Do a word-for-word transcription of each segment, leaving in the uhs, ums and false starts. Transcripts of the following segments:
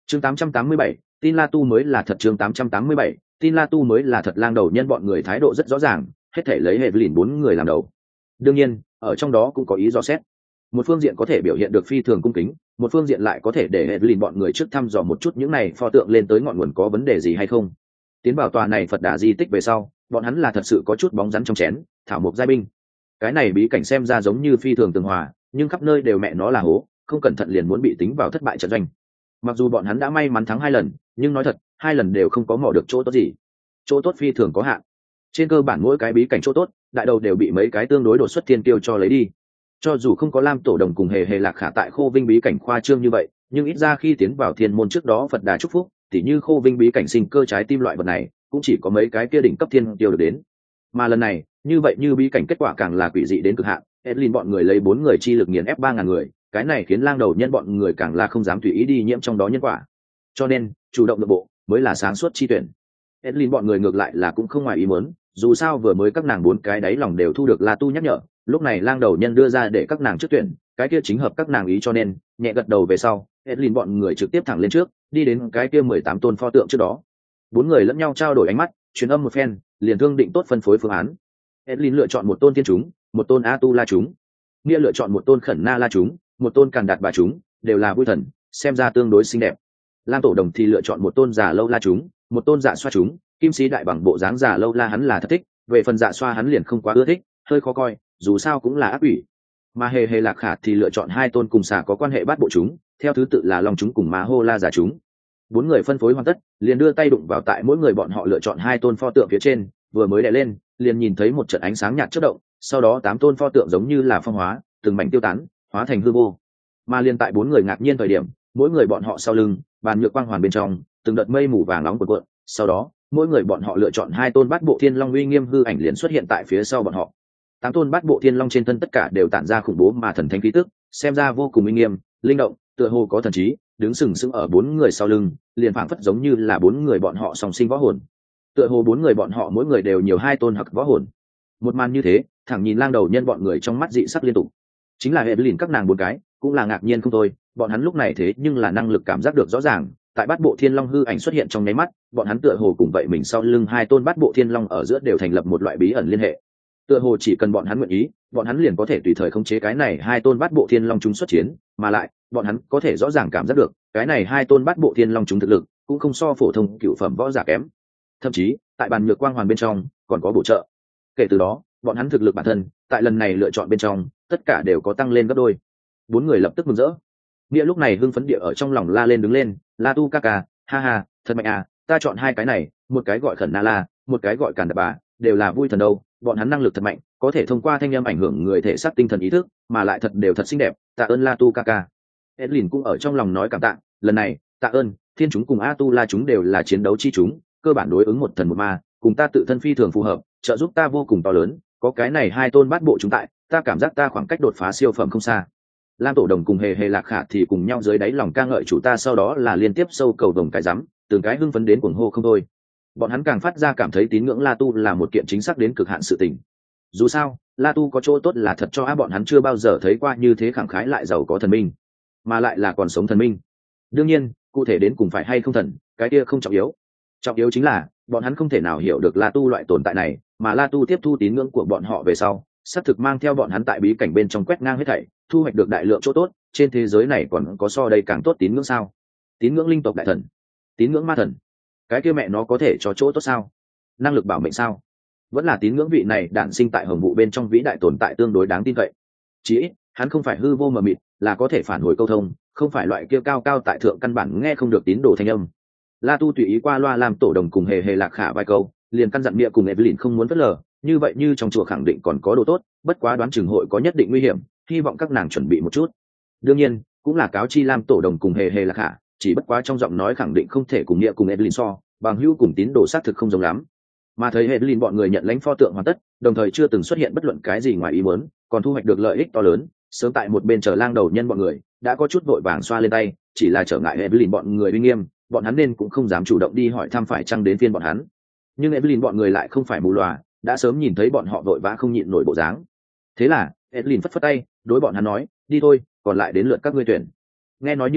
chương tám trăm tám mươi bảy, tin La Tu mới là thật chương tám trăm tám mươi bảy, tin La Tu mới là thật lang đầu nhân bọn người thái độ rất rõ ràng, hết thể lấy Evelyn bốn người làm đầu. Đương nhiên, ở trong đó cũng có ý dò xét. Một phương diện có thể biểu hiện được phi thường cung kính, một phương diện lại có thể để Evelyn bọn người trước thăm dò một chút những này pho tượng lên tới ngọn nguồn có vấn đề gì hay không. Tiến vào tòa này Phật Đà di tích về sau, bọn hắn là thật sự có chút bóng rắn trong chén, thảo mộc giai binh. Cái này bí cảnh xem ra giống như phi thường tường hòa, nhưng khắp nơi đều mẹ nó là hố, không cẩn thận liền muốn bị tính vào thất bại trận doanh. Mặc dù bọn hắn đã may mắn thắng hai lần, nhưng nói thật, hai lần đều không có mò được chỗ tốt gì. Chỗ tốt phi thường có hạn. Trên cơ bản mỗi cái bí cảnh chỗ tốt, đại đầu đều bị mấy cái tương đối đột xuất thiên tiêu cho lấy đi. Cho dù không có Lam Tổ Đồng cùng Hề Hề Lạc Khả tại Khô Vinh bí cảnh khoa trương như vậy, nhưng ít ra khi tiến vào thiên môn trước đó Phật Đà chúc phúc, tỉ như Khô Vinh bí cảnh sinh cơ trái tim loại vật này, cũng chỉ có mấy cái kia đỉnh cấp thiên tiêu được đến. Mà lần này, như vậy như bí cảnh kết quả càng là quỷ dị đến cực hạn, Edlin bọn người lấy bốn người chi lực nghiền ép ba ngàn người, cái này khiến lang đầu nhân bọn người càng là không dám tùy ý đi nhiễm trong đó nhân quả. Cho nên, chủ động nội bộ mới là sáng suốt chi tuyển. Edlin bọn người ngược lại là cũng không ngoài ý muốn, dù sao vừa mới các nàng bốn cái đáy lòng đều thu được La Tu nhắc nhở, lúc này lang đầu nhân đưa ra để các nàng trước tuyển, cái kia chính hợp các nàng ý cho nên, nhẹ gật đầu về sau, Edlin bọn người trực tiếp thẳng lên trước, đi đến cái kia mười tám tôn pho tượng trước đó. Bốn người lẫn nhau trao đổi ánh mắt, truyền âm một phen, liền thương định tốt phân phối phương án. Edlin lựa chọn một tôn thiên chúng, một tôn A Tu La chúng. Nghĩa lựa chọn một tôn Khẩn Na La chúng, một tôn Càn Đạt Bà chúng, đều là vui thần, xem ra tương đối xinh đẹp. Lam Tổ Đồng thì lựa chọn một tôn Già Lâu La chúng, một tôn Dạ Xoa chúng, Kim Sĩ Đại bằng bộ dáng Già Lâu La hắn là thật thích, về phần Dạ Xoa hắn liền không quá ưa thích, hơi khó coi, dù sao cũng là ác ủy. Mà Hề Hề Lạc Khả thì lựa chọn hai tôn cùng xà có quan hệ bát bộ chúng, theo thứ tự là Long chúng cùng Má Hô La Giả chúng. Bốn người phân phối hoàn tất, liền đưa tay đụng vào tại mỗi người bọn họ lựa chọn hai tôn pho tượng phía trên, vừa mới đè lên, liền nhìn thấy một trận ánh sáng nhạt chớp động, sau đó tám tôn pho tượng giống như là phong hóa, từng mảnh tiêu tán, hóa thành hư vô. Mà liên tại bốn người ngạc nhiên thời điểm, mỗi người bọn họ sau lưng, bàn nhược quang hoàn bên trong, từng đợt mây mù vàng nóng cuộn cuộn, sau đó, mỗi người bọn họ lựa chọn hai tôn bát bộ thiên long uy nghiêm hư ảnh liền xuất hiện tại phía sau bọn họ. Tám tôn bát bộ thiên long trên thân tất cả đều tản ra khủng bố mà thần thánh khí tức, xem ra vô cùng uy nghiêm, linh động, tựa hồ có thần trí, đứng sừng sững ở bốn người sau lưng, liền phảng phất giống như là bốn người bọn họ song sinh võ hồn. Tựa hồ bốn người bọn họ mỗi người đều nhiều hai tôn hoặc võ hồn. Một màn như thế, thẳng nhìn lang đầu nhân bọn người trong mắt dị sắc liên tục. Chính là Evelyn các nàng bốn cái, cũng là ngạc nhiên không thôi, bọn hắn lúc này thế nhưng là năng lực cảm giác được rõ ràng, tại bát bộ thiên long hư ảnh xuất hiện trong nháy mắt, bọn hắn tựa hồ cùng vậy mình sau lưng hai tôn bát bộ thiên long ở giữa đều thành lập một loại bí ẩn liên hệ. Tựa hồ chỉ cần bọn hắn nguyện ý, bọn hắn liền có thể tùy thời khống chế cái này hai tôn bát bộ thiên long chúng xuất chiến, mà lại, bọn hắn có thể rõ ràng cảm giác được, cái này hai tôn bát bộ thiên long chúng thực lực cũng không so phổ thông cựu phẩm võ giả kém. Thậm chí, tại bàn nhược quang hoàn bên trong, còn có bổ trợ. Kể từ đó, bọn hắn thực lực bản thân, tại lần này lựa chọn bên trong, tất cả đều có tăng lên gấp đôi. Bốn người lập tức mừng rỡ. Nghĩa lúc này hưng phấn địa ở trong lòng la lên đứng lên, La Tu ca ca, ha ha, thật mạnh à, ta chọn hai cái này, một cái gọi Khẩn Na La, một cái gọi Càn Đạt Bà, đều là vui thần đâu, bọn hắn năng lực thật mạnh, có thể thông qua thanh âm ảnh hưởng người thể xác tinh thần ý thức, mà lại thật đều thật xinh đẹp, tạ ơn La Tu ca ca. Edlin cũng ở trong lòng nói cảm tạ, lần này, tạ ơn, thiên chúng cùng A Tu La chúng đều là chiến đấu chi chúng, cơ bản đối ứng một thần một ma, cùng ta tự thân phi thường phù hợp, trợ giúp ta vô cùng to lớn, có cái này hai tôn bát bộ chúng tại, ta cảm giác ta khoảng cách đột phá siêu phẩm không xa. Lam Tổ Đồng cùng Hề Hề Lạc Khả thì cùng nhau dưới đáy lòng ca ngợi chủ ta, sau đó là liên tiếp sâu cầu đồng cái rắm, từng cái hưng phấn đến cuồng hô không thôi. Bọn hắn càng phát ra cảm thấy tín ngưỡng La Tu là một kiện chính xác đến cực hạn sự tình. Dù sao, La Tu có chỗ tốt là thật cho á, bọn hắn chưa bao giờ thấy qua như thế khẳng khái lại giàu có thần minh, mà lại là còn sống thần minh. Đương nhiên, cụ thể đến cùng phải hay không thần, cái kia không trọng yếu. Trọng yếu chính là, bọn hắn không thể nào hiểu được La Tu loại tồn tại này, mà La Tu tiếp thu tín ngưỡng của bọn họ về sau, xác thực mang theo bọn hắn tại bí cảnh bên trong quét ngang hết thảy, thu hoạch được đại lượng chỗ tốt. Trên thế giới này còn có so đây càng tốt tín ngưỡng sao? Tín ngưỡng linh tộc đại thần, tín ngưỡng ma thần, cái kia mẹ nó có thể cho chỗ tốt sao? Năng lực bảo mệnh sao? Vẫn là tín ngưỡng vị này đản sinh tại hồng vụ bên trong vĩ đại tồn tại tương đối đáng tin cậy. Chỉ ít, hắn không phải hư vô mờ mịt, là có thể phản hồi câu thông, không phải loại kia cao cao tại thượng căn bản nghe không được tín đồ thanh âm. La Tu tùy ý qua loa làm Tổ Đồng cùng Hề Hề Lạc Khả vài câu, liền căn dặn Mia cùng Evelyn không muốn phớt lờ, như vậy như trong chùa khẳng định còn có đồ tốt, bất quá đoán chừng hội có nhất định nguy hiểm, hy vọng các nàng chuẩn bị một chút. Đương nhiên, cũng là cáo chi Lam Tổ Đồng cùng Hề Hề Lạc Khả, chỉ bất quá trong giọng nói khẳng định không thể cùng Mia cùng Evelyn so, bằng hữu cùng tín đồ xác thực không giống lắm. Mà thấy Evelyn bọn người nhận lãnh pho tượng hoàn tất, đồng thời chưa từng xuất hiện bất luận cái gì ngoài ý muốn, còn thu hoạch được lợi ích to lớn, sớm tại một bên chờ lang đầu nhân bọn người đã có chút vội vàng xoa lên tay, chỉ là trở ngại Evelyn bọn người uy nghiêm, bọn hắn nên cũng không dám chủ động đi hỏi thăm phải chăng đến phiên bọn hắn. Nhưng Evelyn bọn người lại không phải mù lòa, đã sớm nhìn thấy bọn họ vội vã không nhịn nổi bộ dáng. Thế là Evelyn phất phất tay, đối bọn hắn nói, đi thôi, còn lại đến lượt các ngươi tuyển. Nghe nói như thế,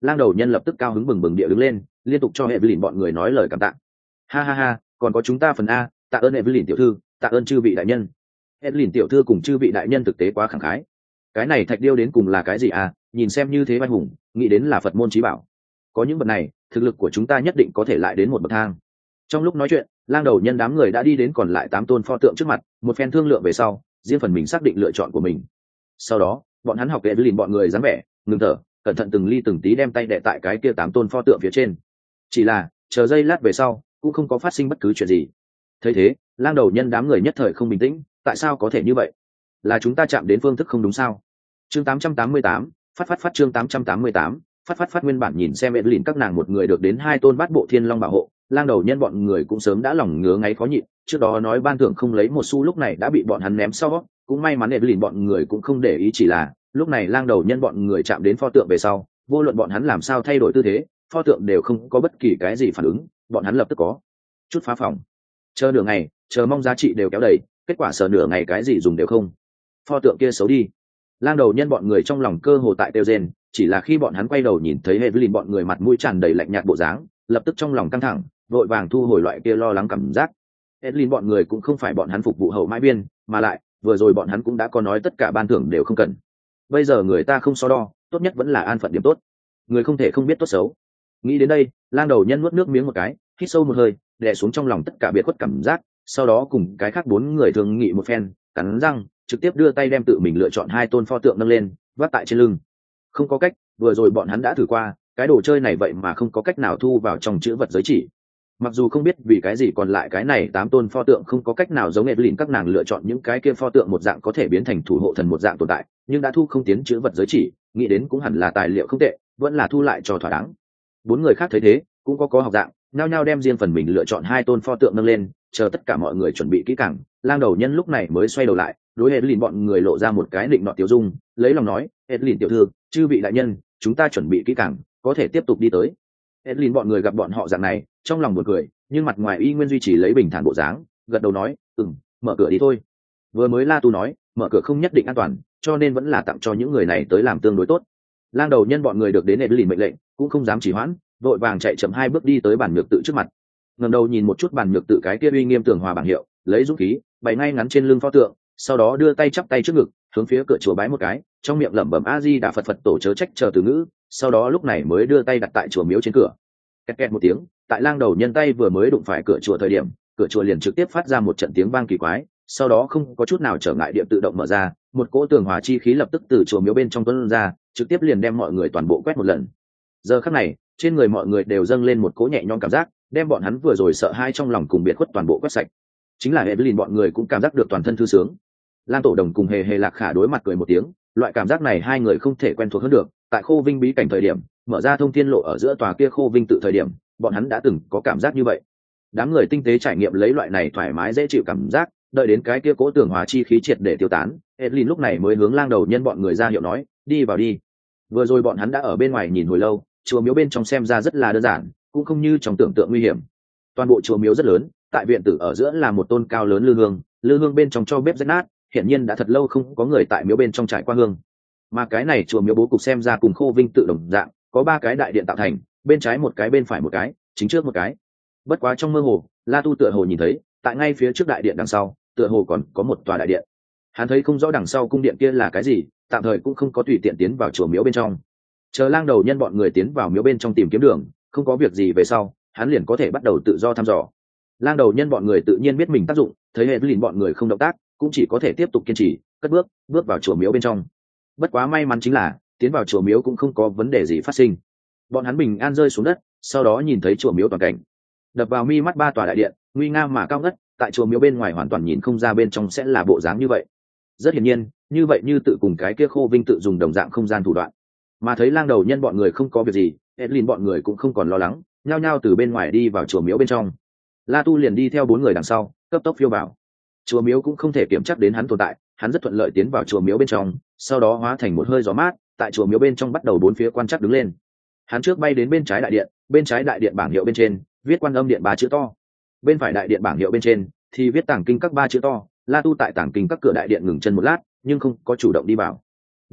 lang đầu nhân lập tức cao hứng bừng bừng địa đứng lên, liên tục cho Evelyn bọn người nói lời cảm tạ. Ha ha ha, còn có chúng ta phần a, tạ ơn Evelyn tiểu thư, tạ ơn chư vị đại nhân. Evelyn tiểu thư cùng chư vị đại nhân thực tế quá khẳng khái. Cái này thạch điêu đến cùng là cái gì à, nhìn xem như thế vai hùng, nghĩ đến là Phật môn chí bảo. Có những vật này, thực lực của chúng ta nhất định có thể lại đến một bậc thang. Trong lúc nói chuyện, lang đầu nhân đám người đã đi đến còn lại tám tôn pho tượng trước mặt, một phen thương lượng về sau, riêng phần mình xác định lựa chọn của mình. Sau đó, bọn hắn học Evelyn bọn người dáng vẻ, ngừng thở, cẩn thận từng ly từng tí đem tay đè tại cái kia tám tôn pho tượng phía trên. Chỉ là, chờ giây lát về sau, cũng không có phát sinh bất cứ chuyện gì. Thấy thế, lang đầu nhân đám người nhất thời không bình tĩnh, tại sao có thể như vậy? Là chúng ta chạm đến phương thức không đúng sao? Chương tám trăm tám mươi tám, phát phát phát chương tám trăm tám mươi tám, phát phát phát nguyên bản nhìn xem Evelyn các nàng một người được đến hai tôn bát bộ thiên long bảo hộ, lang đầu nhân bọn người cũng sớm đã lòng ngứa ngáy khó nhịn, trước đó nói ban thưởng không lấy một xu lúc này đã bị bọn hắn ném sau, cũng may mắn Evelyn bọn người cũng không để ý, chỉ là lúc này lang đầu nhân bọn người chạm đến pho tượng về sau, vô luận bọn hắn làm sao thay đổi tư thế, pho tượng đều không có bất kỳ cái gì phản ứng, bọn hắn lập tức có chút phá phòng. Chờ nửa ngày, chờ mong giá trị đều kéo đầy, kết quả sờ nửa ngày cái gì dùng đều không. Pho tượng kia xấu đi. Lang đầu nhân bọn người trong lòng cơ hồ tại tiêu rên, chỉ là khi bọn hắn quay đầu nhìn thấy Evelyn bọn người mặt mũi tràn đầy lạnh nhạt bộ dáng, lập tức trong lòng căng thẳng, vội vàng thu hồi loại kia lo lắng cảm giác. Evelyn bọn người cũng không phải bọn hắn phục vụ hậu mãi biên, mà lại vừa rồi bọn hắn cũng đã có nói tất cả ban thưởng đều không cần. Bây giờ người ta không so đo, tốt nhất vẫn là an phận điểm tốt. Người không thể không biết tốt xấu. Nghĩ đến đây, lang đầu nhân nuốt nước miếng một cái, hít sâu một hơi, đè xuống trong lòng tất cả biệt khuất cảm giác, sau đó cùng cái khác bốn người thương nghị một phen, cắn răng, trực tiếp đưa tay đem tự mình lựa chọn hai tôn pho tượng nâng lên, vác tại trên lưng. Không có cách, vừa rồi bọn hắn đã thử qua, cái đồ chơi này vậy mà không có cách nào thu vào trong chữ vật giới chỉ. Mặc dù không biết vì cái gì còn lại cái này tám tôn pho tượng không có cách nào giống Evelyn các nàng lựa chọn những cái kia pho tượng một dạng có thể biến thành thủ hộ thần một dạng tồn tại, nhưng đã thu không tiến chữ vật giới chỉ, nghĩ đến cũng hẳn là tài liệu không tệ, vẫn là thu lại cho thỏa đáng. Bốn người khác thấy thế, cũng có có học dạng, nhao nhao đem riêng phần mình lựa chọn hai tôn pho tượng nâng lên, chờ tất cả mọi người chuẩn bị kỹ càng, lang đầu nhân lúc này mới xoay đầu lại, đối Evelyn bọn người lộ ra một cái định nọ tiêu dung, lấy lòng nói, Evelyn tiểu thư, chư vị đại nhân, chúng ta chuẩn bị kỹ càng, có thể tiếp tục đi tới. Evelyn bọn người gặp bọn họ dạng này, trong lòng buồn cười, nhưng mặt ngoài y nguyên duy trì lấy bình thản bộ dáng, gật đầu nói, ừm, mở cửa đi thôi. Vừa mới La Tu nói, mở cửa không nhất định an toàn, cho nên vẫn là tặng cho những người này tới làm tương đối tốt. Lang đầu nhân bọn người được đến Evelyn mệnh lệnh, cũng không dám trì hoãn, vội vàng chạy chậm hai bước đi tới bàn nhược tự trước mặt. Ngẩng đầu nhìn một chút bàn nhược tự cái kia uy nghiêm tường hòa bảng hiệu, lấy dũng khí, bày ngay ngắn trên lưng pho tượng, sau đó đưa tay chắp tay trước ngực, hướng phía cửa chùa bái một cái, trong miệng lẩm bẩm A Di Đà Phật Phật tổ chớ trách chờ từ ngữ, sau đó lúc này mới đưa tay đặt tại chùa miếu trên cửa. Kẹt kẹt một tiếng, tại lang đầu nhân tay vừa mới đụng phải cửa chùa thời điểm, cửa chùa liền trực tiếp phát ra một trận tiếng vang kỳ quái, sau đó không có chút nào trở ngại địa tự động mở ra, một cỗ tường hòa chi khí lập tức từ chùa miếu bên trong tuôn ra, trực tiếp liền đem mọi người toàn bộ quét một lần. Giờ khắc này, trên người mọi người đều dâng lên một cỗ nhẹ nhõm cảm giác, đem bọn hắn vừa rồi sợ hai trong lòng cùng biệt khuất toàn bộ quét sạch. Chính là Evelyn bọn người cũng cảm giác được toàn thân thư sướng. Lang tổ đồng cùng hề hề lạc khả đối mặt cười một tiếng, loại cảm giác này hai người không thể quen thuộc hơn được. Tại khô vinh bí cảnh thời điểm, mở ra thông thiên lộ ở giữa tòa kia khô vinh tự thời điểm, bọn hắn đã từng có cảm giác như vậy. Đám người tinh tế trải nghiệm lấy loại này thoải mái dễ chịu cảm giác, đợi đến cái kia cỗ tường hòa chi khí triệt để tiêu tán, Evelyn lúc này mới hướng lang đầu nhân bọn người ra hiệu nói, đi vào đi. Vừa rồi bọn hắn đã ở bên ngoài nhìn hồi lâu, chùa miếu bên trong xem ra rất là đơn giản, cũng không như trong tưởng tượng nguy hiểm. Toàn bộ chùa miếu rất lớn, tại viện tử ở giữa là một tôn cao lớn lư hương, lư hương bên trong cho bếp rách nát, hiển nhiên đã thật lâu không có người tại miếu bên trong trải qua hương. Mà cái này chùa miếu bố cục xem ra cùng khô vinh tự đồng dạng, có ba cái đại điện tạo thành, bên trái một cái, bên phải một cái, chính trước một cái. Bất quá trong mơ hồ, La Tu tựa hồ nhìn thấy, tại ngay phía trước đại điện đằng sau, tựa hồ còn có một tòa đại điện. Hắn thấy không rõ đằng sau cung điện kia là cái gì, tạm thời cũng không có tùy tiện tiến vào chùa miếu bên trong. Chờ lang đầu nhân bọn người tiến vào miếu bên trong tìm kiếm đường, không có việc gì về sau, hắn liền có thể bắt đầu tự do thăm dò. Lang đầu nhân bọn người tự nhiên biết mình tác dụng, thấy Evelyn bọn người không động tác, cũng chỉ có thể tiếp tục kiên trì, cất bước, bước vào chùa miếu bên trong. Bất quá may mắn chính là, tiến vào chùa miếu cũng không có vấn đề gì phát sinh. Bọn hắn bình an rơi xuống đất, sau đó nhìn thấy chùa miếu toàn cảnh. Đập vào mi mắt ba tòa đại điện, nguy nga mà cao ngất, tại chùa miếu bên ngoài hoàn toàn nhìn không ra bên trong sẽ là bộ dáng như vậy. Rất hiển nhiên, như vậy như tự cùng cái kia khô vinh tự dùng đồng dạng không gian thủ đoạn. Mà thấy lang đầu nhân bọn người không có việc gì, Evelyn bọn người cũng không còn lo lắng, nhao nhao từ bên ngoài đi vào chùa miếu bên trong. La Tu liền đi theo bốn người đằng sau, cấp tốc phiêu vào. Chùa miếu cũng không thể kiểm chắc đến hắn tồn tại, hắn rất thuận lợi tiến vào chùa miếu bên trong, sau đó hóa thành một hơi gió mát, tại chùa miếu bên trong bắt đầu bốn phía quan trắc đứng lên. Hắn trước bay đến bên trái đại điện, bên trái đại điện bảng hiệu bên trên viết Quan Âm điện ba chữ to, bên phải đại điện bảng hiệu bên trên thì viết Tàng Kinh các ba chữ to. La Tu tại Tàng Kinh các cửa đại điện ngừng chân một lát, nhưng không có chủ động đi vào.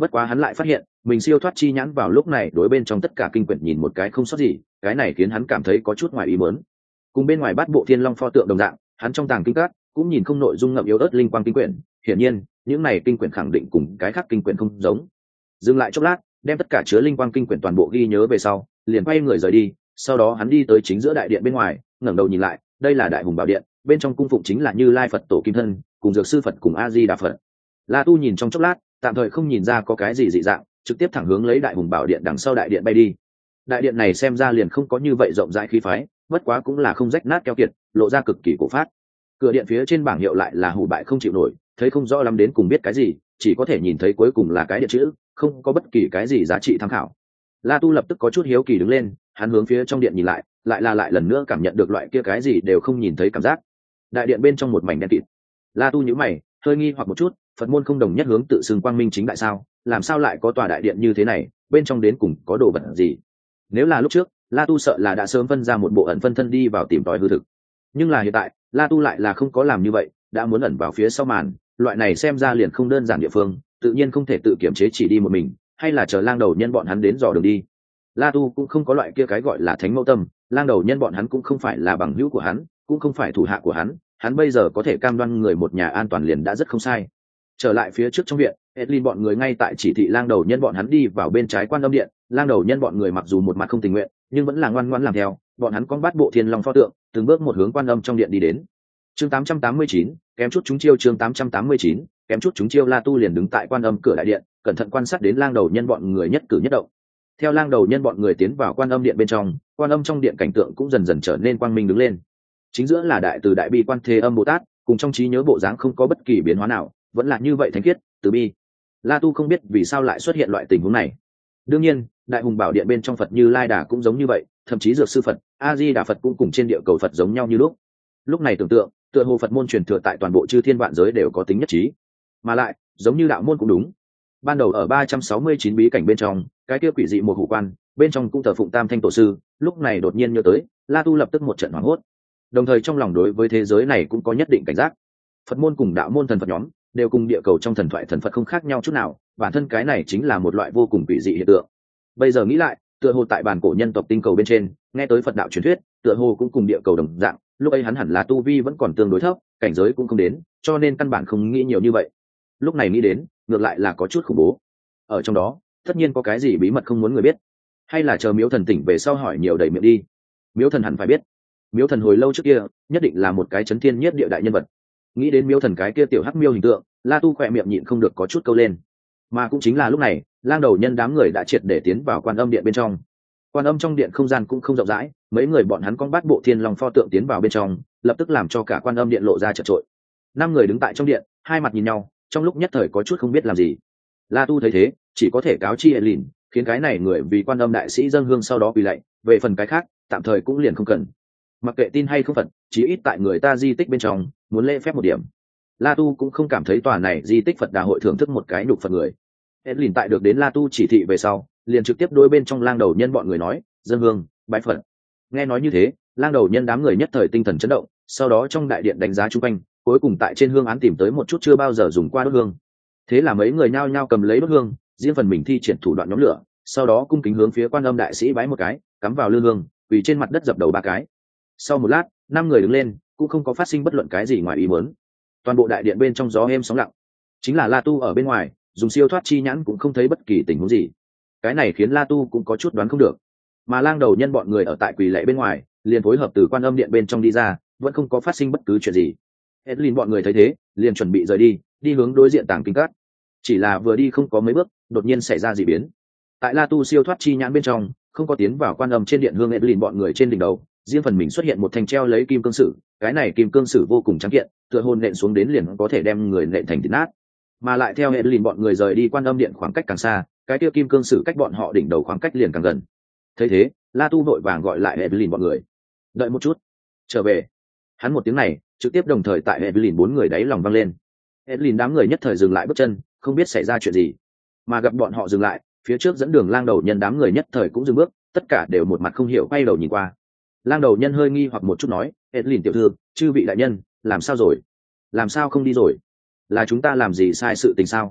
Bất quá hắn lại phát hiện mình siêu thoát chi nhãn vào lúc này đối bên trong tất cả kinh quyển nhìn một cái không sót gì, cái này khiến hắn cảm thấy có chút ngoài ý muốn. Cùng bên ngoài bát bộ thiên long pho tượng đồng dạng, hắn trong tàng kinh các cũng nhìn không nội dung ngậm yếu ớt linh quang kinh quyển, hiển nhiên những này kinh quyển khẳng định cùng cái khác kinh quyển không giống. Dừng lại chốc lát, đem tất cả chứa linh quang kinh quyển toàn bộ ghi nhớ về sau, liền quay người rời đi. Sau đó hắn đi tới chính giữa đại điện bên ngoài, ngẩng đầu nhìn lại, đây là đại hùng bảo điện, bên trong cung phụng chính là Như Lai Phật tổ kim thân cùng Dược Sư Phật cùng A Di Đà Phật. La Tu nhìn trong chốc lát, tạm thời không nhìn ra có cái gì dị dạng, trực tiếp thẳng hướng lấy đại hùng bảo điện đằng sau đại điện bay đi. Đại điện này xem ra liền không có như vậy rộng rãi khí phái, bất quá cũng là không rách nát keo kiệt, lộ ra cực kỳ cổ phát. Cửa điện phía trên bảng hiệu lại là hủ bại không chịu nổi, thấy không rõ lắm đến cùng biết cái gì, chỉ có thể nhìn thấy cuối cùng là cái điện chữ, không có bất kỳ cái gì giá trị tham khảo. La Tu lập tức có chút hiếu kỳ đứng lên, hắn hướng phía trong điện nhìn lại, lại là lại lần nữa cảm nhận được loại kia cái gì đều không nhìn thấy cảm giác. Đại điện bên trong một mảnh đen kịt. La Tu nhíu mày, hơi nghi hoặc một chút, Phật môn không đồng nhất hướng tự xưng quang minh chính đại sao, làm sao lại có tòa đại điện như thế này, bên trong đến cùng có đồ vật gì? Nếu là lúc trước, La Tu sợ là đã sớm phân ra một bộ ẩn phân thân đi vào tìm tòi hư thực. Nhưng là hiện tại, La Tu lại là không có làm như vậy, đã muốn ẩn vào phía sau màn, loại này xem ra liền không đơn giản địa phương, tự nhiên không thể tự kiểm chế chỉ đi một mình, hay là chờ lang đầu nhân bọn hắn đến dò đường đi. La Tu cũng không có loại kia cái gọi là thánh mẫu tâm, lang đầu nhân bọn hắn cũng không phải là bằng hữu của hắn, cũng không phải thủ hạ của hắn, hắn bây giờ có thể cam đoan người một nhà an toàn liền đã rất không sai. Trở lại phía trước trong viện, Edlin bọn người ngay tại chỉ thị lang đầu nhân bọn hắn đi vào bên trái Quan Âm điện, lang đầu nhân bọn người mặc dù một mặt không tình nguyện, nhưng vẫn là ngoan ngoãn làm theo, bọn hắn con bắt bộ thiên long pho tượng, từng bước một hướng Quan Âm trong điện đi đến. Chương tám trăm tám mươi chín, kém chút chúng chiêu chương tám trăm tám mươi chín, kém chút chúng chiêu La Tu liền đứng tại Quan Âm cửa đại điện, cẩn thận quan sát đến lang đầu nhân bọn người nhất cử nhất động. Theo lang đầu nhân bọn người tiến vào Quan Âm điện bên trong, Quan Âm trong điện cảnh tượng cũng dần dần trở nên quang minh đứng lên. Chính giữa là đại từ đại bi Quan Thế Âm Bồ Tát, cùng trong trí nhớ bộ dáng không có bất kỳ biến hóa nào, vẫn là như vậy thánh khiết, từ bi. La Tu không biết vì sao lại xuất hiện loại tình huống này. Đương nhiên, đại hùng bảo điện bên trong Phật Như Lai Đà cũng giống như vậy, thậm chí Dược Sư Phật, A Di Đà Phật cũng cùng trên địa cầu Phật giống nhau như lúc. Lúc này tưởng tượng, tựa hồ Phật môn truyền thừa tại toàn bộ chư thiên vạn giới đều có tính nhất trí, mà lại giống như đạo môn cũng đúng. Ban đầu ở ba trăm sáu mươi chín bí cảnh bên trong, cái kia quỷ dị một hủ quan, bên trong cũng thờ phụng Tam Thanh tổ sư, lúc này đột nhiên nhớ tới, La Tu lập tức một trận hoảng hốt. Đồng thời trong lòng đối với thế giới này cũng có nhất định cảnh giác. Phật môn cùng đạo môn thần Phật nhóm đều cùng địa cầu trong thần thoại thần Phật không khác nhau chút nào, bản thân cái này chính là một loại vô cùng quỷ dị hiện tượng. Bây giờ nghĩ lại, tựa hồ tại bản cổ nhân tộc tinh cầu bên trên, nghe tới Phật đạo truyền thuyết, tựa hồ cũng cùng địa cầu đồng dạng, lúc ấy hắn hẳn là tu vi vẫn còn tương đối thấp, cảnh giới cũng không đến, cho nên căn bản không nghĩ nhiều như vậy. Lúc này nghĩ đến, ngược lại là có chút khủng bố. Ở trong đó, tất nhiên có cái gì bí mật không muốn người biết, hay là chờ Miếu Thần tỉnh về sau hỏi nhiều đầy miệng đi. Miếu Thần hẳn phải biết. Miếu Thần hồi lâu trước kia, nhất định là một cái chấn thiên nhiếp địa đại nhân vật. Nghĩ đến Miếu Thần cái kia tiểu hắc miêu hình tượng, La Tu khỏe miệng nhịn không được có chút câu lên. Mà cũng chính là lúc này, lang đầu nhân đám người đã triệt để tiến vào Quan Âm điện bên trong. Quan Âm trong điện không gian cũng không rộng rãi, mấy người bọn hắn con bát bộ thiên long pho tượng tiến vào bên trong, lập tức làm cho cả Quan Âm điện lộ ra chật trội. Năm người đứng tại trong điện, hai mặt nhìn nhau, trong lúc nhất thời có chút không biết làm gì. La Tu thấy thế, chỉ có thể cáo chi Elin, khiến cái này người vì Quan Âm đại sĩ dâng hương sau đó quỳ lạy, về phần cái khác, tạm thời cũng liền không cần. Mặc kệ tin hay không Phật, chí ít tại người ta di tích bên trong, muốn lễ phép một điểm. La Tu cũng không cảm thấy tòa này di tích Phật Đà hội thưởng thức một cái nhục Phật người. Elin tại được đến La Tu chỉ thị về sau, liền trực tiếp đối bên trong lang đầu nhân bọn người nói, dâng hương, bái Phật. Nghe nói như thế, lang đầu nhân đám người nhất thời tinh thần chấn động, sau đó trong đại điện đánh giá chung quanh, cuối cùng tại trên hương án tìm tới một chút chưa bao giờ dùng qua đốt hương. Thế là mấy người nhao nhao cầm lấy đốt hương, riêng phần mình thi triển thủ đoạn nhóm lửa, sau đó cung kính hướng phía Quan Âm đại sĩ bái một cái, cắm vào lư hương, quỳ trên mặt đất dập đầu ba cái. Sau một lát, năm người đứng lên, cũng không có phát sinh bất luận cái gì ngoài ý muốn. Toàn bộ đại điện bên trong gió êm sóng lặng, chính là La Tu ở bên ngoài, dùng siêu thoát chi nhãn cũng không thấy bất kỳ tình huống gì. Cái này khiến La Tu cũng có chút đoán không được. Mà lang đầu nhân bọn người ở tại quỳ lạy bên ngoài, liền phối hợp từ Quan Âm điện bên trong đi ra, vẫn không có phát sinh bất cứ chuyện gì. Edlin bọn người thấy thế, liền chuẩn bị rời đi, đi hướng đối diện tàng kinh cát. Chỉ là vừa đi không có mấy bước, đột nhiên xảy ra dị biến. Tại La Tu siêu thoát chi nhãn bên trong, không có tiến vào Quan Âm trên điện hương, Edlin bọn người trên đỉnh đầu, riêng phần mình xuất hiện một thanh treo lấy kim cương sử, cái này kim cương sử vô cùng trắng kiện, tựa hồn nện xuống đến liền có thể đem người nện thành thịt nát. Mà lại theo Edlin bọn người rời đi Quan Âm điện khoảng cách càng xa, cái kia kim cương sử cách bọn họ đỉnh đầu khoảng cách liền càng gần. Thấy thế, La Tu vội vàng gọi lại Edlin bọn người, đợi một chút, trở về. Hắn một tiếng này, trực tiếp đồng thời tại Edlin bốn người đáy lòng vang lên. Edlin đám người nhất thời dừng lại bước chân, không biết xảy ra chuyện gì. Mà gặp bọn họ dừng lại, phía trước dẫn đường lang đầu nhân đám người nhất thời cũng dừng bước, tất cả đều một mặt không hiểu quay đầu nhìn qua. Lang đầu nhân hơi nghi hoặc một chút nói, Edlin tiểu thư, chư vị đại nhân, làm sao rồi? Làm sao không đi rồi? Là chúng ta làm gì sai sự tình sao?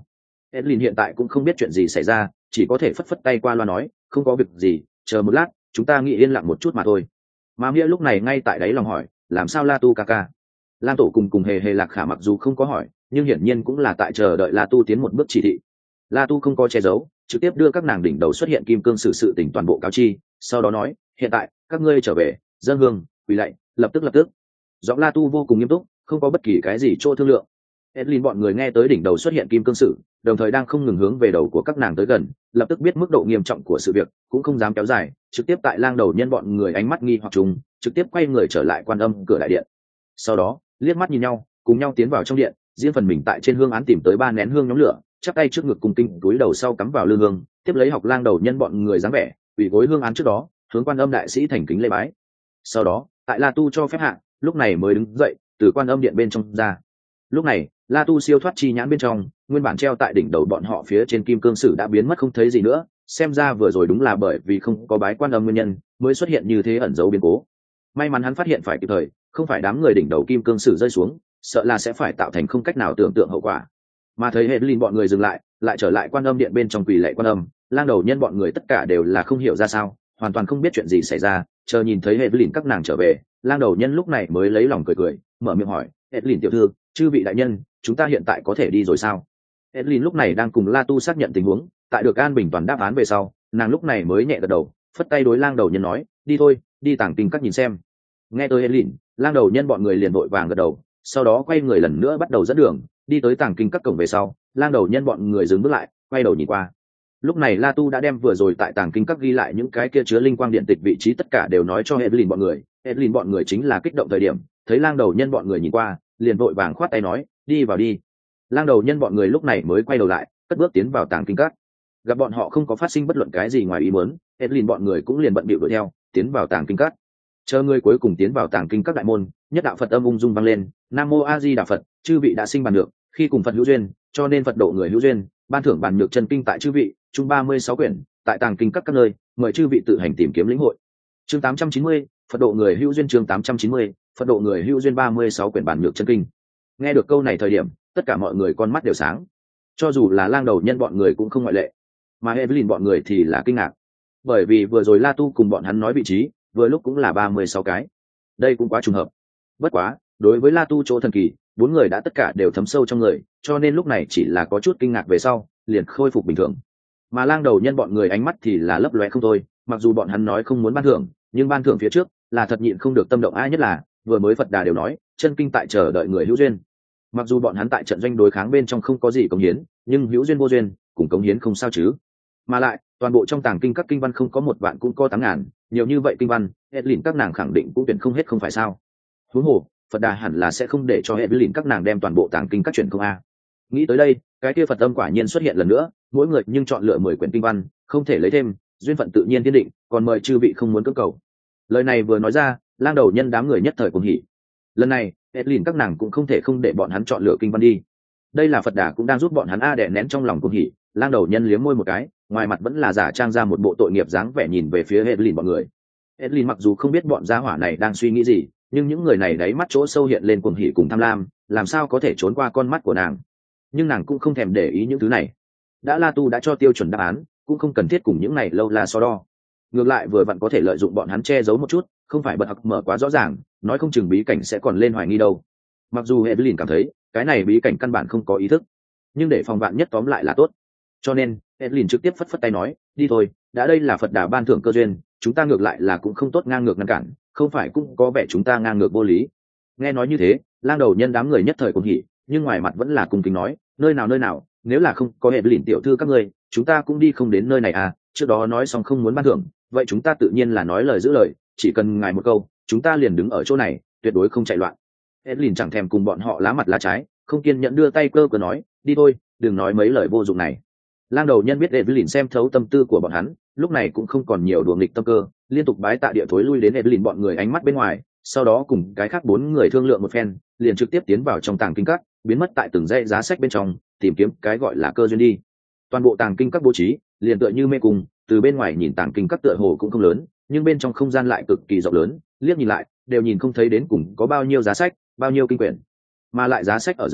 Edlin hiện tại cũng không biết chuyện gì xảy ra, chỉ có thể phất phất tay qua loa nói, không có việc gì, chờ một lát, chúng ta nghĩ yên lặng một chút mà thôi. Mà Mia lúc này ngay tại đấy lòng hỏi, làm sao La Tu ca ca? Lam Tổ cùng cùng hề hề Lạc Khả mặc dù không có hỏi, nhưng hiển nhiên cũng là tại chờ đợi La Tu tiến một bước chỉ thị. La Tu không có che giấu, trực tiếp đưa các nàng đỉnh đầu xuất hiện kim cương sử sự tình toàn bộ cáo chi, sau đó nói, hiện tại các ngươi trở về, dân hương, quỳ lạy, lập tức lập tức. Giọng La Tu vô cùng nghiêm túc, không có bất kỳ cái gì chỗ thương lượng. Edlin bọn người nghe tới đỉnh đầu xuất hiện kim cương sử, đồng thời đang không ngừng hướng về đầu của các nàng tới gần, lập tức biết mức độ nghiêm trọng của sự việc, cũng không dám kéo dài, trực tiếp tại lang đầu nhân bọn người ánh mắt nghi hoặc trùng, trực tiếp quay người trở lại quan âm cửa đại điện. Sau đó, liếc mắt nhìn nhau, cùng nhau tiến vào trong điện, riêng phần mình tại trên hương án tìm tới ba nén hương nhóm lửa, chắp tay trước ngực cùng kinh túi đầu sau cắm vào lư hương, tiếp lấy học lang đầu nhân bọn người dáng vẻ, quỳ gối hương án trước đó, hướng quan âm đại sĩ thành kính lễ bái. Sau đó, tại La Tu cho phép hạ, lúc này mới đứng dậy, từ quan âm điện bên trong ra. Lúc này, La Tu siêu thoát chi nhãn bên trong, nguyên bản treo tại đỉnh đầu bọn họ phía trên kim cương sử đã biến mất không thấy gì nữa, xem ra vừa rồi đúng là bởi vì không có bái quan âm nguyên nhân, mới xuất hiện như thế ẩn dấu biến cố. May mắn hắn phát hiện phải kịp thời, không phải đám người đỉnh đầu kim cương sử rơi xuống, sợ là sẽ phải tạo thành không cách nào tưởng tượng hậu quả. Mà thấy Hedlin bọn người dừng lại, lại trở lại quan âm điện bên trong quỳ lạy quan âm, lang đầu nhân bọn người tất cả đều là không hiểu ra sao, hoàn toàn không biết chuyện gì xảy ra, chờ nhìn thấy Hedlin các nàng trở về, lang đầu nhân lúc này mới lấy lòng cười cười, mở miệng hỏi, Hedlin tiểu thư, chư vị đại nhân, chúng ta hiện tại có thể đi rồi sao? Edlin lúc này đang cùng La Tu xác nhận tình huống, tại được an bình toàn đáp án về sau, nàng lúc này mới nhẹ gật đầu, phất tay đối lang đầu nhân nói, đi thôi, đi tàng kinh các nhìn xem. Nghe tới Edlin, lang đầu nhân bọn người liền vội vàng gật đầu, sau đó quay người lần nữa bắt đầu dẫn đường, đi tới tàng kinh các cổng về sau, lang đầu nhân bọn người dừng bước lại, quay đầu nhìn qua. Lúc này La Tu đã đem vừa rồi tại tàng kinh các ghi lại những cái kia chứa linh quang điện tịch vị trí tất cả đều nói cho Edlin bọn người. Edlin bọn người chính là kích động thời điểm, thấy lang đầu nhân bọn người nhìn qua, liền vội vàng khoát tay nói, đi vào đi. Lang đầu nhân bọn người lúc này mới quay đầu lại, cất bước tiến vào tàng kinh các. Gặp bọn họ không có phát sinh bất luận cái gì ngoài ý muốn, Edlin bọn người cũng liền bận bịu đuổi theo, tiến vào tàng kinh các. Chờ người cuối cùng tiến vào tàng kinh các đại môn, nhất đạo Phật âm ung dung vang lên, Nam Mô A Di Đà Phật, chư vị đã sinh bàn được, khi cùng Phật hữu duyên, cho nên Phật độ người hữu duyên, ban thưởng bàn nhược chân kinh tại chư vị, chung ba mươi sáu quyển, tại tàng kinh các các nơi, mời chư vị tự hành tìm kiếm lĩnh hội. Chương tám trăm chín mươi, Phật độ người hữu duyên chương tám trăm chín mươi, Phật độ người hữu duyên ba mươi sáu quyển bàn nhược chân kinh. Nghe được câu này thời điểm, tất cả mọi người con mắt đều sáng, cho dù là lang đầu nhân bọn người cũng không ngoại lệ, mà Evelyn bọn người thì là kinh ngạc, bởi vì vừa rồi La Tu cùng bọn hắn nói vị trí, vừa lúc cũng là ba mươi sáu cái, đây cũng quá trùng hợp. Bất quá, đối với La Tu chỗ thần kỳ, bốn người đã tất cả đều thấm sâu trong người, cho nên lúc này chỉ là có chút kinh ngạc về sau, liền khôi phục bình thường. Mà lang đầu nhân bọn người ánh mắt thì là lấp lóe không thôi, mặc dù bọn hắn nói không muốn ban thưởng, nhưng ban thưởng phía trước là thật nhịn không được tâm động. Ai nhất là vừa mới Phật Đà đều nói, chân kinh tại chờ đợi người hữu duyên. Mặc dù bọn hắn tại trận doanh đối kháng bên trong không có gì cống hiến, nhưng hữu duyên vô duyên, cùng cống hiến không sao chứ. Mà lại, toàn bộ trong tàng kinh các kinh văn không có một vạn cũng có tám ngàn, nhiều như vậy kinh văn, Edlin các nàng khẳng định cũng tuyển không hết không phải sao? Huống hồ, Phật Đà hẳn là sẽ không để cho Edlin các nàng đem toàn bộ tàng kinh các chuyển không a. Nghĩ tới đây, cái kia Phật âm quả nhiên xuất hiện lần nữa, mỗi người nhưng chọn lựa mười quyển kinh văn, không thể lấy thêm, duyên phận tự nhiên thiên định, còn mời chư vị không muốn cưỡng cầu. Lời này vừa nói ra, lang đầu nhân đám người nhất thời cuồng hỉ. Lần này, Edlin các nàng cũng không thể không để bọn hắn chọn lựa kinh văn đi. Đây là Phật Đà cũng đang giúp bọn hắn a đè nén trong lòng cuồng hỉ. Lang đầu nhân liếm môi một cái, ngoài mặt vẫn là giả trang ra một bộ tội nghiệp dáng vẻ nhìn về phía Edlin bọn người. Edlin mặc dù không biết bọn gia hỏa này đang suy nghĩ gì, nhưng những người này đáy mắt chỗ sâu hiện lên cuồng hỉ cùng tham lam, làm sao có thể trốn qua con mắt của nàng. Nhưng nàng cũng không thèm để ý những thứ này. Đã La Tu đã cho tiêu chuẩn đáp án, cũng không cần thiết cùng những này lâu la so đo. Ngược lại vừa vặn có thể lợi dụng bọn hắn che giấu một chút, không phải bật học mở quá rõ ràng, nói không chừng bí cảnh sẽ còn lên hoài nghi đâu. Mặc dù Evelyn cảm thấy cái này bí cảnh căn bản không có ý thức, nhưng để phòng vạn nhất tóm lại là tốt. Cho nên Evelyn trực tiếp phất phất tay nói, đi thôi, đã đây là Phật Đà ban thưởng cơ duyên, chúng ta ngược lại là cũng không tốt ngang ngược ngăn cản, không phải cũng có vẻ chúng ta ngang ngược vô lý. Nghe nói như thế, lang đầu nhân đám người nhất thời cũng hỉ, nhưng ngoài mặt vẫn là cung kính nói, nơi nào nơi nào, nếu là không có Evelyn tiểu thư các ngươi, chúng ta cũng đi không đến nơi này à, trước đó nói xong không muốn ban thưởng, vậy chúng ta tự nhiên là nói lời giữ lời, chỉ cần ngài một câu, chúng ta liền đứng ở chỗ này, tuyệt đối không chạy loạn. Edlin chẳng thèm cùng bọn họ lá mặt lá trái, không kiên nhẫn đưa tay cơ cơ nói, đi thôi, đừng nói mấy lời vô dụng này. Lang đầu nhân biết Edlin xem thấu tâm tư của bọn hắn, lúc này cũng không còn nhiều đùa nghịch tâm cơ, liên tục bái tạ địa thối lui đến Edlin bọn người ánh mắt bên ngoài, sau đó cùng cái khác bốn người thương lượng một phen, liền trực tiếp tiến vào trong tàng kinh các, biến mất tại từng dãy giá sách bên trong, tìm kiếm cái gọi là cơ duyên đi. Toàn bộ tàng kinh các bố trí, liền tựa như mê cung, từ bên ngoài nhìn tàng kinh các tựa hồ cũng không lớn, nhưng bên trong không gian lại cực kỳ rộng lớn, liếc nhìn lại đều nhìn không thấy đến cùng có bao nhiêu giá sách, bao nhiêu kinh quyển, mà lại giá sách ở giữa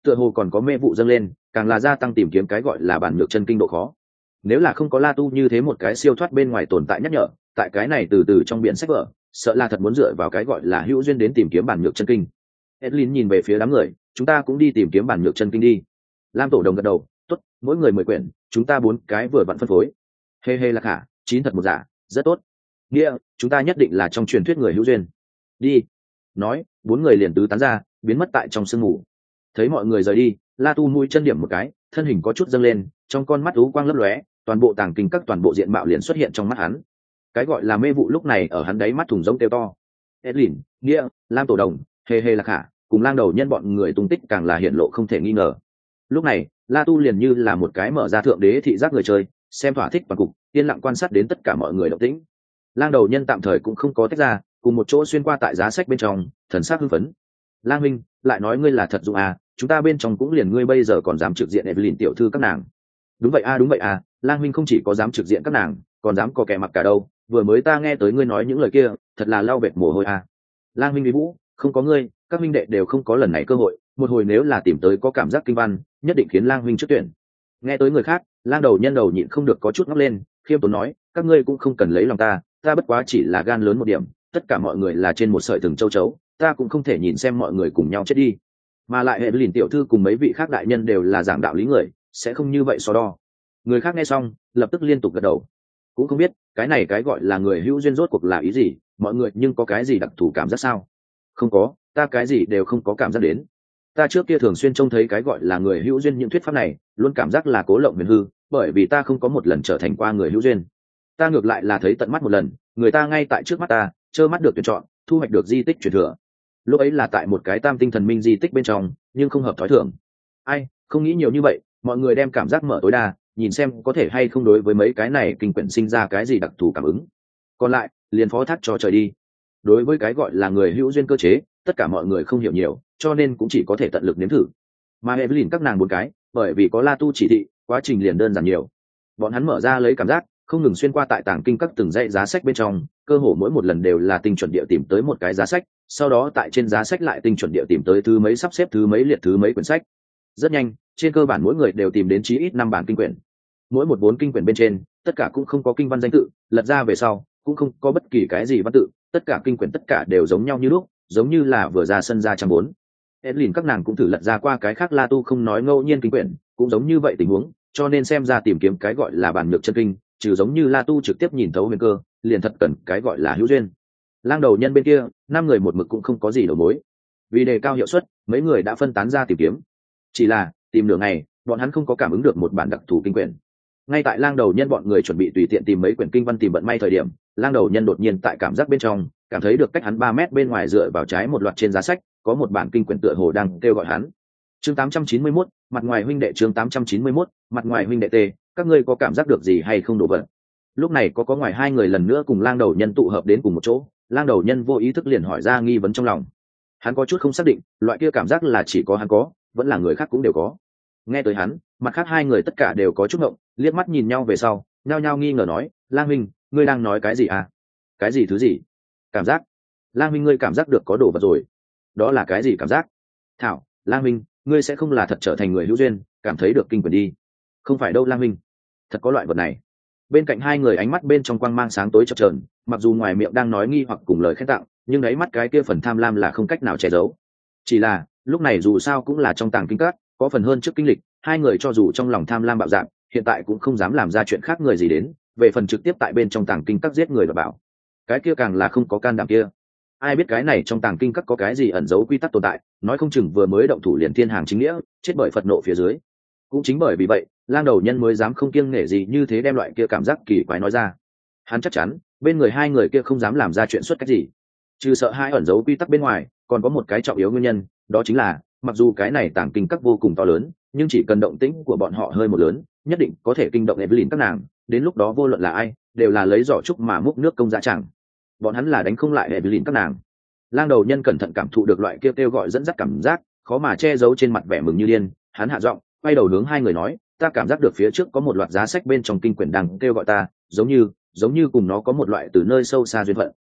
tựa hồ còn có mê vụ dâng lên, càng là gia tăng tìm kiếm cái gọi là bản nhược chân kinh độ khó. Nếu là không có La Tu như thế một cái siêu thoát bên ngoài tồn tại nhắc nhở, tại cái này từ từ trong biển sách vở, sợ là thật muốn dựa vào cái gọi là hữu duyên đến tìm kiếm bản nhược chân kinh. Edlin nhìn về phía đám người, chúng ta cũng đi tìm kiếm bản nhược chân kinh đi. Lam Tổ Đồng gật đầu, tốt, mỗi người mười quyển, chúng ta bốn cái vừa vặn phân phối. Hê hê Lạc Hà, chín thật một giả, rất tốt. Nghĩa, chúng ta nhất định là trong truyền thuyết người hữu duyên. Đi. Nói, bốn người liền tứ tán ra, biến mất tại trong sương mù. Thấy mọi người rời đi, La Tu mũi chân điểm một cái, thân hình có chút dâng lên, trong con mắt u quang lấp lóe, toàn bộ tàng kinh các toàn bộ diện mạo liền xuất hiện trong mắt hắn. Cái gọi là mê vụ lúc này ở hắn đáy mắt thùng giống kêu to. Edlin, Nghĩa, Lam Tổ Đồng, hê hê Lạc Hà, cùng Lang Đầu Nhân bọn người tung tích càng là hiện lộ không thể nghi ngờ. Lúc này, La Tu liền như là một cái mở ra thượng đế thị giác người chơi, xem thỏa thích toàn cục, yên lặng quan sát đến tất cả mọi người động tĩnh. Lang Đầu Nhân tạm thời cũng không có tách ra, cùng một chỗ xuyên qua tại giá sách bên trong, thần sắc hưng phấn. Lang huynh, lại nói ngươi là thật dụng à, chúng ta bên trong cũng liền ngươi bây giờ còn dám trực diện Evelyn tiểu thư các nàng. Đúng vậy à đúng vậy à, Lang huynh không chỉ có dám trực diện các nàng, còn dám có kẻ mặc cả đâu, vừa mới ta nghe tới ngươi nói những lời kia, thật là lau vệt mồ hôi à. Lang huynh Lý Vũ, không có ngươi, các huynh đệ đều không có lần này cơ hội, một hồi nếu là tìm tới có cảm giác kinh văn, nhất định khiến Lang huynh trước tuyển. Nghe tới người khác, Lang Đầu Nhân đầu nhịn không được có chút ngóc lên, khiêm tốn nói, các ngươi cũng không cần lấy lòng ta, ta bất quá chỉ là gan lớn một điểm, tất cả mọi người là trên một sợi thừng châu chấu, ta cũng không thể nhìn xem mọi người cùng nhau chết đi. Mà lại hệ lìn tiểu thư cùng mấy vị khác đại nhân đều là giảng đạo lý người, sẽ không như vậy so đo. Người khác nghe xong, lập tức liên tục gật đầu. Cũng không biết cái này cái gọi là người hữu duyên rốt cuộc là ý gì, mọi người nhưng có cái gì đặc thù cảm giác sao? Không có, ta cái gì đều không có cảm giác đến. Ta trước kia thường xuyên trông thấy cái gọi là người hữu duyên những thuyết pháp này, luôn cảm giác là cố lộng huyền hư, bởi vì ta không có một lần trở thành qua người hữu duyên. Ta ngược lại là thấy tận mắt một lần, người ta ngay tại trước mắt ta, trơ mắt được tuyển chọn, thu hoạch được di tích truyền thừa. Lúc ấy là tại một cái tam tinh thần minh di tích bên trong, nhưng không hợp thói thường. Ai, không nghĩ nhiều như vậy, mọi người đem cảm giác mở tối đa, nhìn xem có thể hay không đối với mấy cái này kinh quyển sinh ra cái gì đặc thù cảm ứng. Còn lại, liền phó thác cho trời đi. Đối với cái gọi là người hữu duyên cơ chế, tất cả mọi người không hiểu nhiều, cho nên cũng chỉ có thể tận lực nếm thử. Mà Evelyn các nàng bốn cái, bởi vì có La Tu chỉ thị, quá trình liền đơn giản nhiều. Bọn hắn mở ra lấy cảm giác, không ngừng xuyên qua tại tàng kinh các từng dãy giá sách bên trong, cơ hồ mỗi một lần đều là tinh chuẩn địa tìm tới một cái giá sách, sau đó tại trên giá sách lại tinh chuẩn địa tìm tới thứ mấy sắp xếp thứ mấy liệt thứ mấy quyển sách. Rất nhanh, trên cơ bản mỗi người đều tìm đến chí ít năm bản kinh quyển. Mỗi một bốn kinh quyển bên trên, tất cả cũng không có kinh văn danh tự, lật ra về sau, cũng không có bất kỳ cái gì văn tự, tất cả kinh quyển tất cả đều giống nhau như lúc, giống như là vừa ra sân ra trăm bốn. Edlin các nàng cũng thử lật ra qua cái khác La Tu không nói ngẫu nhiên kinh quyển, cũng giống như vậy tình huống, cho nên xem ra tìm kiếm cái gọi là bản nhược chân kinh, trừ giống như La Tu trực tiếp nhìn thấu huyền cơ, liền thật cần cái gọi là hữu duyên. Lang Đầu Nhân bên kia, năm người một mực cũng không có gì đầu mối. Vì đề cao hiệu suất, mấy người đã phân tán ra tìm kiếm. Chỉ là, tìm nửa ngày, bọn hắn không có cảm ứng được một bản đặc thù kinh quyển. Ngay tại Lang Đầu Nhân bọn người chuẩn bị tùy tiện tìm mấy quyển kinh văn tìm vận may thời điểm, Lang Đầu Nhân đột nhiên tại cảm giác bên trong, cảm thấy được cách hắn ba mét bên ngoài dựa vào trái một loạt trên giá sách, có một bản kinh quyển tựa hồ đang kêu gọi hắn. Chương tám trăm chín mươi mốt, mặt ngoài huynh đệ chương tám trăm chín mươi mốt, mặt ngoài huynh đệ tê, các ngươi có cảm giác được gì hay không đổ vật? Lúc này có có ngoài hai người lần nữa cùng Lang Đầu Nhân tụ hợp đến cùng một chỗ, Lang Đầu Nhân vô ý thức liền hỏi ra nghi vấn trong lòng. Hắn có chút không xác định, loại kia cảm giác là chỉ có hắn có, vẫn là người khác cũng đều có. Nghe tới hắn, mặt khác hai người tất cả đều có chút ngộng, liếc mắt nhìn nhau về sau, nhao nhao nghi ngờ nói, Lang huynh, ngươi đang nói cái gì à? Cái gì thứ gì? Cảm giác? Lang huynh ngươi cảm giác được có đồ vật rồi? Đó là cái gì cảm giác? Thảo, Lang huynh, ngươi sẽ không là thật trở thành người hữu duyên, cảm thấy được kinh quyển đi? Không phải đâu Lang huynh, thật có loại vật này. Bên cạnh hai người ánh mắt bên trong quang mang sáng tối chập chờn, mặc dù ngoài miệng đang nói nghi hoặc cùng lời khen tặng, nhưng đáy mắt cái kia phần tham lam là không cách nào che giấu. Chỉ là lúc này dù sao cũng là trong tàng kinh các, có phần hơn trước kinh lịch, hai người cho dù trong lòng tham lam bạo dạn, hiện tại cũng không dám làm ra chuyện khác người gì đến, về phần trực tiếp tại bên trong tàng kinh các giết người và bảo, cái kia càng là không có can đảm kia. Ai biết cái này trong tàng kinh các có cái gì ẩn giấu quy tắc tồn tại, nói không chừng vừa mới động thủ liền thiên hàng chính nghĩa, chết bởi Phật nộ phía dưới. Cũng chính bởi vì vậy, Lang Đầu Nhân mới dám không kiêng nể gì như thế đem loại kia cảm giác kỳ quái nói ra. Hắn chắc chắn bên người hai người kia không dám làm ra chuyện xuất cách gì, trừ sợ hai ẩn giấu quy tắc bên ngoài, còn có một cái trọng yếu nguyên nhân, đó chính là mặc dù cái này tàng kinh các vô cùng to lớn, nhưng chỉ cần động tĩnh của bọn họ hơi một lớn, nhất định có thể kinh động Evelyn các nàng, đến lúc đó vô luận là ai, đều là lấy giỏ trúc mà múc nước công dạ chẳng. Bọn hắn là đánh không lại Evelyn các nàng. Lang Đầu Nhân cẩn thận cảm thụ được loại kia kêu gọi dẫn dắt cảm giác, khó mà che giấu trên mặt vẻ mừng như điên, hắn hạ giọng, quay đầu hướng hai người nói, ta cảm giác được phía trước có một loạt giá sách bên trong kinh quyển đang kêu gọi ta, giống như, giống như cùng nó có một loại từ nơi sâu xa duyên phận.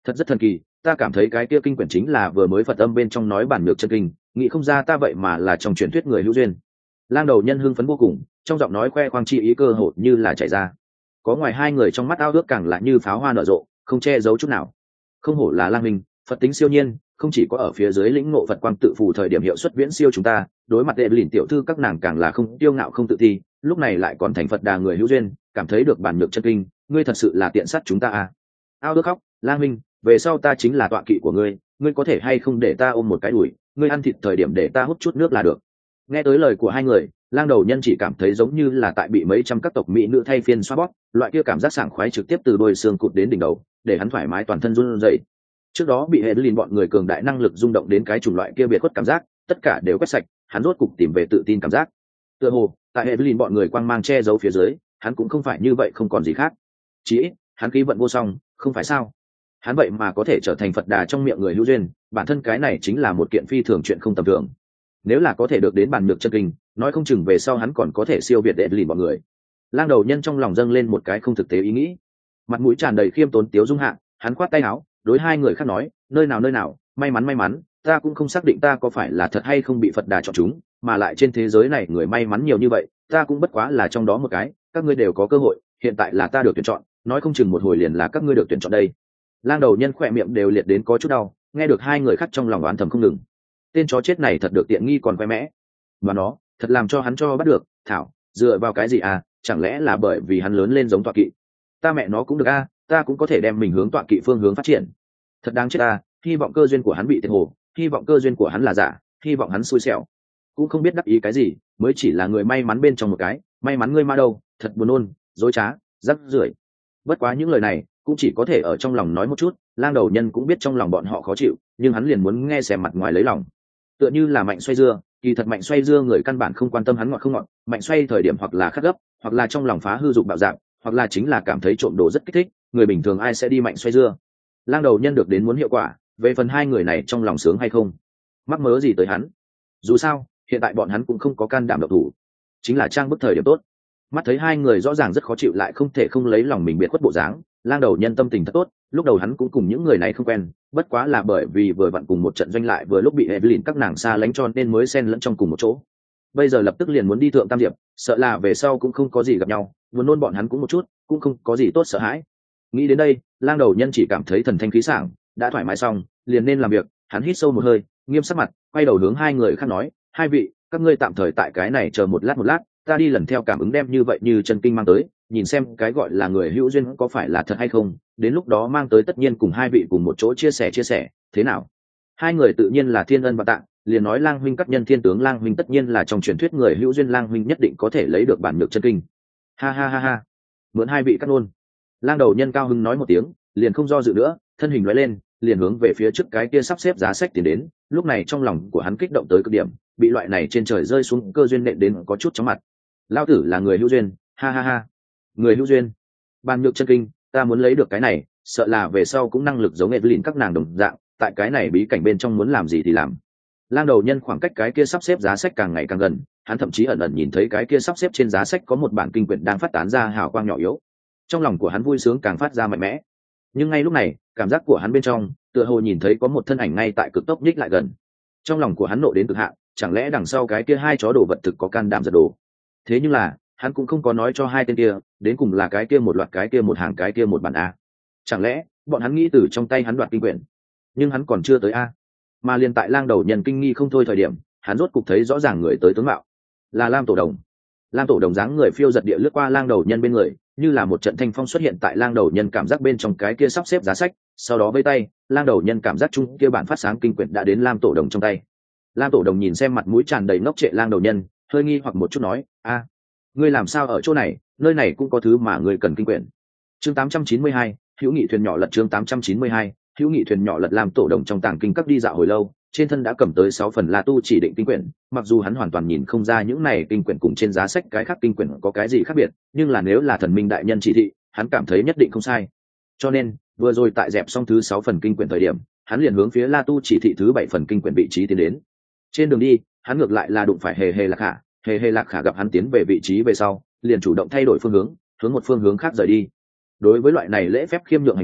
Thật rất thần kỳ, ta cảm thấy cái kia kinh quyển chính là vừa mới Phật âm bên trong nói bản nhược chân kinh, nghĩ không ra ta vậy mà là trong truyền thuyết người hữu duyên. Lang đầu nhân hưng phấn vô cùng, trong giọng nói khoe khoang chi ý cơ hội như là chảy ra. Có ngoài hai người trong mắt ao ước càng lại như pháo hoa nở rộ, không che giấu chút nào. Không hổ là Lang Minh, Phật tính siêu nhiên, không chỉ có ở phía dưới lĩnh ngộ Phật quang tự phù thời điểm hiệu suất viễn siêu chúng ta, đối mặt đệ lìn tiểu thư các nàng càng là không tiêu ngạo không tự ti, lúc này lại còn thành Phật đà người hữu duyên, cảm thấy được bản nhược chân kinh, ngươi thật sự là tiện sát chúng ta à? Ao ước khóc, Lang Minh, về sau ta chính là tọa kỵ của ngươi, ngươi có thể hay không để ta ôm một cái đùi, ngươi ăn thịt thời điểm để ta hút chút nước là được. Nghe tới lời của hai người, Lang đầu nhân chỉ cảm thấy giống như là tại bị mấy trăm các tộc mỹ nữ thay phiên xoa bóp, loại kia cảm giác sảng khoái trực tiếp từ đôi xương cụt đến đỉnh đầu, để hắn thoải mái toàn thân run rẩy. Trước đó bị hệ lìn bọn người cường đại năng lực rung động đến cái chủng loại kia biệt khuất cảm giác, tất cả đều quét sạch, hắn rốt cục tìm về tự tin cảm giác. Tựa hồ, tại hệ lìn bọn người quang mang che giấu phía dưới, hắn cũng không phải như vậy không còn gì khác. Chỉ ít, hắn khí vận vô song, không phải sao? Hắn vậy mà có thể trở thành Phật đà trong miệng người hữu duyên, bản thân cái này chính là một kiện phi thường chuyện không tầm thường. Nếu là có thể được đến bản nhược chân kinh, nói không chừng về sau hắn còn có thể siêu việt đệ lìn bọn người. Lang đầu nhân trong lòng dâng lên một cái không thực tế ý nghĩ, mặt mũi tràn đầy khiêm tốn tiếu dung hạ, hắn khoát tay áo, đối hai người khác nói, nơi nào nơi nào, may mắn may mắn, ta cũng không xác định ta có phải là thật hay không bị Phật đà chọn chúng, mà lại trên thế giới này người may mắn nhiều như vậy, ta cũng bất quá là trong đó một cái, các ngươi đều có cơ hội, hiện tại là ta được tuyển chọn, nói không chừng một hồi liền là các ngươi được tuyển chọn đây. Lang đầu nhân khỏe miệng đều liệt đến có chút đau, nghe được hai người khác trong lòng oán thầm không ngừng. Tên chó chết này thật được tiện nghi còn khoe mẽ, mà nó thật làm cho hắn cho bắt được. Thảo, dựa vào cái gì à? Chẳng lẽ là bởi vì hắn lớn lên giống tọa kỵ? Ta mẹ nó cũng được a, ta cũng có thể đem mình hướng tọa kỵ phương hướng phát triển. Thật đáng chết ta, hy vọng cơ duyên của hắn bị thiệt hồ, hy vọng cơ duyên của hắn là giả, hy vọng hắn xui xẻo. Cũng không biết đắc ý cái gì, mới chỉ là người may mắn bên trong một cái, may mắn ngươi ma đâu, thật buồn nôn, dối trá, rắc rưởi. Bất quá những lời này cũng chỉ có thể ở trong lòng nói một chút, Lang đầu nhân cũng biết trong lòng bọn họ khó chịu, nhưng hắn liền muốn nghe xem mặt ngoài lấy lòng. Tựa như là mạnh xoay dưa, kỳ thật mạnh xoay dưa người căn bản không quan tâm hắn ngọt không ngọt, mạnh xoay thời điểm hoặc là khát gấp, hoặc là trong lòng phá hư dục bạo dạng, hoặc là chính là cảm thấy trộm đồ rất kích thích, người bình thường ai sẽ đi mạnh xoay dưa. Lang đầu nhân được đến muốn hiệu quả, về phần hai người này trong lòng sướng hay không, mắc mớ gì tới hắn. Dù sao, hiện tại bọn hắn cũng không có can đảm độc thủ, chính là trang bức thời điểm tốt. Mắt thấy hai người rõ ràng rất khó chịu lại không thể không lấy lòng mình biệt khuất bộ dáng, Lang đầu nhân tâm tình thật tốt, lúc đầu hắn cũng cùng những người này không quen, bất quá là bởi vì vừa vặn cùng một trận doanh lại vừa lúc bị Evelyn các nàng xa lánh cho nên mới xen lẫn trong cùng một chỗ. Bây giờ lập tức liền muốn đi thượng tam diệp, sợ là về sau cũng không có gì gặp nhau, muốn nôn bọn hắn cũng một chút, cũng không có gì tốt sợ hãi. Nghĩ đến đây, Lang đầu nhân chỉ cảm thấy thần thanh khí sảng, đã thoải mái xong, liền nên làm việc. Hắn hít sâu một hơi, nghiêm sắc mặt, quay đầu hướng hai người khác nói, hai vị, các ngươi tạm thời tại cái này chờ một lát một lát, ta đi lần theo cảm ứng đem như vậy như chân kinh mang tới, nhìn xem cái gọi là người hữu duyên có phải là thật hay không, đến lúc đó mang tới tất nhiên cùng hai vị cùng một chỗ chia sẻ chia sẻ, thế nào? Hai người tự nhiên là thiên ân và tạng, liền nói Lang huynh các nhân thiên tướng Lang huynh tất nhiên là trong truyền thuyết người hữu duyên, Lang huynh nhất định có thể lấy được bản nhược chân kinh. Ha ha ha ha, mượn hai vị cắt nôn. Lang đầu nhân cao hưng nói một tiếng, liền không do dự nữa, thân hình lóe lên, liền hướng về phía trước cái kia sắp xếp giá sách tiến đến. Lúc này trong lòng của hắn kích động tới cực điểm, bị loại này trên trời rơi xuống cơ duyên nện đến có chút chóng mặt. Lao tử là người hữu duyên, ha ha ha, người hữu duyên, bản nhược chân kinh, ta muốn lấy được cái này, sợ là về sau cũng năng lực giống Evelyn các nàng đồng dạng, tại cái này bí cảnh bên trong muốn làm gì thì làm. Lang đầu nhân khoảng cách cái kia sắp xếp giá sách càng ngày càng gần, hắn thậm chí ẩn ẩn nhìn thấy cái kia sắp xếp trên giá sách có một bản kinh quyển đang phát tán ra hào quang nhỏ yếu. Trong lòng của hắn vui sướng càng phát ra mạnh mẽ. Nhưng ngay lúc này, cảm giác của hắn bên trong, tựa hồ nhìn thấy có một thân ảnh ngay tại cực tốc nhích lại gần. Trong lòng của hắn nộ đến cực hạn, chẳng lẽ đằng sau cái kia hai chó đồ vật thực có can đảm giật đồ. Thế nhưng là, hắn cũng không có nói cho hai tên kia, đến cùng là cái kia một loạt cái kia một hàng cái kia một bản a. Chẳng lẽ, bọn hắn nghĩ từ trong tay hắn đoạt kinh quyển, nhưng hắn còn chưa tới a. Mà liền tại Lang đầu nhân kinh nghi không thôi thời điểm, hắn rốt cục thấy rõ ràng người tới tướng mạo, là Lam Tổ Đồng. Lam Tổ Đồng dáng người phiêu giật địa lướt qua Lang đầu nhân bên người, như là một trận thanh phong xuất hiện tại Lang đầu nhân cảm giác bên trong cái kia sắp xếp giá sách, sau đó vây tay, Lang đầu nhân cảm giác chung kia bản phát sáng kinh quyển đã đến Lam Tổ Đồng trong tay. Lam Tổ Đồng nhìn xem mặt mũi tràn đầy ngốc trệ Lang đầu nhân, hơi nghi hoặc một chút nói, a, ngươi làm sao ở chỗ này, nơi này cũng có thứ mà ngươi cần kinh quyển. Chương tám trăm chín mươi hai, hữu nghị thuyền nhỏ lật. Chương tám trăm chín mươi hai, hữu nghị thuyền nhỏ lật. Lam Tổ Đồng trong tàng kinh các đi dạo hồi lâu, trên thân đã cầm tới sáu phần La Tu chỉ định kinh quyển, mặc dù hắn hoàn toàn nhìn không ra những này kinh quyển cùng trên giá sách cái khác kinh quyển có cái gì khác biệt, nhưng là nếu là thần minh đại nhân chỉ thị, hắn cảm thấy nhất định không sai. Cho nên, vừa rồi tại dẹp xong thứ sáu phần kinh quyển thời điểm, hắn liền hướng phía La Tu chỉ thị thứ bảy phần kinh quyển vị trí tiến đến. Trên đường đi, hắn ngược lại là đụng phải Hề Hề Lạc Khả, Hề Hề Lạc Khả gặp hắn tiến về vị trí về sau, liền chủ động thay đổi phương hướng, hướng một phương hướng khác rời đi. Đối với loại này lễ phép khiêm nhượng hành vi,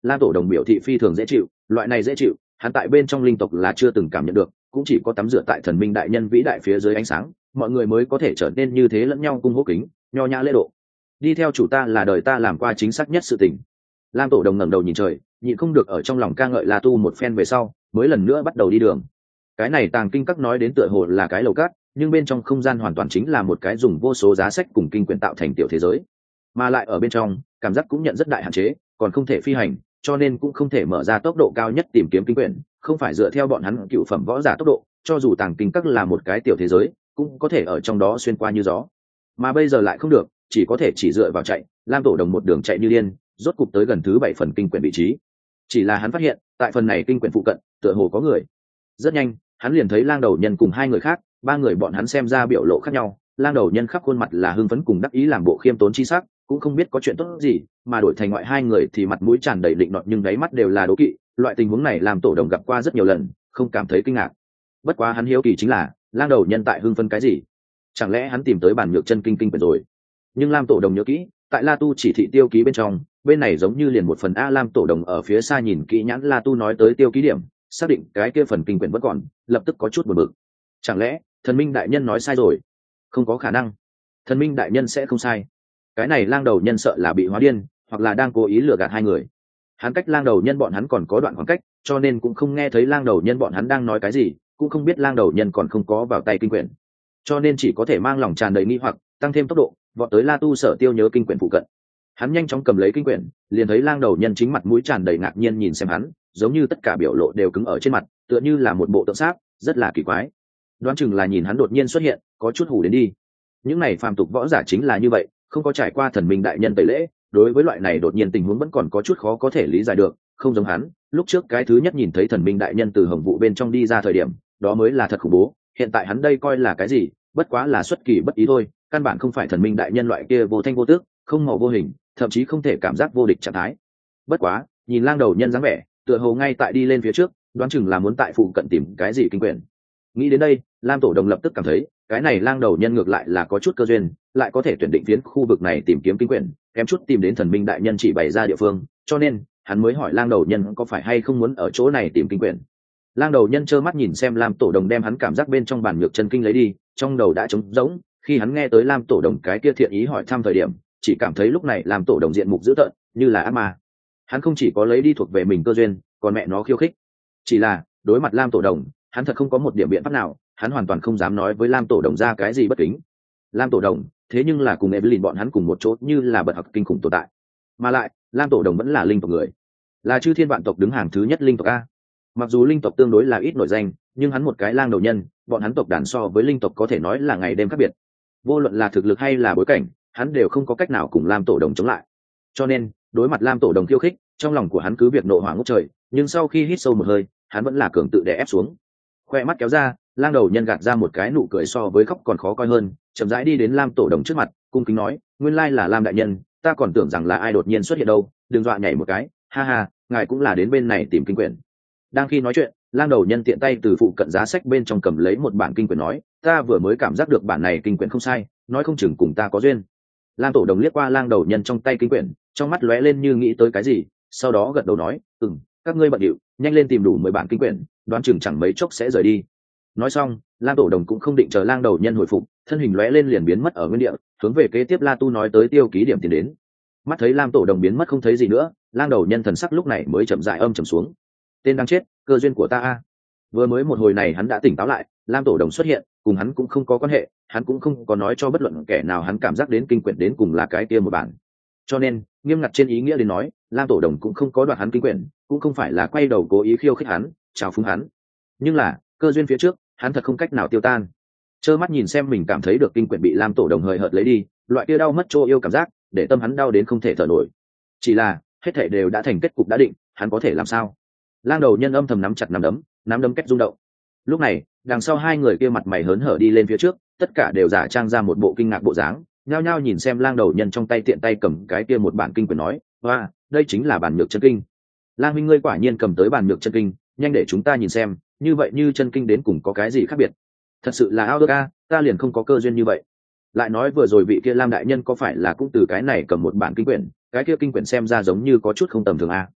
lam tổ đồng biểu thị phi thường dễ chịu, loại này dễ chịu hắn tại bên trong linh tộc là chưa từng cảm nhận được, cũng chỉ có tắm rửa tại thần minh đại nhân vĩ đại phía dưới ánh sáng, mọi người mới có thể trở nên như thế lẫn nhau cung hô kính, nho nhã lễ độ. Đi theo chủ ta là đời ta làm qua chính xác nhất sự tình. Lam tổ đồng ngẩng đầu nhìn trời, nhịn không được ở trong lòng ca ngợi La Tu một phen về sau, mới lần nữa bắt đầu đi đường. Cái này tàng kinh các nói đến tựa hồ là cái lầu cát, nhưng bên trong không gian hoàn toàn chính là một cái dùng vô số giá sách cùng kinh quyển tạo thành tiểu thế giới, mà lại ở bên trong cảm giác cũng nhận rất đại hạn chế, còn không thể phi hành, cho nên cũng không thể mở ra tốc độ cao nhất tìm kiếm kinh quyển, không phải dựa theo bọn hắn cựu phẩm võ giả tốc độ, cho dù tàng kinh các là một cái tiểu thế giới cũng có thể ở trong đó xuyên qua như gió, mà bây giờ lại không được, chỉ có thể chỉ dựa vào chạy. Lam tổ đồng một đường chạy như điên, rốt cục tới gần thứ bảy phần kinh quyển vị trí. Chỉ là hắn phát hiện tại phần này kinh quyển phụ cận tựa hồ có người. Rất nhanh hắn liền thấy lang đầu nhân cùng hai người khác, ba người bọn hắn xem ra biểu lộ khác nhau. Lang đầu nhân khắp khuôn mặt là hưng phấn cùng đắc ý, làm bộ khiêm tốn chi sắc, cũng không biết có chuyện tốt gì, mà đổi thành ngoại hai người thì mặt mũi tràn đầy định nọt nhưng đáy mắt đều là đố kỵ. Loại tình huống này làm tổ đồng gặp qua rất nhiều lần, không cảm thấy kinh ngạc. Bất quá hắn hiếu kỳ chính là lang đầu nhân tại hưng phấn cái gì? Chẳng lẽ hắn tìm tới bản nhược chân kinh kinh quyển rồi? Nhưng lam tổ đồng nhớ kỹ, tại La Tu chỉ thị tiêu ký bên trong, bên này giống như liền một phần a. Lam tổ đồng ở phía xa nhìn kỹ nhãn La Tu nói tới tiêu ký điểm, xác định cái kia phần kinh quyển vẫn còn, lập tức có chút buồn bực. Chẳng lẽ thần minh đại nhân nói sai rồi? Không có khả năng, thần minh đại nhân sẽ không sai. Cái này lang đầu nhân sợ là bị hóa điên, hoặc là đang cố ý lừa gạt hai người. Hắn cách lang đầu nhân bọn hắn còn có đoạn khoảng cách, cho nên cũng không nghe thấy lang đầu nhân bọn hắn đang nói cái gì, cũng không biết lang đầu nhân còn không có vào tay kinh quyển, cho nên chỉ có thể mang lòng tràn đầy nghi hoặc, tăng thêm tốc độ vọt tới La Tu sở tiêu nhớ kinh quyển phụ cận. Hắn nhanh chóng cầm lấy kinh quyển, liền thấy lang đầu nhân chính mặt mũi tràn đầy ngạc nhiên nhìn xem hắn, giống như tất cả biểu lộ đều cứng ở trên mặt, tựa như là một bộ tượng sáp, rất là kỳ quái. Đoán chừng là nhìn hắn đột nhiên xuất hiện, có chút hù đến đi. Những này phàm tục võ giả chính là như vậy, không có trải qua thần minh đại nhân tẩy lễ, đối với loại này đột nhiên tình huống vẫn còn có chút khó có thể lý giải được. Không giống hắn, lúc trước cái thứ nhất nhìn thấy thần minh đại nhân từ hồng vụ bên trong đi ra thời điểm, đó mới là thật khủng bố. Hiện tại hắn đây coi là cái gì, bất quá là xuất kỳ bất ý thôi, căn bản không phải thần minh đại nhân loại kia vô thanh vô tước, không màu vô hình, thậm chí không thể cảm giác vô địch trạng thái. Bất quá nhìn lang đầu nhân dáng vẻ, tựa hồ ngay tại đi lên phía trước, đoán chừng là muốn tại phụ cận tìm cái gì kinh quyển. Nghĩ đến đây, lam tổ đồng lập tức cảm thấy cái này lang đầu nhân ngược lại là có chút cơ duyên, lại có thể tuyển định phiến khu vực này tìm kiếm kinh quyển, kém chút tìm đến thần minh đại nhân chỉ bày ra địa phương, cho nên hắn mới hỏi lang đầu nhân có phải hay không muốn ở chỗ này tìm kinh quyển. Lang đầu nhân trơ mắt nhìn xem lam tổ đồng đem hắn cảm giác bên trong bản nhược chân kinh lấy đi, trong đầu đã trống rỗng. Khi hắn nghe tới lam tổ đồng cái kia thiện ý hỏi thăm thời điểm, chỉ cảm thấy lúc này lam tổ đồng diện mục dữ tợn, như là ác ma. Hắn không chỉ có lấy đi thuộc về mình cơ duyên, còn mẹ nó khiêu khích. Chỉ là đối mặt lam tổ đồng, hắn thật không có một điểm biện pháp nào, hắn hoàn toàn không dám nói với lam tổ đồng ra cái gì bất kính. Lam tổ đồng thế nhưng là cùng Evelyn bọn hắn cùng một chỗ, như là bậc học kinh khủng tồn tại, mà lại lam tổ đồng vẫn là linh tộc người, là chư thiên vạn tộc đứng hàng thứ nhất linh tộc a. Mặc dù linh tộc tương đối là ít nổi danh, nhưng hắn một cái lang đầu nhân, bọn hắn tộc đàn so với linh tộc có thể nói là ngày đêm khác biệt. Vô luận là thực lực hay là bối cảnh, hắn đều không có cách nào cùng lam tổ đồng chống lại. Cho nên đối mặt lam tổ đồng khiêu khích, trong lòng của hắn cứ việc nộ hỏa ngút trời, nhưng sau khi hít sâu một hơi, hắn vẫn là cường tự đè ép xuống. Khoe mắt kéo ra, lang đầu nhân gạt ra một cái nụ cười so với khóc còn khó coi hơn, chậm rãi đi đến lam tổ đồng trước mặt, cung kính nói: nguyên lai là lam đại nhân, ta còn tưởng rằng là ai đột nhiên xuất hiện đâu, đừng dọa nhảy một cái, ha ha, ngài cũng là đến bên này tìm kinh quyển. Đang khi nói chuyện, lang đầu nhân tiện tay từ phụ cận giá sách bên trong cầm lấy một bản kinh quyển nói: ta vừa mới cảm giác được bản này kinh quyển không sai, nói không chừng cùng ta có duyên. Lang tổ đồng liếc qua lang đầu nhân trong tay kinh quyển, trong mắt lóe lên như nghĩ tới cái gì, sau đó gật đầu nói: ừm, các ngươi bận điệu, nhanh lên tìm đủ mười bản kinh quyển, đoán chừng chẳng mấy chốc sẽ rời đi. Nói xong, lang tổ đồng cũng không định chờ lang đầu nhân hồi phục, thân hình lóe lên liền biến mất ở nguyên địa, hướng về kế tiếp La Tu nói tới tiêu ký điểm tiến đến. Mắt thấy lam tổ đồng biến mất không thấy gì nữa, lang đầu nhân thần sắc lúc này mới chậm rãi âm trầm xuống. Tên đang chết, cơ duyên của ta a. Vừa mới một hồi này hắn đã tỉnh táo lại, lam tổ đồng xuất hiện cùng hắn cũng không có quan hệ, hắn cũng không có nói cho bất luận kẻ nào hắn cảm giác đến kinh quyển đến cùng là cái kia một bản. Cho nên nghiêm ngặt trên ý nghĩa đến nói, lam tổ đồng cũng không có đoạt hắn kinh quyển, cũng không phải là quay đầu cố ý khiêu khích hắn, chào phúng hắn. Nhưng là cơ duyên phía trước, hắn thật không cách nào tiêu tan. Trơ mắt nhìn xem mình cảm thấy được kinh quyển bị lam tổ đồng hời hợt lấy đi, loại kia đau mất chỗ yêu cảm giác, để tâm hắn đau đến không thể thở nổi. Chỉ là hết thảy đều đã thành kết cục đã định, hắn có thể làm sao? Lang đầu nhân âm thầm nắm chặt nắm đấm, nắm đấm kết rung động. Lúc này đằng sau hai người kia mặt mày hớn hở đi lên phía trước, tất cả đều giả trang ra một bộ kinh ngạc bộ dáng, nhao nhao nhìn xem lang đầu nhân trong tay tiện tay cầm cái kia một bản kinh quyển nói: hoa, đây chính là bản nhược chân kinh. Lang huynh ngươi quả nhiên cầm tới bản nhược chân kinh, nhanh để chúng ta nhìn xem, như vậy như chân kinh đến cùng có cái gì khác biệt. Thật sự là ao ước a, ta liền không có cơ duyên như vậy. Lại nói vừa rồi vị kia lam đại nhân có phải là cũng từ cái này cầm một bản kinh quyển, cái kia kinh quyển xem ra giống như có chút không tầm thường a.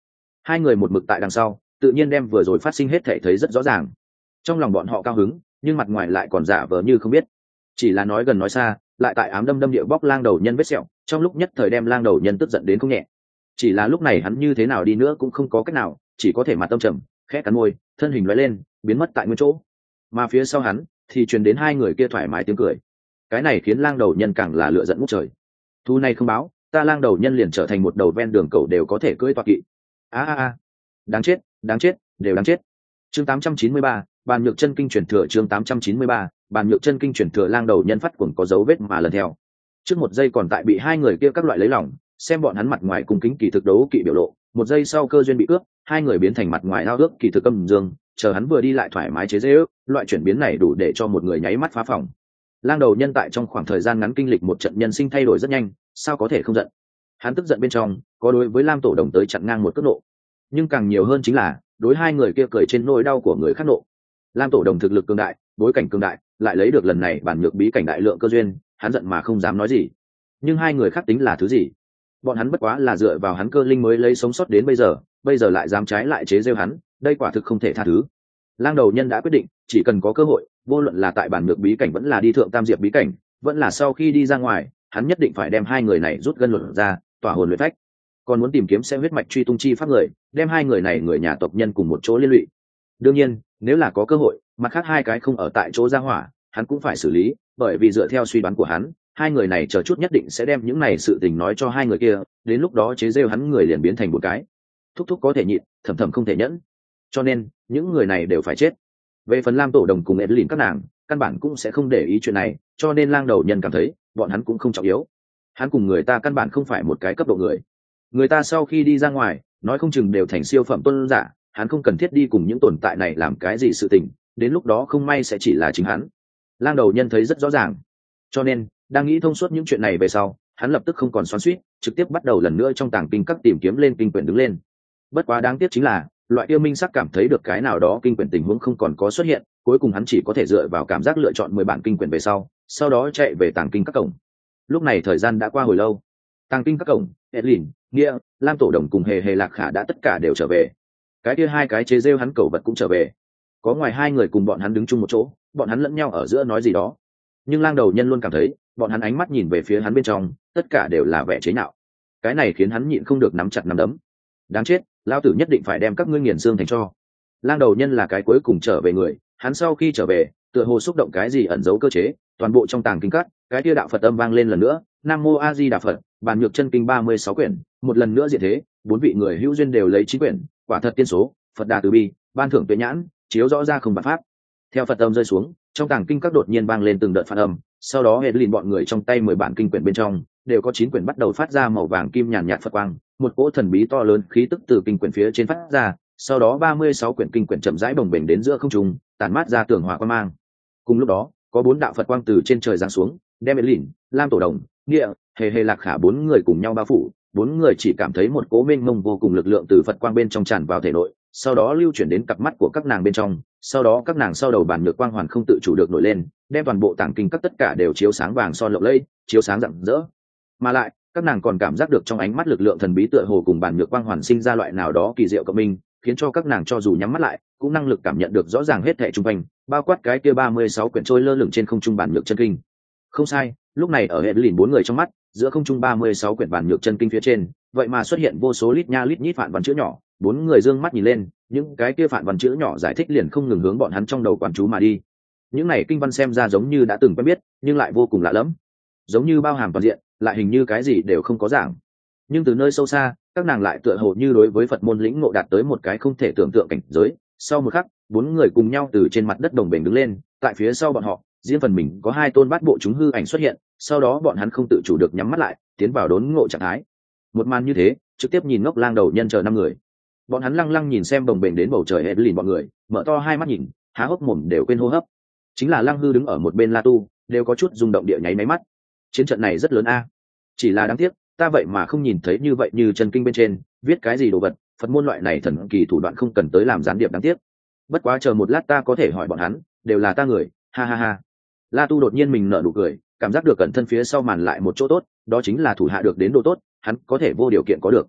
Hai người một mực tại đằng sau tự nhiên đem vừa rồi phát sinh hết thể thấy rất rõ ràng. Trong lòng bọn họ cao hứng, nhưng mặt ngoài lại còn giả vờ như không biết, chỉ là nói gần nói xa, lại tại ám đâm đâm địa bóc lang đầu nhân vết sẹo, trong lúc nhất thời đem lang đầu nhân tức giận đến không nhẹ. Chỉ là lúc này hắn như thế nào đi nữa cũng không có cách nào, chỉ có thể mặt tâm trầm, khẽ cắn môi, thân hình lóe lên, biến mất tại nguyên chỗ. Mà phía sau hắn thì truyền đến hai người kia thoải mái tiếng cười. Cái này khiến lang đầu nhân càng là lửa giận ngút trời. Thu này không báo, ta lang đầu nhân liền trở thành một đầu ven đường cẩu đều có thể cưỡi toạc kỵ. A a a, đáng chết, đáng chết, đều đáng chết. Chương tám trăm chín mươi ba, bàn nhược chân kinh truyền thừa. Chương tám trăm chín mươi ba, bàn nhược chân kinh truyền thừa. Lang đầu nhân phát cuồng có dấu vết mà lần theo. Trước một giây còn tại bị hai người kia các loại lấy lòng, xem bọn hắn mặt ngoài cung kính kỳ thực đấu kỵ biểu lộ, một giây sau cơ duyên bị cướp, hai người biến thành mặt ngoài ao ước kỳ thực âm dương, chờ hắn vừa đi lại thoải mái chế giễu, loại chuyển biến này đủ để cho một người nháy mắt phá phòng. Lang đầu nhân tại trong khoảng thời gian ngắn kinh lịch một trận nhân sinh thay đổi rất nhanh, sao có thể không giận. Hắn tức giận bên trong có đối với Lam tổ đồng tới chặn ngang một cước nộ, nhưng càng nhiều hơn chính là đối hai người kia cười trên nỗi đau của người khác nộ. Lam tổ đồng thực lực cường đại, bối cảnh cường đại, lại lấy được lần này bản nhược bí cảnh đại lượng cơ duyên, hắn giận mà không dám nói gì. Nhưng hai người khác tính là thứ gì? Bọn hắn bất quá là dựa vào hắn cơ linh mới lấy sống sót đến bây giờ, bây giờ lại dám trái lại chế giễu hắn, đây quả thực không thể tha thứ. Lang đầu nhân đã quyết định, chỉ cần có cơ hội, vô luận là tại bản nhược bí cảnh vẫn là đi thượng tam diệp bí cảnh, vẫn là sau khi đi ra ngoài, hắn nhất định phải đem hai người này rút gân luận ra, tỏa hồn luyện phách. Còn muốn tìm kiếm sẽ huyết mạch truy tung chi pháp người, đem hai người này người nhà tộc nhân cùng một chỗ liên lụy. Đương nhiên, nếu là có cơ hội, mặt khác hai cái không ở tại chỗ ra hỏa, hắn cũng phải xử lý, bởi vì dựa theo suy đoán của hắn, hai người này chờ chút nhất định sẽ đem những này sự tình nói cho hai người kia, đến lúc đó chế rêu hắn người liền biến thành một cái. Thúc thúc có thể nhịn, thầm thầm không thể nhẫn. Cho nên, những người này đều phải chết. Về phần Lam tổ đồng cùng Evelyn các nàng, căn bản cũng sẽ không để ý chuyện này, cho nên lang đầu nhân cảm thấy, bọn hắn cũng không trọng yếu. Hắn cùng người ta căn bản không phải một cái cấp độ người. Người ta sau khi đi ra ngoài, nói không chừng đều thành siêu phẩm tôn giả, hắn không cần thiết đi cùng những tồn tại này làm cái gì sự tình, đến lúc đó không may sẽ chỉ là chính hắn. Lang đầu nhân thấy rất rõ ràng, cho nên đang nghĩ thông suốt những chuyện này về sau, hắn lập tức không còn xoắn xuýt, trực tiếp bắt đầu lần nữa trong tàng kinh các tìm kiếm lên kinh quyển đứng lên. Bất quá đáng tiếc chính là, loại yêu minh sắc cảm thấy được cái nào đó kinh quyển tình huống không còn có xuất hiện, cuối cùng hắn chỉ có thể dựa vào cảm giác lựa chọn mười bản kinh quyển về sau, sau đó chạy về tàng kinh các cổng. Lúc này thời gian đã qua hồi lâu, tàng kinh các cổng, Edlin, Nghĩa, Lam tổ đồng cùng hề hề lạc khả đã tất cả đều trở về. Cái kia hai cái chế rêu hắn cầu vật cũng trở về. Có ngoài hai người cùng bọn hắn đứng chung một chỗ, bọn hắn lẫn nhau ở giữa nói gì đó. Nhưng lang đầu nhân luôn cảm thấy, bọn hắn ánh mắt nhìn về phía hắn bên trong, tất cả đều là vẻ chế nhạo. Cái này khiến hắn nhịn không được nắm chặt nắm đấm. Đáng chết, lão tử nhất định phải đem các ngươi nghiền xương thành tro. Lang đầu nhân là cái cuối cùng trở về người, hắn sau khi trở về, tựa hồ xúc động cái gì ẩn giấu cơ chế, toàn bộ trong tàng kinh cát, cái kia đạo Phật âm vang lên lần nữa, Nam Mô A Di Đà Phật, bàn nhược chân kinh ba mươi sáu quyển, một lần nữa diện thế, bốn vị người hữu duyên đều lấy chín quyển, quả thật tiên số, Phật đà từ bi, ban thưởng tuệ nhãn, chiếu rõ ra không bản pháp. Theo Phật âm rơi xuống, trong tàng kinh các đột nhiên vang lên từng đợt phản âm, sau đó hệ lìn bọn người trong tay mười bản kinh quyển bên trong, đều có chín quyển bắt đầu phát ra màu vàng kim nhàn nhạt Phật quang, một cỗ thần bí to lớn khí tức từ kinh quyển phía trên phát ra, sau đó ba mươi sáu quyển kinh quyển chậm rãi bồng bềnh đến giữa không trung, tản mát ra tường hỏa quang mang. Cùng lúc đó, có bốn đạo Phật quang từ trên trời giáng xuống, đem Lìn, Lam tổ đồng, Nghĩa, hề hề lạc khả bốn người cùng nhau bao phủ, bốn người chỉ cảm thấy một cỗ mênh mông vô cùng lực lượng từ Phật quang bên trong tràn vào thể nội, sau đó lưu chuyển đến cặp mắt của các nàng bên trong, sau đó các nàng sau đầu bản nhược quang hoàn không tự chủ được nổi lên, đem toàn bộ tàng kinh các tất cả đều chiếu sáng vàng son lộng lẫy, chiếu sáng rạng rỡ. Mà lại, các nàng còn cảm giác được trong ánh mắt lực lượng thần bí tựa hồ cùng bản nhược quang hoàn sinh ra loại nào đó kỳ diệu cộng minh, khiến cho các nàng cho dù nhắm mắt lại, cũng năng lực cảm nhận được rõ ràng hết thảy xung quanh, bao quát cái kia ba mươi sáu quyển trôi lơ lửng trên không trung bản nhược chân kinh. Không sai, lúc này ở hệ lìn bốn người trong mắt, giữa không trung ba mươi sáu quyển bản nhược chân kinh phía trên, vậy mà xuất hiện vô số lít nha lít nhít phản văn chữ nhỏ, bốn người dương mắt nhìn lên, những cái kia phản văn chữ nhỏ giải thích liền không ngừng hướng bọn hắn trong đầu quán chú mà đi. Những này kinh văn xem ra giống như đã từng quen biết, nhưng lại vô cùng lạ lẫm, giống như bao hàm toàn diện, lại hình như cái gì đều không có giảng. Nhưng từ nơi sâu xa, các nàng lại tựa hồ như đối với Phật môn lĩnh ngộ đạt tới một cái không thể tưởng tượng cảnh giới. Sau một khắc, bốn người cùng nhau từ trên mặt đất đồng bền đứng lên, tại phía sau bọn họ, riêng phần mình có hai tôn bát bộ chúng hư ảnh xuất hiện, sau đó bọn hắn không tự chủ được nhắm mắt lại, tiến vào đốn ngộ trạng thái. Một màn như thế, trực tiếp nhìn ngốc lang đầu nhân chờ năm người. Bọn hắn lăng lăng nhìn xem đồng bền đến bầu trời Evelyn bọn người, mở to hai mắt nhìn, há hốc mồm đều quên hô hấp. Chính là Lăng Hư đứng ở một bên La Tu, đều có chút rung động địa nháy máy mắt. Chiến trận này rất lớn a, chỉ là đáng tiếc, ta vậy mà không nhìn thấy như vậy như chân kinh bên trên viết cái gì đồ vật, Phật môn loại này thần kỳ thủ đoạn không cần tới làm gián điệp, đáng tiếc. Bất quá chờ một lát ta có thể hỏi bọn hắn, đều là ta người, ha ha ha. La Tu đột nhiên mình nở nụ cười, cảm giác được cẩn thân phía sau màn lại một chỗ tốt, đó chính là thủ hạ được đến đồ tốt, hắn có thể vô điều kiện có được.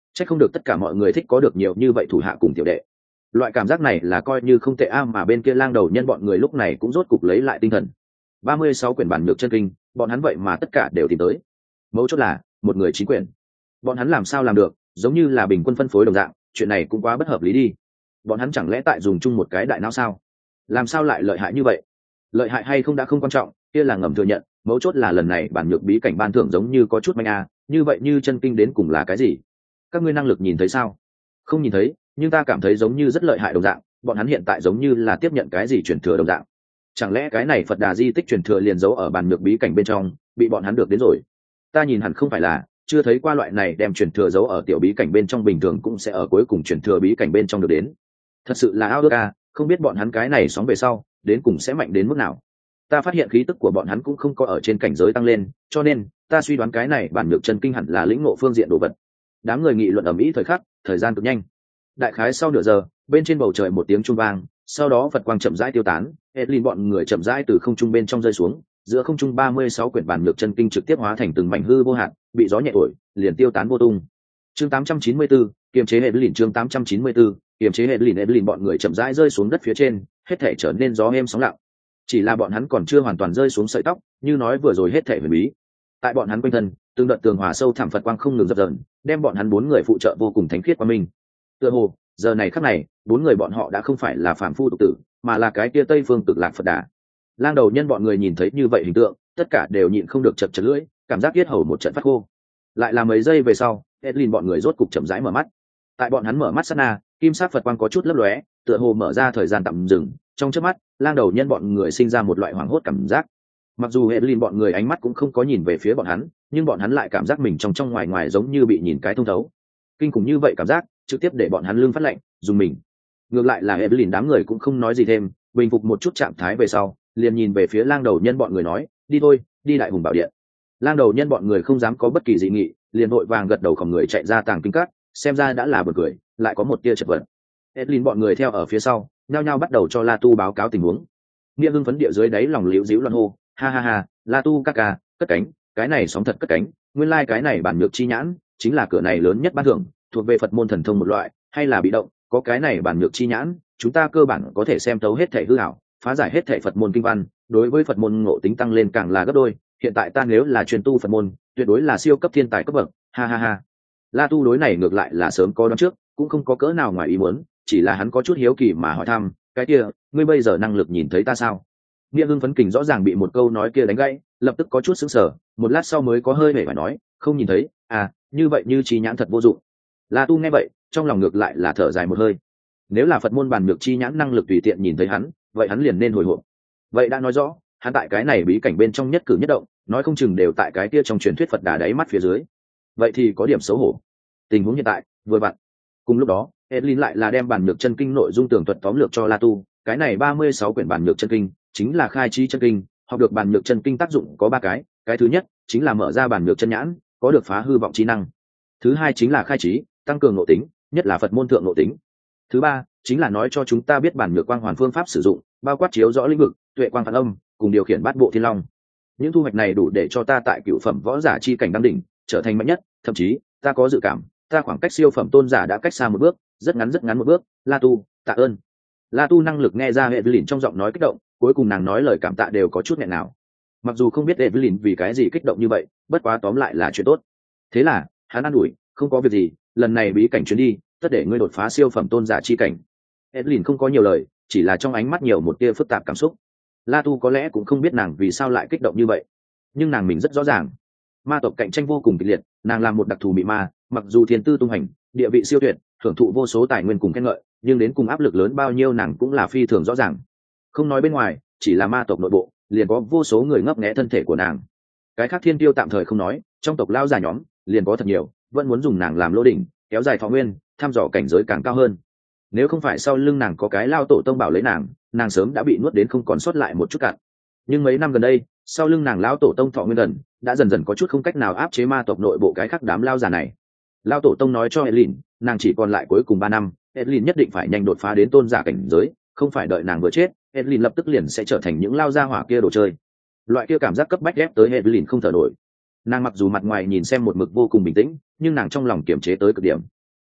Chắc không được tất cả mọi người thích có được nhiều như vậy thủ hạ cùng tiểu đệ. Loại cảm giác này là coi như không tệ a, mà bên kia lang đầu nhân bọn người lúc này cũng rốt cục lấy lại tinh thần. ba mươi sáu quyển bản nhược chân kinh, bọn hắn vậy mà tất cả đều tìm tới. Mấu chốt là một người chín quyển. Bọn hắn làm sao làm được, giống như là bình quân phân phối đồng dạng, chuyện này cũng quá bất hợp lý đi. Bọn hắn chẳng lẽ tại dùng chung một cái đại não sao? Làm sao lại lợi hại như vậy? Lợi hại hay không đã không quan trọng, kia là ngầm thừa nhận, mấu chốt là lần này bản nhược bí cảnh ban thưởng giống như có chút manh a, như vậy như chân kinh đến cùng là cái gì? Các ngươi năng lực nhìn thấy sao? Không nhìn thấy, nhưng ta cảm thấy giống như rất lợi hại đồng dạng, bọn hắn hiện tại giống như là tiếp nhận cái gì truyền thừa đồng dạng. Chẳng lẽ cái này Phật Đà di tích truyền thừa liền giấu ở bản nhược bí cảnh bên trong, bị bọn hắn được đến rồi? Ta nhìn hẳn không phải là, chưa thấy qua loại này đem truyền thừa giấu ở tiểu bí cảnh bên trong, bình thường cũng sẽ ở cuối cùng truyền thừa bí cảnh bên trong được đến. Thật sự là ao ước a, không biết bọn hắn cái này sóng về sau, đến cùng sẽ mạnh đến mức nào. Ta phát hiện khí tức của bọn hắn cũng không có ở trên cảnh giới tăng lên, cho nên ta suy đoán cái này bản nhược chân kinh hẳn là lĩnh ngộ phương diện đồ vật. Đám người nghị luận ầm ĩ thời khắc, thời gian cực nhanh. Đại khái sau nửa giờ, bên trên bầu trời một tiếng chuông vang, sau đó Phật quang chậm rãi tiêu tán, Edlin bọn người chậm rãi từ không trung bên trong rơi xuống, giữa không trung ba mươi sáu quyển bản nhược chân kinh trực tiếp hóa thành từng mảnh hư vô hạn, bị gió nhẹ thổi, liền tiêu tán vô tung. Chương tám trăm chín mươi tư, kiềm chế Edlin. Chương tám trăm chín mươi tư, kiềm chế Edlin. Edlin bọn người chậm rãi rơi xuống đất phía trên, hết thảy trở nên gió êm sóng lặng. Chỉ là bọn hắn còn chưa hoàn toàn rơi xuống sợi tóc, như nói vừa rồi hết thảy huyền bí. Tại bọn hắn quanh thân, từng đợt tường hòa sâu thẳm Phật quang không ngừng dập dờn, đem bọn hắn bốn người phụ trợ vô cùng thánh khiết qua mình. Tựa hồ, giờ này khắc này, bốn người bọn họ đã không phải là phàm phu tục tử, mà là cái kia Tây phương cực lạc Phật Đà. Lang đầu nhân bọn người nhìn thấy như vậy hình tượng, tất cả đều nhịn không được chật chật lưỡi, cảm giác yết hầu một trận phát khô. Lại là mấy giây về sau, Edlin bọn người rốt cục chậm rãi mở mắt. Tại bọn hắn mở mắt sát na, kim sắc Phật quang có chút lấp lóe, tựa hồ mở ra thời gian tạm dừng, trong chớp mắt, lang đầu nhân bọn người sinh ra một loại hoảng hốt cảm giác. Mặc dù Edlin bọn người ánh mắt cũng không có nhìn về phía bọn hắn, nhưng bọn hắn lại cảm giác mình trong trong ngoài ngoài giống như bị nhìn cái thông thấu. Kinh khủng như vậy cảm giác, trực tiếp để bọn hắn lưng phát lạnh, dùng mình. Ngược lại là Edlin đám người cũng không nói gì thêm, bình phục một chút trạng thái về sau, liền nhìn về phía lang đầu nhân bọn người nói, đi thôi, đi đại hùng bảo điện. Lang đầu nhân bọn người không dám có bất kỳ dị nghị, liền vội vàng gật đầu khom người chạy ra tàng kinh các, xem ra đã là buồn cười, lại có một tia chật vật. Edlin bọn người theo ở phía sau, nhao nhao bắt đầu cho La Tu báo cáo tình huống. Nghĩa hưng phấn địa dưới đáy lòng liễu díu loạn hô, ha ha ha, La Tu ca ca, cất cánh, cái này sóng thật cất cánh, nguyên lai like cái này bản nhược chi nhãn, chính là cửa này lớn nhất ban thưởng, thuộc về Phật môn thần thông một loại, hay là bị động, có cái này bản nhược chi nhãn, chúng ta cơ bản có thể xem thấu hết thể hư ảo, phá giải hết thể Phật môn kinh văn, đối với Phật môn ngộ tính tăng lên càng là gấp đôi, hiện tại ta nếu là truyền tu Phật môn, tuyệt đối là siêu cấp thiên tài cấp bậc, ha ha ha. La Tu đối này ngược lại là sớm có đoán trước, cũng không có cỡ nào ngoài ý muốn, chỉ là hắn có chút hiếu kỳ mà hỏi thăm, cái kia, ngươi bây giờ năng lực nhìn thấy ta sao? Nghĩa hưng phấn kình rõ ràng bị một câu nói kia đánh gãy, lập tức có chút sững sờ, một lát sau mới có hơi hề phải nói, không nhìn thấy, à, như vậy như chi nhãn thật vô dụng. La Tu nghe vậy, trong lòng ngược lại là thở dài một hơi. Nếu là Phật môn bàn nhược chi nhãn năng lực tùy tiện nhìn thấy hắn, vậy hắn liền nên hồi hộp. Vậy đã nói rõ, hắn tại cái này bí cảnh bên trong nhất cử nhất động, nói không chừng đều tại cái kia trong truyền thuyết Phật Đà đáy mắt phía dưới. Vậy thì có điểm xấu hổ. Tình huống hiện tại, vừa vặn. Cùng lúc đó, Edlin lại là đem bản nhược chân kinh nội dung tường thuật tóm lược cho La Tu, cái này ba mươi sáu quyển bản nhược chân kinh, chính là khai trí chân kinh, học được bản nhược chân kinh tác dụng có ba cái, cái thứ nhất chính là mở ra bản nhược chân nhãn, có được phá hư vọng trí năng. Thứ hai chính là khai trí, tăng cường nội tính, nhất là Phật môn thượng nội tính. Thứ ba chính là nói cho chúng ta biết bản nhược quang hoàn phương pháp sử dụng, bao quát chiếu rõ lĩnh vực, tuệ quang phản âm, cùng điều khiển bát bộ thiên long. Những thu hoạch này đủ để cho ta tại cựu phẩm võ giả chi cảnh đăng đỉnh, trở thành mạnh nhất, thậm chí ta có dự cảm, ta khoảng cách siêu phẩm tôn giả đã cách xa một bước, rất ngắn rất ngắn một bước. La Tu, tạ ơn. La Tu năng lực nghe ra Evelyn trong giọng nói kích động, cuối cùng nàng nói lời cảm tạ đều có chút nghẹn nào. Mặc dù không biết Evelyn vì cái gì kích động như vậy, bất quá tóm lại là chuyện tốt. Thế là, hắn an ủi, không có việc gì, lần này bí cảnh chuyến đi, tất để ngươi đột phá siêu phẩm tôn giả chi cảnh. Evelyn không có nhiều lời, chỉ là trong ánh mắt nhiều một tia phức tạp cảm xúc. La Tu có lẽ cũng không biết nàng vì sao lại kích động như vậy, nhưng nàng mình rất rõ ràng. Ma tộc cạnh tranh vô cùng kịch liệt, nàng làm một đặc thù mị ma, mặc dù thiên tư tung hành, địa vị siêu tuyệt, thưởng thụ vô số tài nguyên cùng khen ngợi, nhưng đến cùng áp lực lớn bao nhiêu nàng cũng là phi thường rõ ràng. Không nói bên ngoài, chỉ là ma tộc nội bộ, liền có vô số người ngấp nghé thân thể của nàng. Cái khác thiên tiêu tạm thời không nói, trong tộc lao già nhóm, liền có thật nhiều, vẫn muốn dùng nàng làm lô đỉnh, kéo dài thọ nguyên, thăm dò cảnh giới càng cao hơn. Nếu không phải sau lưng nàng có cái lao tổ tông bảo lấy nàng, nàng sớm đã bị nuốt đến không còn sót lại một chút cạn. Nhưng mấy năm gần đây, sau lưng nàng lao tổ tông thọ nguyên gần, đã dần dần có chút không cách nào áp chế ma tộc nội bộ cái khác đám lao già này. Lao tổ tông nói cho Edlin, nàng chỉ còn lại cuối cùng ba năm, Edlin nhất định phải nhanh đột phá đến tôn giả cảnh giới, không phải đợi nàng vừa chết, Edlin lập tức liền sẽ trở thành những lao gia hỏa kia đồ chơi. Loại kia cảm giác cấp bách ép tới Edlin không thở nổi. Nàng mặc dù mặt ngoài nhìn xem một mực vô cùng bình tĩnh, nhưng nàng trong lòng kiềm chế tới cực điểm.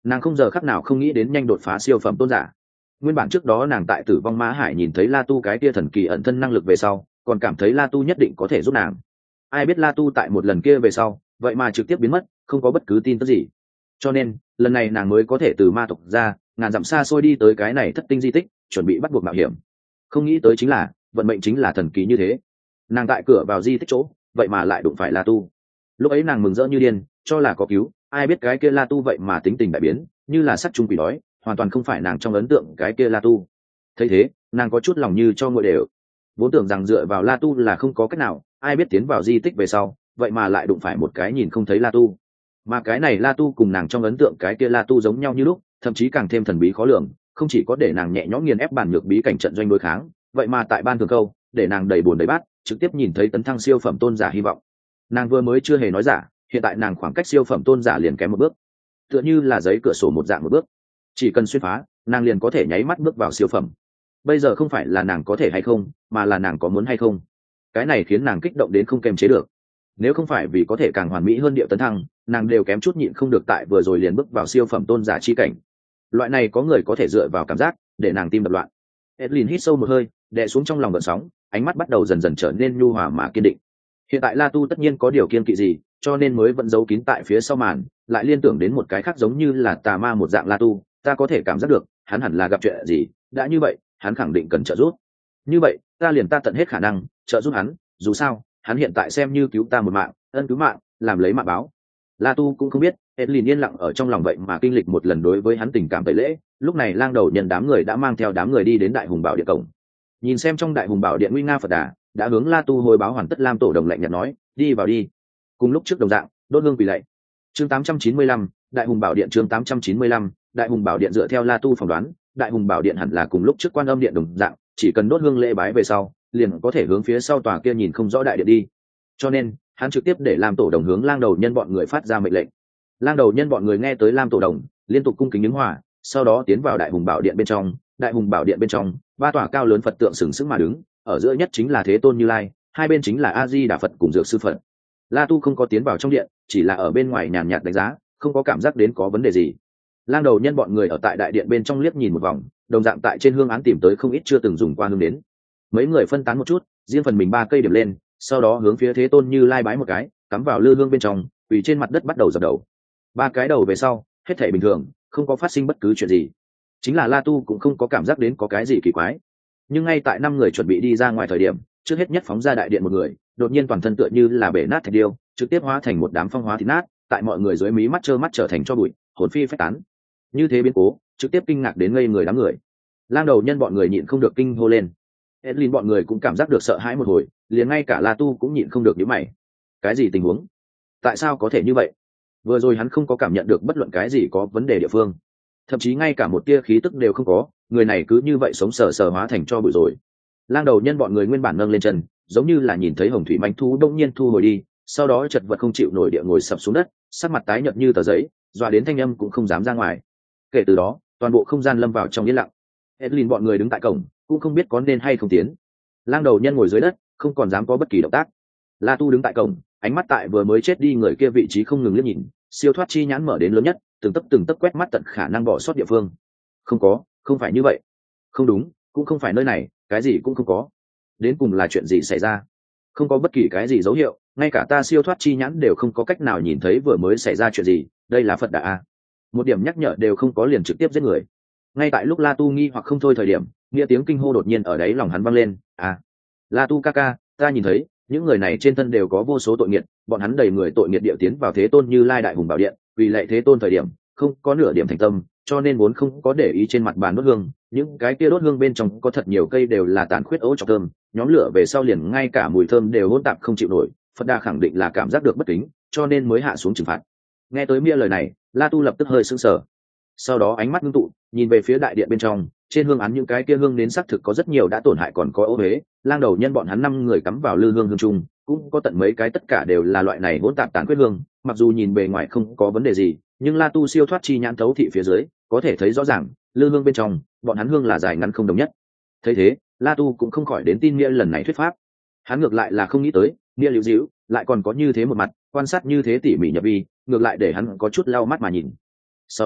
Nàng không giờ khắc nào không nghĩ đến nhanh đột phá siêu phẩm tôn giả. Nguyên bản trước đó nàng tại Tử Vong Mã Hải nhìn thấy La Tu cái kia thần kỳ ẩn thân năng lực về sau, còn cảm thấy La Tu nhất định có thể giúp nàng. Ai biết La Tu tại một lần kia về sau, vậy mà trực tiếp biến mất, không có bất cứ tin tức gì. Cho nên, lần này nàng mới có thể từ ma tộc ra, ngàn dặm xa xôi đi tới cái này thất tinh di tích, chuẩn bị bắt buộc mạo hiểm. Không nghĩ tới chính là, vận mệnh chính là thần kỳ như thế. Nàng tại cửa vào di tích chỗ, vậy mà lại đụng phải La Tu. Lúc ấy nàng mừng rỡ như điên, cho là có cứu, ai biết cái kia La Tu vậy mà tính tình đại biến, như là sắt chung quỷ đói, hoàn toàn không phải nàng trong ấn tượng cái kia La Tu. Thấy thế, nàng có chút lòng như cho nguội đều. Vốn tưởng rằng dựa vào La Tu là không có cách nào, ai biết tiến vào di tích về sau, vậy mà lại đụng phải một cái nhìn không thấy La Tu. Mà cái này La Tu cùng nàng trong ấn tượng cái kia La Tu giống nhau như lúc, thậm chí càng thêm thần bí khó lường, không chỉ có để nàng nhẹ nhõm nghiền ép bản nhược bí cảnh trận doanh đối kháng, vậy mà tại ban thường câu, để nàng đầy buồn đầy bát, trực tiếp nhìn thấy tấn thăng siêu phẩm tôn giả hy vọng. Nàng vừa mới chưa hề nói giả, hiện tại nàng khoảng cách siêu phẩm tôn giả liền kém một bước, tựa như là giấy cửa sổ một dạng một bước, chỉ cần xuyên phá, nàng liền có thể nháy mắt bước vào siêu phẩm. Bây giờ không phải là nàng có thể hay không, mà là nàng có muốn hay không. Cái này khiến nàng kích động đến không kềm chế được. Nếu không phải vì có thể càng hoàn mỹ hơn điệu tấn thăng, nàng đều kém chút nhịn không được tại vừa rồi liền bước vào siêu phẩm tôn giả chi cảnh. Loại này có người có thể dựa vào cảm giác, để nàng tim đập loạn. Edlin hít sâu một hơi, đè xuống trong lòng gợn sóng, ánh mắt bắt đầu dần dần trở nên nhu hòa mà kiên định. Hiện tại La Tu tất nhiên có điều kiên kỵ gì, cho nên mới vẫn giấu kín tại phía sau màn, lại liên tưởng đến một cái khác giống như là tà ma một dạng La Tu, ta có thể cảm giác được, hắn hẳn là gặp chuyện gì, đã như vậy, hắn khẳng định cần trợ giúp. Như vậy, ta liền ta tận hết khả năng trợ giúp hắn, dù sao, hắn hiện tại xem như cứu ta một mạng, ân cứu mạng, làm lấy mạng báo. La Tu cũng không biết, Edlin yên lặng ở trong lòng vậy mà kinh lịch một lần đối với hắn tình cảm tẩy lễ. Lúc này lang đầu nhân đám người đã mang theo đám người đi đến Đại Hùng Bảo Điện cổng. Nhìn xem trong Đại Hùng Bảo Điện nguy nga Phật Đà, đã hướng La Tu hồi báo hoàn tất. Lam Tổ Đồng lạnh nhạt nói, đi vào đi. Cùng lúc trước đồng dạng, đốt hương quỳ lạy. Chương tám trăm chín mươi lăm, Đại Hùng Bảo Điện. Chương tám trăm chín mươi lăm, Đại Hùng Bảo Điện. Dựa theo La Tu phỏng đoán, Đại Hùng Bảo Điện hẳn là cùng lúc trước Quan Âm Điện đồng dạng, chỉ cần đốt hương lễ bái về sau, liền có thể hướng phía sau tòa kia nhìn không rõ đại điện đi. Cho nên, hắn trực tiếp để Lam Tổ Đồng hướng lang đầu nhân bọn người phát ra mệnh lệnh. Lang đầu nhân bọn người nghe tới Lam Tổ Đồng, liên tục cung kính ứng hòa, sau đó tiến vào Đại Hùng Bảo Điện bên trong. Đại Hùng Bảo Điện bên trong, ba tòa cao lớn Phật tượng sừng sững mà đứng, ở giữa nhất chính là Thế Tôn Như Lai, hai bên chính là A Di Đà Phật cùng Dược Sư Phật. La Tu không có tiến vào trong điện, chỉ là ở bên ngoài nhàn nhạt đánh giá, không có cảm giác đến có vấn đề gì. Lang đầu nhân bọn người ở tại đại điện bên trong liếc nhìn một vòng, đồng dạng tại trên hương án tìm tới không ít chưa từng dùng qua hương đến. Mấy người phân tán một chút, riêng phần mình ba cây điểm lên, sau đó hướng phía Thế Tôn Như Lai bái một cái, cắm vào lư hương bên trong, quỳ trên mặt đất bắt đầu dập đầu. Ba cái đầu về sau, hết thảy bình thường, không có phát sinh bất cứ chuyện gì. Chính là La Tu cũng không có cảm giác đến có cái gì kỳ quái. Nhưng ngay tại năm người chuẩn bị đi ra ngoài thời điểm, trước hết nhất phóng ra đại điện một người, đột nhiên toàn thân tựa như là bể nát thạch điêu, trực tiếp hóa thành một đám phong hóa thịt nát, tại mọi người dưới mí mắt trơ mắt trở thành tro bụi, hồn phi phách tán. Như thế biến cố, trực tiếp kinh ngạc đến ngây người đám người. Lang đầu nhân bọn người nhịn không được kinh hô lên. Edlin bọn người cũng cảm giác được sợ hãi một hồi, liền ngay cả La Tu cũng nhịn không được nhíu mày. Cái gì tình huống? Tại sao có thể như vậy? Vừa rồi hắn không có cảm nhận được bất luận cái gì có vấn đề địa phương, thậm chí ngay cả một tia khí tức đều không có, người này cứ như vậy sống sờ sờ hóa thành tro bụi rồi. Lang đầu nhân bọn người nguyên bản nâng lên chân, giống như là nhìn thấy hồng thủy manh thú đông nhiên thu hồi đi, sau đó chật vật không chịu nổi địa ngồi sập xuống đất, sắc mặt tái nhợt như tờ giấy, dọa đến thanh âm cũng không dám ra ngoài. Kể từ đó, toàn bộ không gian lâm vào trong yên lặng. Edlin bọn người đứng tại cổng, cũng không biết có nên hay không tiến. Lang đầu nhân ngồi dưới đất, không còn dám có bất kỳ động tác. La Tu đứng tại cổng, ánh mắt tại vừa mới chết đi người kia vị trí không ngừng liếc nhìn, siêu thoát chi nhãn mở đến lớn nhất, từng tấc từng tấc quét mắt tận khả năng bỏ sót địa phương. Không có, không phải như vậy. Không đúng, cũng không phải nơi này, cái gì cũng không có. Đến cùng là chuyện gì xảy ra? Không có bất kỳ cái gì dấu hiệu, ngay cả ta siêu thoát chi nhãn đều không có cách nào nhìn thấy vừa mới xảy ra chuyện gì. Đây là Phật Đà a. Một điểm nhắc nhở đều không có liền trực tiếp giết người. Ngay tại lúc La Tu nghi hoặc không thôi thời điểm, nghĩa tiếng kinh hô đột nhiên ở đấy lòng hắn vang lên. À, La Tu ca ca, ta nhìn thấy những người này trên thân đều có vô số tội nghiệt, bọn hắn đầy người tội nghiệt điệu tiến vào Thế Tôn Như Lai Đại Hùng Bảo Điện, vì lệ Thế Tôn thời điểm không có nửa điểm thành tâm, cho nên vốn không có để ý trên mặt bàn đốt hương. Những cái kia đốt hương bên trong có thật nhiều cây đều là tàn khuyết ấu trọc thơm, nhóm lửa về sau liền ngay cả mùi thơm đều hỗn tạp không chịu nổi. Phật Đà khẳng định là cảm giác được bất kính, cho nên mới hạ xuống trừng phạt. Nghe tới Mia lời này, La Tu lập tức hơi sững sờ, sau đó ánh mắt ngưng tụ, nhìn về phía đại điện bên trong, trên hương án những cái kia hương đến xác thực có rất nhiều đã tổn hại còn có ô huế. Lang đầu nhân bọn hắn năm người cắm vào lư hương hương chung, cũng có tận mấy cái tất cả đều là loại này hỗn tạp tàn khuyết hương, mặc dù nhìn bề ngoài không có vấn đề gì, nhưng La Tu siêu thoát chi nhãn thấu thị phía dưới, có thể thấy rõ ràng, lư hương bên trong, bọn hắn hương là dài ngắn không đồng nhất. Thấy thế, La Tu cũng không khỏi đến tin Nghĩa lần này thuyết pháp. Hắn ngược lại là không nghĩ tới, Nghĩa liễu díu, lại còn có như thế một mặt, quan sát như thế tỉ mỉ nhập vi, ngược lại để hắn có chút lau mắt mà nhìn. Sau đó,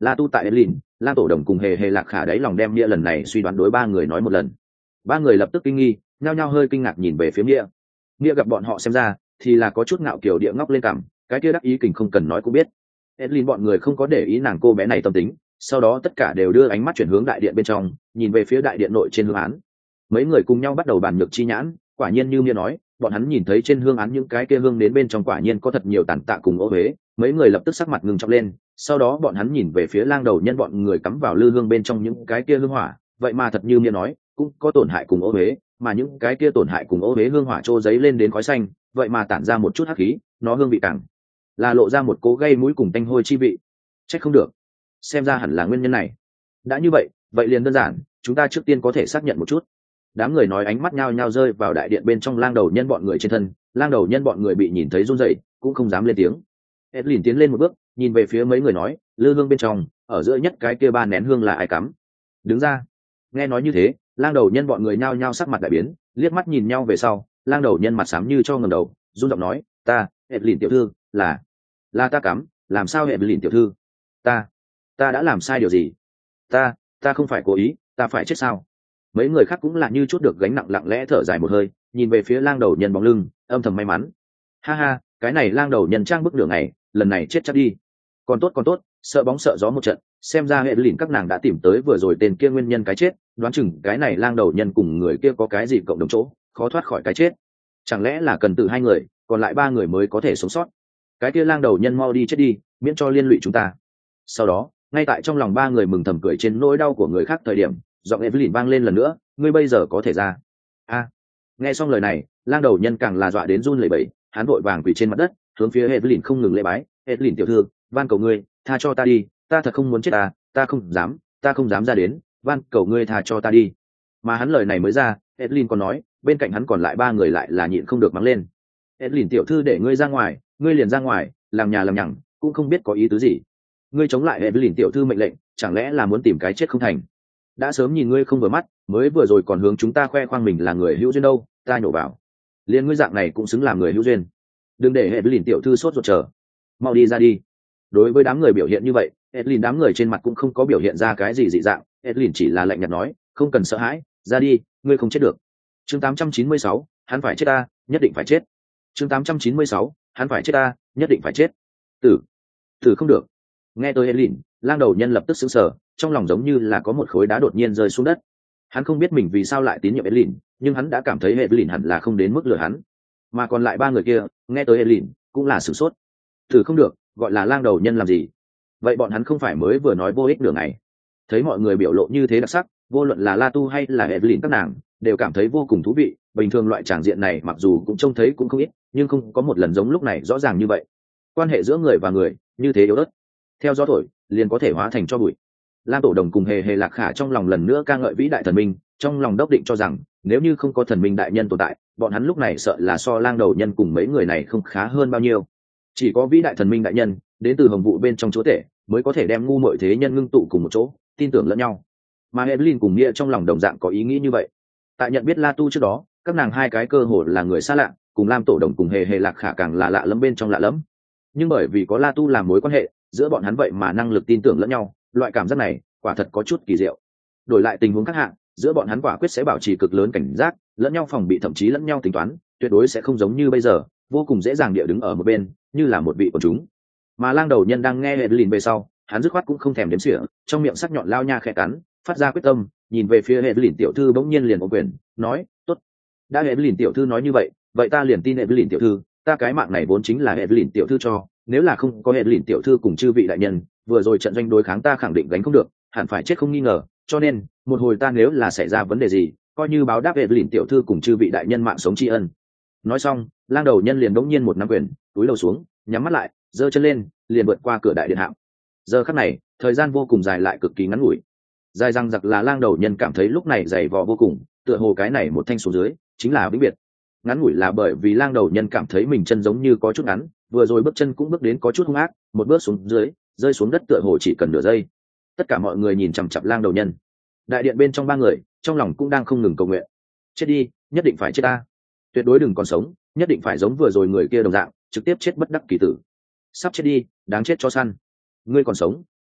La Tu tại Edlin, Lang Tổ Đồng cùng Hề Hề Lạc Khả đấy lòng đem nghĩa lần này suy đoán đối ba người nói một lần. Ba người lập tức kinh nghi, nhao nhao hơi kinh ngạc nhìn về phía nghĩa. Nghĩa gặp bọn họ xem ra, thì là có chút ngạo kiều địa ngóc lên cằm, cái kia đắc ý kình không cần nói cũng biết. Edlin bọn người không có để ý nàng cô bé này tâm tính, sau đó tất cả đều đưa ánh mắt chuyển hướng đại điện bên trong, nhìn về phía đại điện nội trên hương án. Mấy người cùng nhau bắt đầu bàn nhược chi nhãn, quả nhiên như nghĩa nói, bọn hắn nhìn thấy trên hương án những cái kia hương đến bên trong quả nhiên có thật nhiều tàn tạ cùng ô huế, mấy người lập tức sắc mặt ngưng trọng lên. Sau đó bọn hắn nhìn về phía lang đầu nhân bọn người cắm vào lư hương bên trong những cái kia hương hỏa, vậy mà thật như nghĩa nói, cũng có tổn hại cùng ô huế, mà những cái kia tổn hại cùng ô huế hương hỏa trô giấy lên đến khói xanh, vậy mà tản ra một chút hắc khí, nó hương vị càng là lộ ra một cố gây mũi cùng tanh hôi chi vị. Trách không được, xem ra hẳn là nguyên nhân này. Đã như vậy, vậy liền đơn giản, chúng ta trước tiên có thể xác nhận một chút. Đám người nói ánh mắt nhao nhao rơi vào đại điện bên trong lang đầu nhân bọn người trên thân, lang đầu nhân bọn người bị nhìn thấy run rẩy, cũng không dám lên tiếng. Edlin tiến lên một bước, nhìn về phía mấy người nói, lư hương bên trong, ở giữa nhất cái kia ba nén hương là ai cắm? Đứng ra. Nghe nói như thế, lang đầu nhân bọn người nhao nhao sắc mặt đại biến, liếc mắt nhìn nhau về sau, lang đầu nhân mặt xám như cho ngẩng đầu, run giọng nói, ta, Edlin tiểu thư, là, là ta cắm, làm sao Edlin tiểu thư? Ta, ta đã làm sai điều gì? Ta, ta không phải cố ý, ta phải chết sao? Mấy người khác cũng là như chút được gánh nặng lặng lẽ thở dài một hơi, nhìn về phía lang đầu nhân bóng lưng, âm thầm may mắn. Ha ha, cái này lang đầu nhân trang bức đường này, lần này chết chắc đi. Còn tốt còn tốt, sợ bóng sợ gió một trận, xem ra hệ lìn các nàng đã tìm tới vừa rồi tên kia nguyên nhân cái chết, đoán chừng cái này lang đầu nhân cùng người kia có cái gì cộng đồng chỗ, khó thoát khỏi cái chết. Chẳng lẽ là cần từ hai người, còn lại ba người mới có thể sống sót? Cái kia lang đầu nhân mau đi chết đi, miễn cho liên lụy chúng ta. Sau đó, ngay tại trong lòng ba người mừng thầm cười trên nỗi đau của người khác thời điểm, giọng Evelyn vang lên lần nữa, ngươi bây giờ có thể ra. A. Nghe xong lời này, lang đầu nhân càng là dọa đến run lẩy bẩy, hắn vội vàng quỳ trên mặt đất, hướng phía Evelyn không ngừng lễ bái, "Evelyn tiểu thư, van cầu ngươi, tha cho ta đi, ta thật không muốn chết ta, ta không dám, ta không dám ra đến, van cầu ngươi tha cho ta đi." Mà hắn lời này mới ra, Evelyn còn nói, bên cạnh hắn còn lại ba người lại là nhịn không được mắng lên. "Evelyn tiểu thư để ngươi ra ngoài, ngươi liền ra ngoài, làm nhà làm nhằng, cũng không biết có ý tứ gì. Ngươi chống lại Evelyn tiểu thư mệnh lệnh, chẳng lẽ là muốn tìm cái chết không thành? Đã sớm nhìn ngươi không vừa mắt, mới vừa rồi còn hướng chúng ta khoe khoang mình là người hữu duyên đâu, ta nhổ vào. Liên ngươi dạng này cũng xứng làm người hữu duyên. Đừng để Evelyn tiểu thư sốt ruột chờ, mau đi ra đi." Đối với đám người biểu hiện như vậy, Evelyn đám người trên mặt cũng không có biểu hiện ra cái gì dị dạng, Evelyn chỉ là lạnh nhạt nói, "Không cần sợ hãi, ra đi, ngươi không chết được." Chương tám trăm chín mươi sáu, hắn phải chết ta, nhất định phải chết. Chương tám trăm chín mươi sáu, hắn phải chết ta, nhất định phải chết. Tử, tử không được. Nghe tôi Evelyn, lang đầu nhân lập tức sững sờ, trong lòng giống như là có một khối đá đột nhiên rơi xuống đất. Hắn không biết mình vì sao lại tín nhiệm Evelyn, nhưng hắn đã cảm thấy Evelyn hẳn là không đến mức lừa hắn. Mà còn lại ba người kia, nghe tới Evelyn, cũng là sửng sốt. Thử không được, gọi là lang đầu nhân làm gì? Vậy bọn hắn không phải mới vừa nói vô ích đường này? Thấy mọi người biểu lộ như thế đặc sắc, vô luận là La Tu hay là Evelyn các nàng, đều cảm thấy vô cùng thú vị. Bình thường loại tràng diện này mặc dù cũng trông thấy cũng không ít, nhưng không có một lần giống lúc này rõ ràng như vậy. Quan hệ giữa người và người, như thế yếu ớt, theo gió thổi liền có thể hóa thành cho bụi. Lam Tổ Đồng cùng Hề Hề Lạc Khả trong lòng lần nữa ca ngợi vĩ đại thần minh, trong lòng đốc định cho rằng nếu như không có thần minh đại nhân tồn tại, bọn hắn lúc này sợ là so lang đầu nhân cùng mấy người này không khá hơn bao nhiêu. Chỉ có vĩ đại thần minh đại nhân đến từ hồng vụ bên trong chúa tể mới có thể đem ngu muội thế nhân ngưng tụ cùng một chỗ, tin tưởng lẫn nhau. Mà Evelyn cùng Nghĩa trong lòng đồng dạng có ý nghĩ như vậy. Tại nhận biết La Tu trước đó, các nàng hai cái cơ hồ là người xa lạ, cùng Lam Tổ Đồng cùng Hề Hề Lạc Khả càng là lạ lẫm bên trong lạ lẫm. Nhưng bởi vì có La Tu làm mối quan hệ, giữa bọn hắn vậy mà năng lực tin tưởng lẫn nhau, loại cảm giác này quả thật có chút kỳ diệu. Đổi lại tình huống khác hạng, giữa bọn hắn quả quyết sẽ bảo trì cực lớn cảnh giác, lẫn nhau phòng bị, thậm chí lẫn nhau tính toán, tuyệt đối sẽ không giống như bây giờ, vô cùng dễ dàng địa đứng ở một bên, như là một vị của chúng. Mà lang đầu nhân đang nghe Evelyn về sau, hắn dứt khoát cũng không thèm đếm xỉa, trong miệng sắc nhọn lao nha khẽ cắn, phát ra quyết tâm, nhìn về phía Evelyn tiểu thư bỗng nhiên liền ôm quyền, nói, "Tốt, đã Evelyn tiểu thư nói như vậy, vậy ta liền tin Evelyn tiểu thư, ta cái mạng này vốn chính là Evelyn tiểu thư cho, nếu là không có Evelyn tiểu thư cùng chư vị đại nhân, vừa rồi trận doanh đối kháng ta khẳng định gánh không được, hẳn phải chết không nghi ngờ, cho nên, một hồi ta nếu là xảy ra vấn đề gì, coi như báo đáp Evelyn tiểu thư cùng chư vị đại nhân mạng sống tri ân." Nói xong, lang đầu nhân liền đống nhiên một nắm quyền, túi đầu xuống, nhắm mắt lại, giơ chân lên, liền vượt qua cửa đại điện hạm. Giờ khắc này, thời gian vô cùng dài lại cực kỳ ngắn ngủi. Dài răng giặc là lang đầu nhân cảm thấy lúc này dày vò vô cùng, tựa hồ cái này một thanh xuống dưới, chính là vĩnh biệt. Ngắn ngủi là bởi vì lang đầu nhân cảm thấy mình chân giống như có chút ngắn, vừa rồi bước chân cũng bước đến có chút hung ác, một bước xuống dưới, rơi xuống đất tựa hồ chỉ cần nửa giây. Tất cả mọi người nhìn chằm chằm lang đầu nhân. Đại điện bên trong ba người, trong lòng cũng đang không ngừng cầu nguyện. Chết đi, nhất định phải chết ta. Tuyệt đối đừng còn sống, nhất định phải giống vừa rồi người kia đồng dạng, trực tiếp chết bất đắc kỳ tử. Sắp chết đi, đáng chết cho săn. Ngươi còn sống,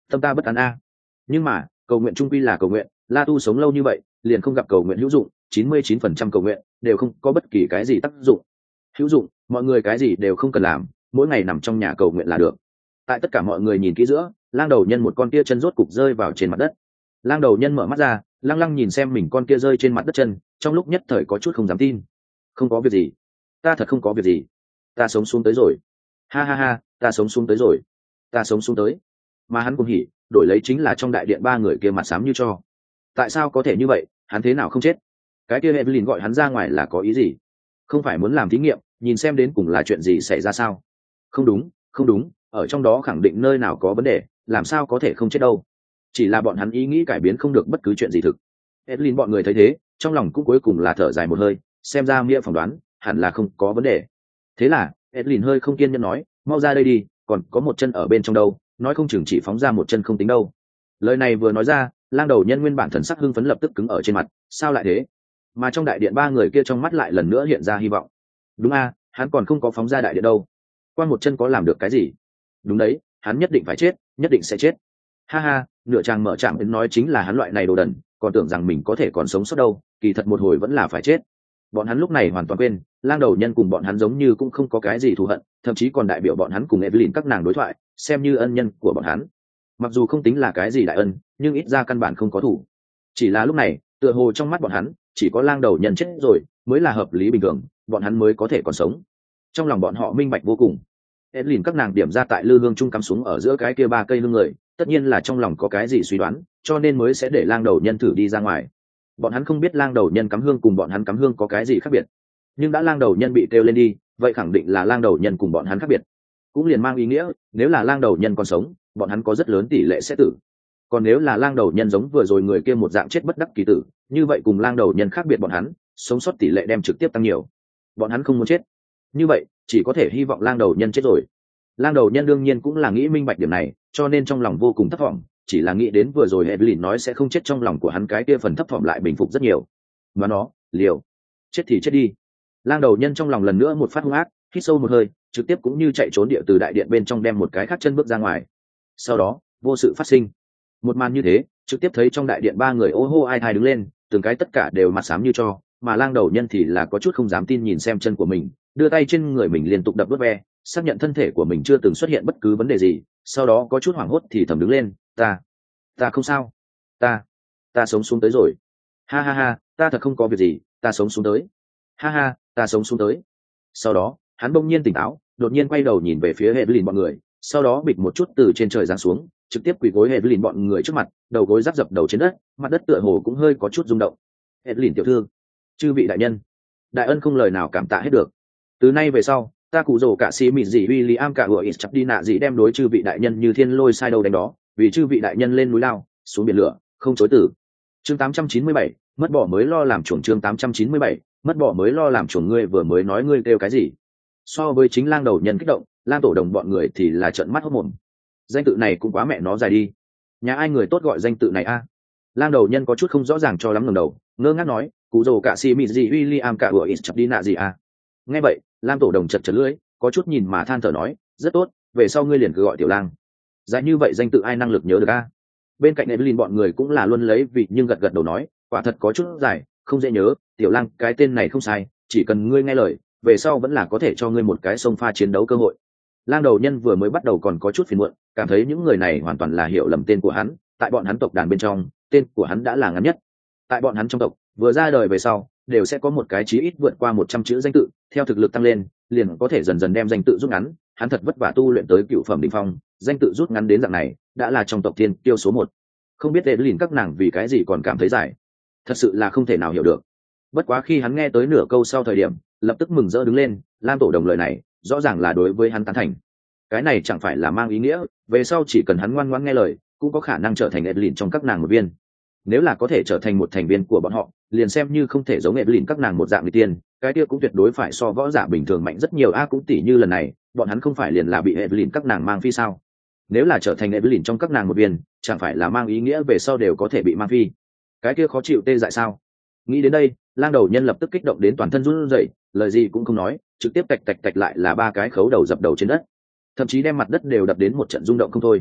tâm ta bất an a. Nhưng mà cầu nguyện trung quy là cầu nguyện, La Tu sống lâu như vậy liền không gặp cầu nguyện hữu dụng, chín mươi chín phần trăm cầu nguyện đều không có bất kỳ cái gì tác dụng. Hữu dụng, mọi người cái gì đều không cần làm, mỗi ngày nằm trong nhà cầu nguyện là được. Tại tất cả mọi người nhìn kỹ giữa, lang đầu nhân một con kia chân rốt cục rơi vào trên mặt đất. Lang đầu nhân mở mắt ra, lăng lăng nhìn xem mình con kia rơi trên mặt đất chân, trong lúc nhất thời có chút không dám tin. Không có việc gì, ta thật không có việc gì, ta sống xuống tới rồi, ha ha ha, ta sống xuống tới rồi, ta sống xuống tới. Mà hắn cũng hỉ, đổi lấy chính là trong đại điện ba người kia mặt xám như cho. Tại sao có thể như vậy, hắn thế nào không chết? Cái kia Evelyn gọi hắn ra ngoài là có ý gì? Không phải muốn làm thí nghiệm, nhìn xem đến cùng là chuyện gì xảy ra sao? Không đúng, không đúng, ở trong đó khẳng định nơi nào có vấn đề, làm sao có thể không chết đâu? Chỉ là bọn hắn ý nghĩ cải biến không được bất cứ chuyện gì thực. Evelyn bọn người thấy thế, trong lòng cũng cuối cùng là thở dài một hơi, xem ra Mia phỏng đoán hẳn là không có vấn đề. Thế là Evelyn hơi không kiên nhẫn nói, mau ra đây đi, còn có một chân ở bên trong đâu, nói không chừng chỉ phóng ra một chân không tính đâu. Lời này vừa nói ra, lang đầu nhân nguyên bản thần sắc hưng phấn lập tức cứng ở trên mặt, sao lại thế? Mà trong đại điện ba người kia trong mắt lại lần nữa hiện ra hy vọng. Đúng a, hắn còn không có phóng ra đại điện đâu, qua một chân có làm được cái gì? Đúng đấy, hắn nhất định phải chết, nhất định sẽ chết. Ha ha, nửa chàng mở trạng đến nói chính là hắn loại này đồ đần, còn tưởng rằng mình có thể còn sống sót đâu, kỳ thật một hồi vẫn là phải chết. Bọn hắn lúc này hoàn toàn quên, lang đầu nhân cùng bọn hắn giống như cũng không có cái gì thù hận, thậm chí còn đại biểu bọn hắn cùng Evelyn các nàng đối thoại, xem như ân nhân của bọn hắn. Mặc dù không tính là cái gì đại ân, nhưng ít ra căn bản không có thủ. Chỉ là lúc này, tựa hồ trong mắt bọn hắn, chỉ có lang đầu nhân chết rồi mới là hợp lý bình thường, bọn hắn mới có thể còn sống. Trong lòng bọn họ minh bạch vô cùng. Evelyn các nàng điểm ra tại lư hương trung cắm xuống ở giữa cái kia ba cây lưng người, tất nhiên là trong lòng có cái gì suy đoán, cho nên mới sẽ để lang đầu nhân thử đi ra ngoài. Bọn hắn không biết lang đầu nhân cắm hương cùng bọn hắn cắm hương có cái gì khác biệt, nhưng đã lang đầu nhân bị kêu lên đi, vậy khẳng định là lang đầu nhân cùng bọn hắn khác biệt. Cũng liền mang ý nghĩa, nếu là lang đầu nhân còn sống, bọn hắn có rất lớn tỷ lệ sẽ tử. Còn nếu là lang đầu nhân giống vừa rồi người kia một dạng chết bất đắc kỳ tử, như vậy cùng lang đầu nhân khác biệt bọn hắn, sống sót tỷ lệ đem trực tiếp tăng nhiều. Bọn hắn không muốn chết, như vậy chỉ có thể hy vọng lang đầu nhân chết rồi. Lang đầu nhân đương nhiên cũng là nghĩ minh bạch điểm này, cho nên trong lòng vô cùng thấp vọng, chỉ là nghĩ đến vừa rồi Evelyn nói sẽ không chết, trong lòng của hắn cái kia phần thấp vọng lại bình phục rất nhiều. Mà nó, liều, chết thì chết đi. Lang đầu nhân trong lòng lần nữa một phát hung ác, hít sâu một hơi, trực tiếp cũng như chạy trốn địa từ đại điện bên trong đem một cái khác chân bước ra ngoài. Sau đó, vô sự phát sinh. Một màn như thế, trực tiếp thấy trong đại điện ba người ô hô ai thai đứng lên, từng cái tất cả đều mặt xám như cho, mà lang đầu nhân thì là có chút không dám tin nhìn xem chân của mình, đưa tay trên người mình liên tục đập đốt ve, xác nhận thân thể của mình chưa từng xuất hiện bất cứ vấn đề gì, sau đó có chút hoảng hốt thì thầm đứng lên, ta, ta không sao, ta, ta sống xuống tới rồi, ha ha ha, ta thật không có việc gì, ta sống xuống tới, ha ha, ta sống xuống tới. Sau đó, hắn bỗng nhiên tỉnh táo, đột nhiên quay đầu nhìn về phía Evelyn bọn người, sau đó bịch một chút từ trên trời giáng xuống, trực tiếp quỳ gối Evelyn bọn người trước mặt, đầu gối giáp dập đầu trên đất, mặt đất tựa hồ cũng hơi có chút rung động. Evelyn tiểu thư, chư vị đại nhân, đại ân không lời nào cảm tạ hết được. Từ nay về sau, ta cụ rồ cả sĩ mịt gì William cả vừa ít chắp đi nạ gì đem đối chư vị đại nhân như thiên lôi sai đầu đánh đó, vì chư vị đại nhân lên núi lao, xuống biển lửa, không chối từ. Chương tám trăm chín mươi bảy, mất bỏ mới lo làm chuồng. Chương tám trăm chín mươi bảy, mất bỏ mới lo làm chuồng. Ngươi vừa mới nói ngươi kêu cái gì? So với chính lang đầu nhân kích động, lang tổ đồng bọn người thì là trợn mắt hốt mồm. Danh tự này cũng quá mẹ nó dài đi. Nhà ai người tốt gọi danh tự này a? Lang đầu nhân có chút không rõ ràng cho lắm ngẩng đầu, ngơ ngác nói, cụ rồ cả sĩ mịt gì William cả vừa ít chắp đi nạ gì a? Nghe vậy, lam tổ đồng chật chật lưỡi, có chút nhìn mà than thở nói, rất tốt, về sau ngươi liền cứ gọi tiểu lang. Dài như vậy danh tự ai năng lực nhớ được a? Bên cạnh Evelyn bọn người cũng là luôn lấy vị nhưng gật gật đầu nói, quả thật có chút dài, không dễ nhớ, tiểu lang cái tên này không sai, chỉ cần ngươi nghe lời, về sau vẫn là có thể cho ngươi một cái sông pha chiến đấu cơ hội. Lang đầu nhân vừa mới bắt đầu còn có chút phiền muộn, cảm thấy những người này hoàn toàn là hiểu lầm tên của hắn, tại bọn hắn tộc đàn bên trong, tên của hắn đã là ngắn nhất. Tại bọn hắn trong tộc, vừa ra đời về sau, đều sẽ có một cái chí ít vượt qua một trăm chữ danh tự, theo thực lực tăng lên, liền có thể dần dần đem danh tự rút ngắn, hắn thật vất vả tu luyện tới cựu phẩm đỉnh phong, danh tự rút ngắn đến dạng này, đã là trong tộc thiên tiêu số một. Không biết Evelyn các nàng vì cái gì còn cảm thấy dài, thật sự là không thể nào hiểu được. Bất quá khi hắn nghe tới nửa câu sau thời điểm, lập tức mừng rỡ đứng lên, lam tổ đồng lời này, rõ ràng là đối với hắn tán thành. Cái này chẳng phải là mang ý nghĩa, về sau chỉ cần hắn ngoan ngoãn nghe lời, cũng có khả năng trở thành Evelyn trong các nàng một viên. Nếu là có thể trở thành một thành viên của bọn họ, liền xem như không thể giống Evelyn các nàng một dạng người tiên, cái kia cũng tuyệt đối phải so võ giả bình thường mạnh rất nhiều. A cũng tỉ như lần này, bọn hắn không phải liền là bị Evelyn các nàng mang phi sao? Nếu là trở thành Evelyn trong các nàng một viên, chẳng phải là mang ý nghĩa về sau đều có thể bị mang phi? Cái kia khó chịu tê dại sao? Nghĩ đến đây, lang đầu nhân lập tức kích động đến toàn thân run rẩy, lời gì cũng không nói, trực tiếp tạch tạch tạch lại là ba cái khấu đầu dập đầu trên đất, thậm chí đem mặt đất đều đập đến một trận rung động không thôi.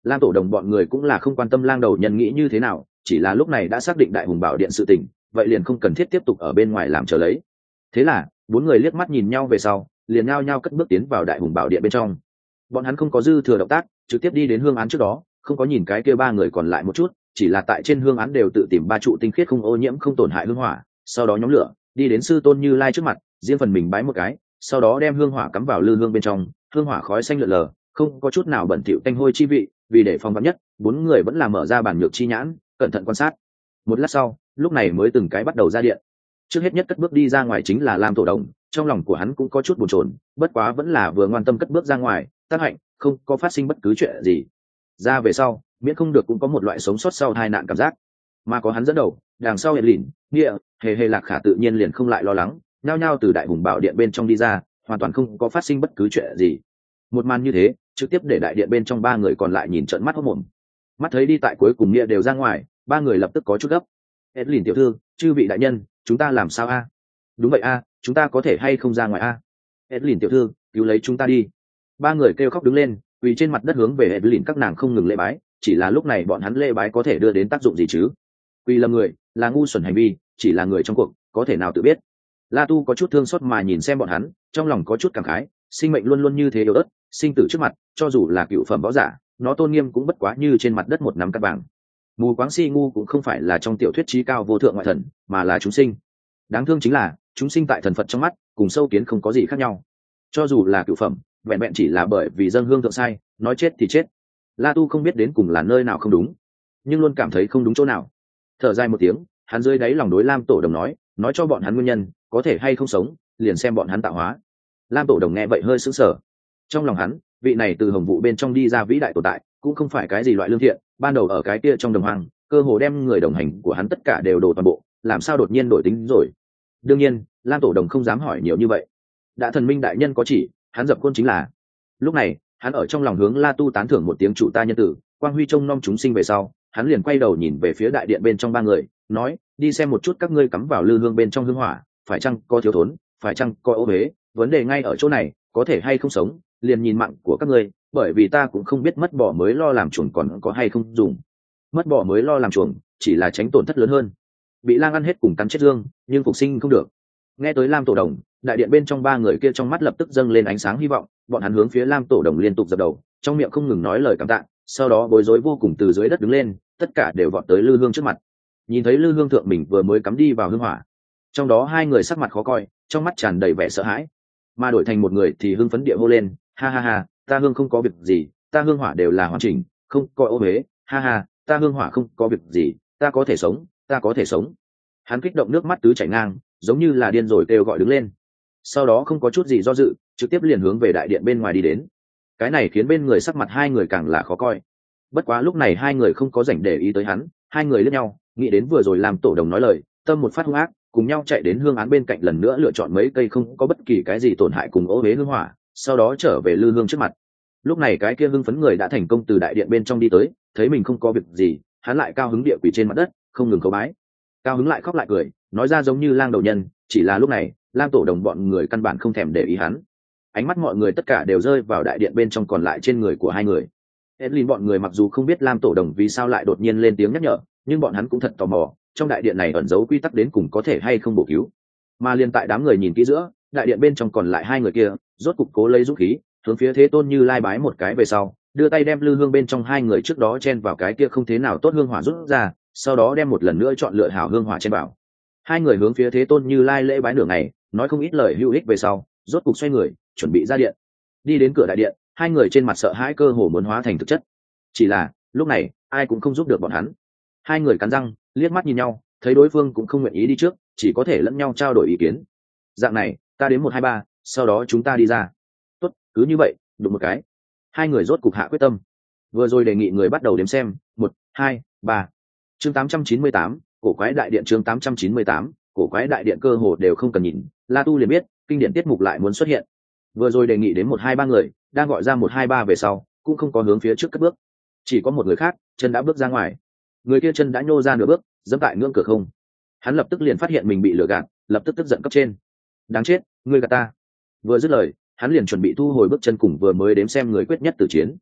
Lam tổ đồng bọn người cũng là không quan tâm lang đầu nhân nghĩ như thế nào, chỉ là lúc này đã xác định đại hùng bảo điện sự tình, vậy liền không cần thiết tiếp tục ở bên ngoài làm chờ lấy. Thế là bốn người liếc mắt nhìn nhau về sau, liền nhao nhao cất bước tiến vào đại hùng bảo điện bên trong. Bọn hắn không có dư thừa động tác, trực tiếp đi đến hương án trước đó, không có nhìn cái kia ba người còn lại một chút, chỉ là tại trên hương án đều tự tìm ba trụ tinh khiết không ô nhiễm không tổn hại hương hỏa, sau đó nhóm lửa, đi đến sư tôn Như Lai trước mặt, riêng phần mình bái một cái, sau đó đem hương hỏa cắm vào lư hương bên trong, hương hỏa khói xanh lượn lờ, không có chút nào bẩn thỉu tanh hôi chi vị, vì để phòng vắn nhất, bốn người vẫn là mở ra bản nhược chi nhãn, cẩn thận quan sát. Một lát sau, lúc này mới từng cái bắt đầu ra điện. Trước hết nhất cất bước đi ra ngoài chính là Lam tổ đồng, trong lòng của hắn cũng có chút bồn chồn, bất quá vẫn là vừa ngoan tâm cất bước ra ngoài, tác hạnh, không có phát sinh bất cứ chuyện gì. Ra về sau, miễn không được cũng có một loại sống sót sau tai nạn cảm giác. Mà có hắn dẫn đầu, đằng sau hiện lìn, nghĩa, hề hề lạc khả tự nhiên liền không lại lo lắng, nhao nhao từ đại hùng bảo điện bên trong đi ra, hoàn toàn không có phát sinh bất cứ chuyện gì. Một màn như thế, trực tiếp để đại điện bên trong ba người còn lại nhìn trợn mắt hốt mồm. Mắt thấy đi tại cuối cùng nghĩa đều ra ngoài, ba người lập tức có chút gấp. Edlin tiểu thư, chư vị đại nhân, chúng ta làm sao a? Đúng vậy a, chúng ta có thể hay không ra ngoài a? Edlin tiểu thư, cứu lấy chúng ta đi. Ba người kêu khóc đứng lên, quỳ trên mặt đất hướng về Edlin các nàng không ngừng lễ bái, chỉ là lúc này bọn hắn lễ bái có thể đưa đến tác dụng gì chứ? Quỳ lầm người, là ngu xuẩn hành vi, chỉ là người trong cuộc, có thể nào tự biết. La Tu có chút thương xót mà nhìn xem bọn hắn, trong lòng có chút cảm khái, sinh mệnh luôn luôn như thế yếu ớt, sinh tử trước mặt, cho dù là cựu phẩm võ giả, nó tôn nghiêm cũng bất quá như trên mặt đất một nắm cát vàng. Mù quáng si ngu cũng không phải là trong tiểu thuyết trí cao vô thượng ngoại thần, mà là chúng sinh. Đáng thương chính là chúng sinh tại thần Phật trong mắt, cùng sâu kiến không có gì khác nhau. Cho dù là cựu phẩm, vẹn vẹn chỉ là bởi vì dâng hương thượng sai, nói chết thì chết. La Tu không biết đến cùng là nơi nào không đúng, nhưng luôn cảm thấy không đúng chỗ nào. Thở dài một tiếng, hắn dưới đáy lòng đối Lam tổ đồng nói, nói cho bọn hắn nguyên nhân, có thể hay không sống, liền xem bọn hắn tạo hóa. Lam tổ đồng nghe vậy hơi sững sờ. Trong lòng hắn, vị này từ hồng vụ bên trong đi ra vĩ đại tồn tại, cũng không phải cái gì loại lương thiện, ban đầu ở cái kia trong đồng hoang, cơ hồ đem người đồng hành của hắn tất cả đều đổ toàn bộ, làm sao đột nhiên đổi tính rồi. Đương nhiên, Lam tổ đồng không dám hỏi nhiều như vậy. Đã thần minh đại nhân có chỉ, hắn dập khuôn chính là. Lúc này, hắn ở trong lòng hướng La Tu tán thưởng một tiếng chủ ta nhân tử, quang huy trông nom chúng sinh về sau, hắn liền quay đầu nhìn về phía đại điện bên trong ba người, nói, đi xem một chút các ngươi cắm vào lư hương bên trong hương hỏa, phải chăng có thiếu thốn, phải chăng có ô huế, vấn đề ngay ở chỗ này, có thể hay không sống, liền nhìn mạng của các ngươi, bởi vì ta cũng không biết mất bỏ mới lo làm chuồng còn có hay không dùng. Mất bỏ mới lo làm chuồng, chỉ là tránh tổn thất lớn hơn. Bị lang ăn hết cùng cắn chết dương, nhưng phục sinh không được. Nghe tới Lam tổ đồng, đại điện bên trong ba người kia trong mắt lập tức dâng lên ánh sáng hy vọng, bọn hắn hướng phía Lam tổ đồng liên tục dập đầu, trong miệng không ngừng nói lời cảm tạ, sau đó bối rối vô cùng từ dưới đất đứng lên, tất cả đều vọt tới lư hương trước mặt. Nhìn thấy lư hương thượng mình vừa mới cắm đi vào hương hỏa, trong đó hai người sắc mặt khó coi, trong mắt tràn đầy vẻ sợ hãi, mà đổi thành một người thì hưng phấn địa hô lên, ha ha ha, ta hương không có việc gì, ta hương hỏa đều là hoàn chỉnh, không có ô uế, ha ha, ta hương hỏa không có việc gì, ta có thể sống, ta có thể sống. Hắn kích động nước mắt tứ chảy ngang, giống như là điên rồi kêu gọi đứng lên. Sau đó không có chút gì do dự, trực tiếp liền hướng về đại điện bên ngoài đi đến. Cái này khiến bên người sắc mặt hai người càng là khó coi. Bất quá lúc này hai người không có rảnh để ý tới hắn, hai người liếc nhau, nghĩ đến vừa rồi làm tổ đồng nói lời, tâm một phát hung ác, cùng nhau chạy đến hương án bên cạnh lần nữa lựa chọn mấy cây không có bất kỳ cái gì tổn hại cùng ô uế hương hỏa, sau đó trở về lư hương trước mặt. Lúc này cái kia hưng phấn người đã thành công từ đại điện bên trong đi tới, thấy mình không có việc gì, hắn lại cao hứng địa quỳ trên mặt đất, không ngừng khấu bái. Cao hứng lại khóc lại cười, nói ra giống như lang đầu nhân, chỉ là lúc này, Lam tổ đồng bọn người căn bản không thèm để ý hắn. Ánh mắt mọi người tất cả đều rơi vào đại điện bên trong còn lại trên người của hai người. Edlin bọn người mặc dù không biết Lam tổ đồng vì sao lại đột nhiên lên tiếng nhắc nhở, nhưng bọn hắn cũng thật tò mò, trong đại điện này ẩn giấu quy tắc đến cùng có thể hay không bổ cứu. Mà liên tại đám người nhìn kỹ giữa, đại điện bên trong còn lại hai người kia, rốt cục cố lấy dũng khí, hướng phía Thế Tôn Như Lai bái một cái về sau, đưa tay đem lư hương bên trong hai người trước đó chen vào cái kia không thế nào tốt hương hỏa rút ra, sau đó đem một lần nữa chọn lựa hảo hương hỏa chen vào. Hai người hướng phía Thế Tôn Như Lai lễ bái nửa ngày, nói không ít lời hữu ích về sau, rốt cục xoay người, chuẩn bị ra điện. Đi đến cửa đại điện, hai người trên mặt sợ hãi cơ hồ muốn hóa thành thực chất. Chỉ là, lúc này, ai cũng không giúp được bọn hắn. Hai người cắn răng, liếc mắt nhìn nhau, thấy đối phương cũng không nguyện ý đi trước, chỉ có thể lẫn nhau trao đổi ý kiến. Dạng này, ta đến một hai ba, sau đó chúng ta đi ra. Tốt, cứ như vậy, đụng một cái. Hai người rốt cục hạ quyết tâm. Vừa rồi đề nghị người bắt đầu đếm xem, một, hai, ba. Chương tám trăm chín mươi tám, cổ quái đại điện chương tám trăm chín mươi tám, cổ quái đại điện cơ hồ đều không cần nhìn, La Tu liền biết, kinh điển tiết mục lại muốn xuất hiện. Vừa rồi đề nghị đến một hai ba người, đang gọi ra một hai ba về sau, cũng không có hướng phía trước cất bước. Chỉ có một người khác, chân đã bước ra ngoài. Người kia chân đã nhô ra nửa bước, dẫm tại ngưỡng cửa không. Hắn lập tức liền phát hiện mình bị lừa gạt, lập tức tức giận cấp trên. Đáng chết, ngươi gạt ta. Vừa dứt lời, hắn liền chuẩn bị thu hồi bước chân cùng vừa mới đếm xem người quyết nhất tử chiến.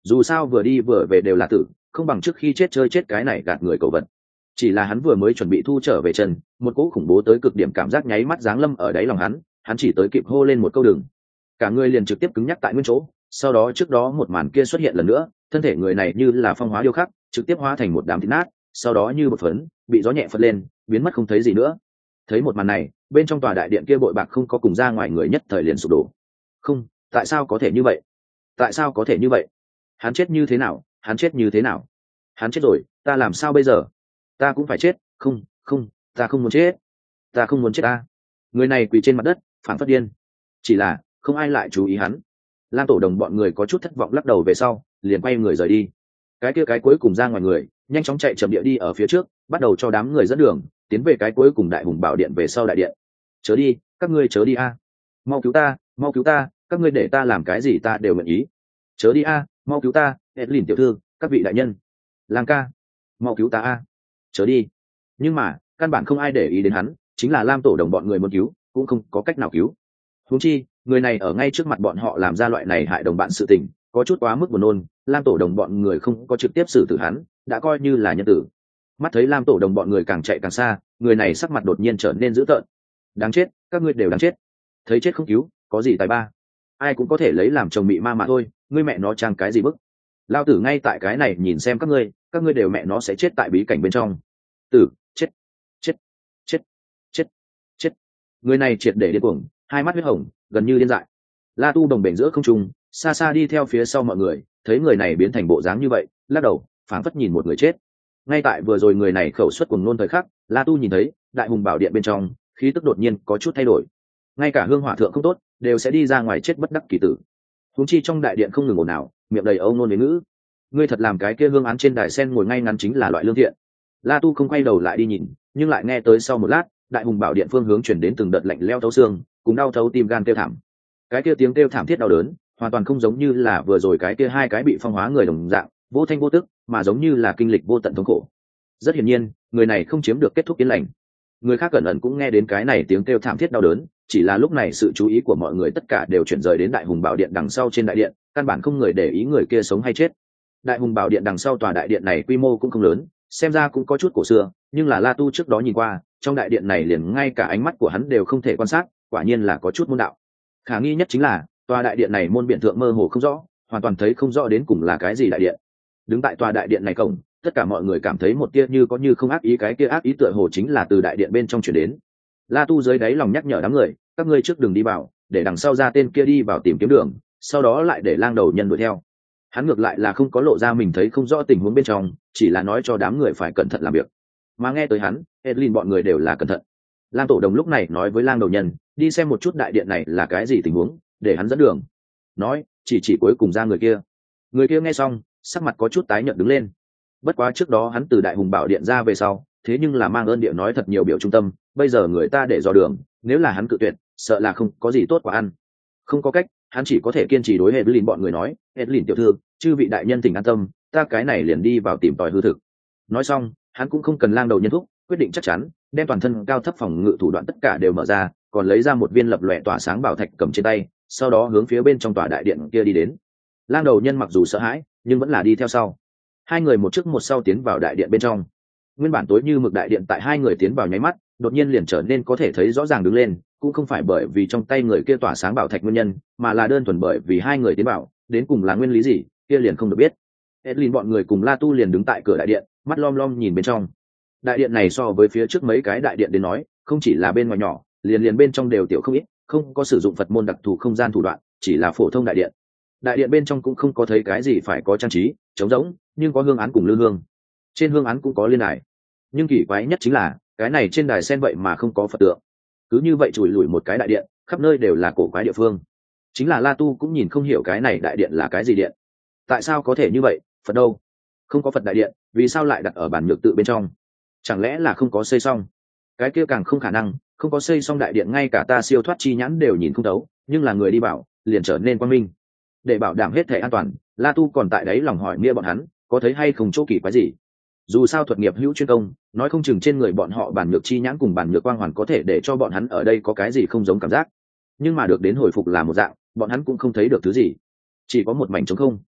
dù sao vừa đi vừa về đều là tử, không bằng trước khi chết chơi chết cái này gạt người cầu vật. Chỉ là hắn vừa mới chuẩn bị thu trở về chân, một cỗ khủng bố tới cực điểm cảm giác nháy mắt giáng lâm ở đáy lòng hắn, hắn chỉ tới kịp hô lên một câu đừng, cả người liền trực tiếp cứng nhắc tại nguyên chỗ. Sau đó trước đó một màn kia xuất hiện lần nữa, thân thể người này như là phong hóa điêu khắc, trực tiếp hóa thành một đám thịt nát, sau đó như bột phấn bị gió nhẹ phất lên, biến mất không thấy gì nữa. Thấy một màn này, bên trong tòa đại điện kia bội bạc không có cùng ra ngoài người nhất thời liền sụp đổ. Không, tại sao có thể như vậy? Tại sao có thể như vậy? Hắn chết như thế nào? Hắn chết như thế nào? Hắn chết rồi, ta làm sao bây giờ? Ta cũng phải chết, không, không, ta không muốn chết, ta không muốn chết ta. Người này quỳ trên mặt đất, phảng phất điên. Chỉ là không ai lại chú ý hắn. Lam Tổ Đồng bọn người có chút thất vọng lắc đầu về sau, liền quay người rời đi. Cái kia cái cuối cùng ra ngoài người, nhanh chóng chạy chậm địa đi ở phía trước, bắt đầu cho đám người dẫn đường, tiến về cái cuối cùng đại hùng bảo điện về sau đại điện. Chớ đi, các ngươi chớ đi a, mau cứu ta, mau cứu ta, các ngươi để ta làm cái gì ta đều nguyện ý. Chớ đi a, mau cứu ta, Edlin tiểu thư, các vị đại nhân, Lang ca, mau cứu ta a, chớ đi. Nhưng mà căn bản không ai để ý đến hắn, chính là Lam Tổ Đồng bọn người muốn cứu cũng không có cách nào cứu. Huống chi người này ở ngay trước mặt bọn họ làm ra loại này hại đồng bạn sự tình, có chút quá mức buồn nôn. Lam Tổ Đồng bọn người không có trực tiếp xử tử hắn, đã coi như là nhân tử. Mắt thấy Lam Tổ Đồng bọn người càng chạy càng xa, người này sắc mặt đột nhiên trở nên dữ tợn. Đáng chết, các ngươi đều đáng chết. Thấy chết không cứu, có gì tài ba? Ai cũng có thể lấy làm chồng mị ma mà thôi, ngươi mẹ nó trang cái gì bức? Lao tử ngay tại cái này nhìn xem các ngươi, các ngươi đều mẹ nó sẽ chết tại bí cảnh bên trong. Tử, chết, chết, chết, chết, chết. Người này triệt để điên cuồng, hai mắt huyết hồng, gần như điên dại. La Tu đồng bền giữa không trung, xa xa đi theo phía sau mọi người, thấy người này biến thành bộ dáng như vậy, lắc đầu, phảng phất nhìn một người chết. Ngay tại vừa rồi người này khẩu xuất cuồng nôn thời khắc, La Tu nhìn thấy đại hùng bảo điện bên trong khí tức đột nhiên có chút thay đổi, ngay cả hương hỏa thượng không tốt đều sẽ đi ra ngoài chết bất đắc kỳ tử. Huống chi trong đại điện không ngừng ồn ào, miệng đầy âu nôn đến ngữ. Ngươi thật làm cái kia hương án trên đài sen ngồi ngay ngắn chính là loại lương thiện. La Tu không quay đầu lại đi nhìn, nhưng lại nghe tới sau một lát, đại hùng bảo điện phương hướng chuyển đến từng đợt lạnh leo thấu xương, cùng đau thấu tim gan kêu thảm. Cái kia tiếng kêu thảm thiết đau đớn, hoàn toàn không giống như là vừa rồi cái kia hai cái bị phong hóa người đồng dạng, vô thanh vô tức, mà giống như là kinh lịch vô tận thống khổ. Rất hiển nhiên, người này không chiếm được kết thúc yên lành. Người khác cẩn ẩn cũng nghe đến cái này tiếng kêu thảm thiết đau đớn, chỉ là lúc này sự chú ý của mọi người tất cả đều chuyển rời đến đại hùng bảo điện đằng sau trên đại điện, căn bản không người để ý người kia sống hay chết. Đại hùng bảo điện đằng sau tòa đại điện này quy mô cũng không lớn, xem ra cũng có chút cổ xưa, nhưng là La Tu trước đó nhìn qua, trong đại điện này liền ngay cả ánh mắt của hắn đều không thể quan sát, quả nhiên là có chút môn đạo. Khả nghi nhất chính là tòa đại điện này môn biện thượng mơ hồ không rõ, hoàn toàn thấy không rõ đến cùng là cái gì đại điện. Đứng tại tòa đại điện này cổng, tất cả mọi người cảm thấy một tia như có như không ác ý, cái kia ác ý tựa hồ chính là từ đại điện bên trong chuyển đến. La Tu dưới đáy lòng nhắc nhở đám người, các ngươi trước đừng đi vào, để đằng sau ra tên kia đi vào tìm kiếm đường, sau đó lại để lang đầu nhân đuổi theo. Hắn ngược lại là không có lộ ra mình thấy không rõ tình huống bên trong, chỉ là nói cho đám người phải cẩn thận làm việc. Mà nghe tới hắn, Edlin bọn người đều là cẩn thận. Lang Tổ Đồng lúc này nói với lang đầu nhân, đi xem một chút đại điện này là cái gì tình huống, để hắn dẫn đường. Nói, chỉ chỉ cuối cùng ra người kia. Người kia nghe xong, sắc mặt có chút tái nhợt đứng lên. Bất quá trước đó hắn từ đại hùng bảo điện ra về sau, thế nhưng là mang ơn địa nói thật nhiều biểu trung tâm, bây giờ người ta để dò đường, nếu là hắn cự tuyệt, sợ là không có gì tốt quả ăn. Không có cách, hắn chỉ có thể kiên trì đối hệ với Edlin bọn người nói, Edlin tiểu thư, chư vị đại nhân tỉnh an tâm, ta cái này liền đi vào tìm tòi hư thực. Nói xong, hắn cũng không cần lang đầu nhân thúc, quyết định chắc chắn, đem toàn thân cao thấp phòng ngự thủ đoạn tất cả đều mở ra, còn lấy ra một viên lập lòe tỏa sáng bảo thạch cầm trên tay, sau đó hướng phía bên trong tòa đại điện kia đi đến. Lang đầu nhân mặc dù sợ hãi, nhưng vẫn là đi theo sau. Hai người một trước một sau tiến vào đại điện bên trong. Nguyên bản tối như mực đại điện tại hai người tiến vào nháy mắt, đột nhiên liền trở nên có thể thấy rõ ràng đứng lên, cũng không phải bởi vì trong tay người kia tỏa sáng bảo thạch nguyên nhân, mà là đơn thuần bởi vì hai người tiến vào, đến cùng là nguyên lý gì, kia liền không được biết. Edlin bọn người cùng La Tu liền đứng tại cửa đại điện, mắt lom lom nhìn bên trong. Đại điện này so với phía trước mấy cái đại điện đến nói, không chỉ là bên ngoài nhỏ, liền liền bên trong đều tiểu không ít, không có sử dụng Phật môn đặc thù không gian thủ đoạn, chỉ là phổ thông đại điện. Đại điện bên trong cũng không có thấy cái gì phải có trang trí, trống rỗng, nhưng có hương án cùng lư hương. Trên hương án cũng có liên đài. Nhưng kỳ quái nhất chính là, cái này trên đài sen vậy mà không có Phật tượng. Cứ như vậy chùi lủi một cái đại điện, khắp nơi đều là cổ quái địa phương. Chính là La Tu cũng nhìn không hiểu cái này đại điện là cái gì điện. Tại sao có thể như vậy, Phật đâu? Không có Phật đại điện, vì sao lại đặt ở bản nhược tự bên trong? Chẳng lẽ là không có xây xong? Cái kia càng không khả năng, không có xây xong đại điện ngay cả ta siêu thoát chi nhãn đều nhìn không thấu, nhưng là người đi bảo, liền trở nên quang minh. Để bảo đảm hết thể an toàn, La Tu còn tại đấy lòng hỏi nghĩa bọn hắn, có thấy hay không chỗ kỳ quái gì? Dù sao thuật nghiệp hữu chuyên công, nói không chừng trên người bọn họ bản nhược chi nhãn cùng bản nhược quang hoàn có thể để cho bọn hắn ở đây có cái gì không giống cảm giác. Nhưng mà được đến hồi phục là một dạng, bọn hắn cũng không thấy được thứ gì, chỉ có một mảnh trống không.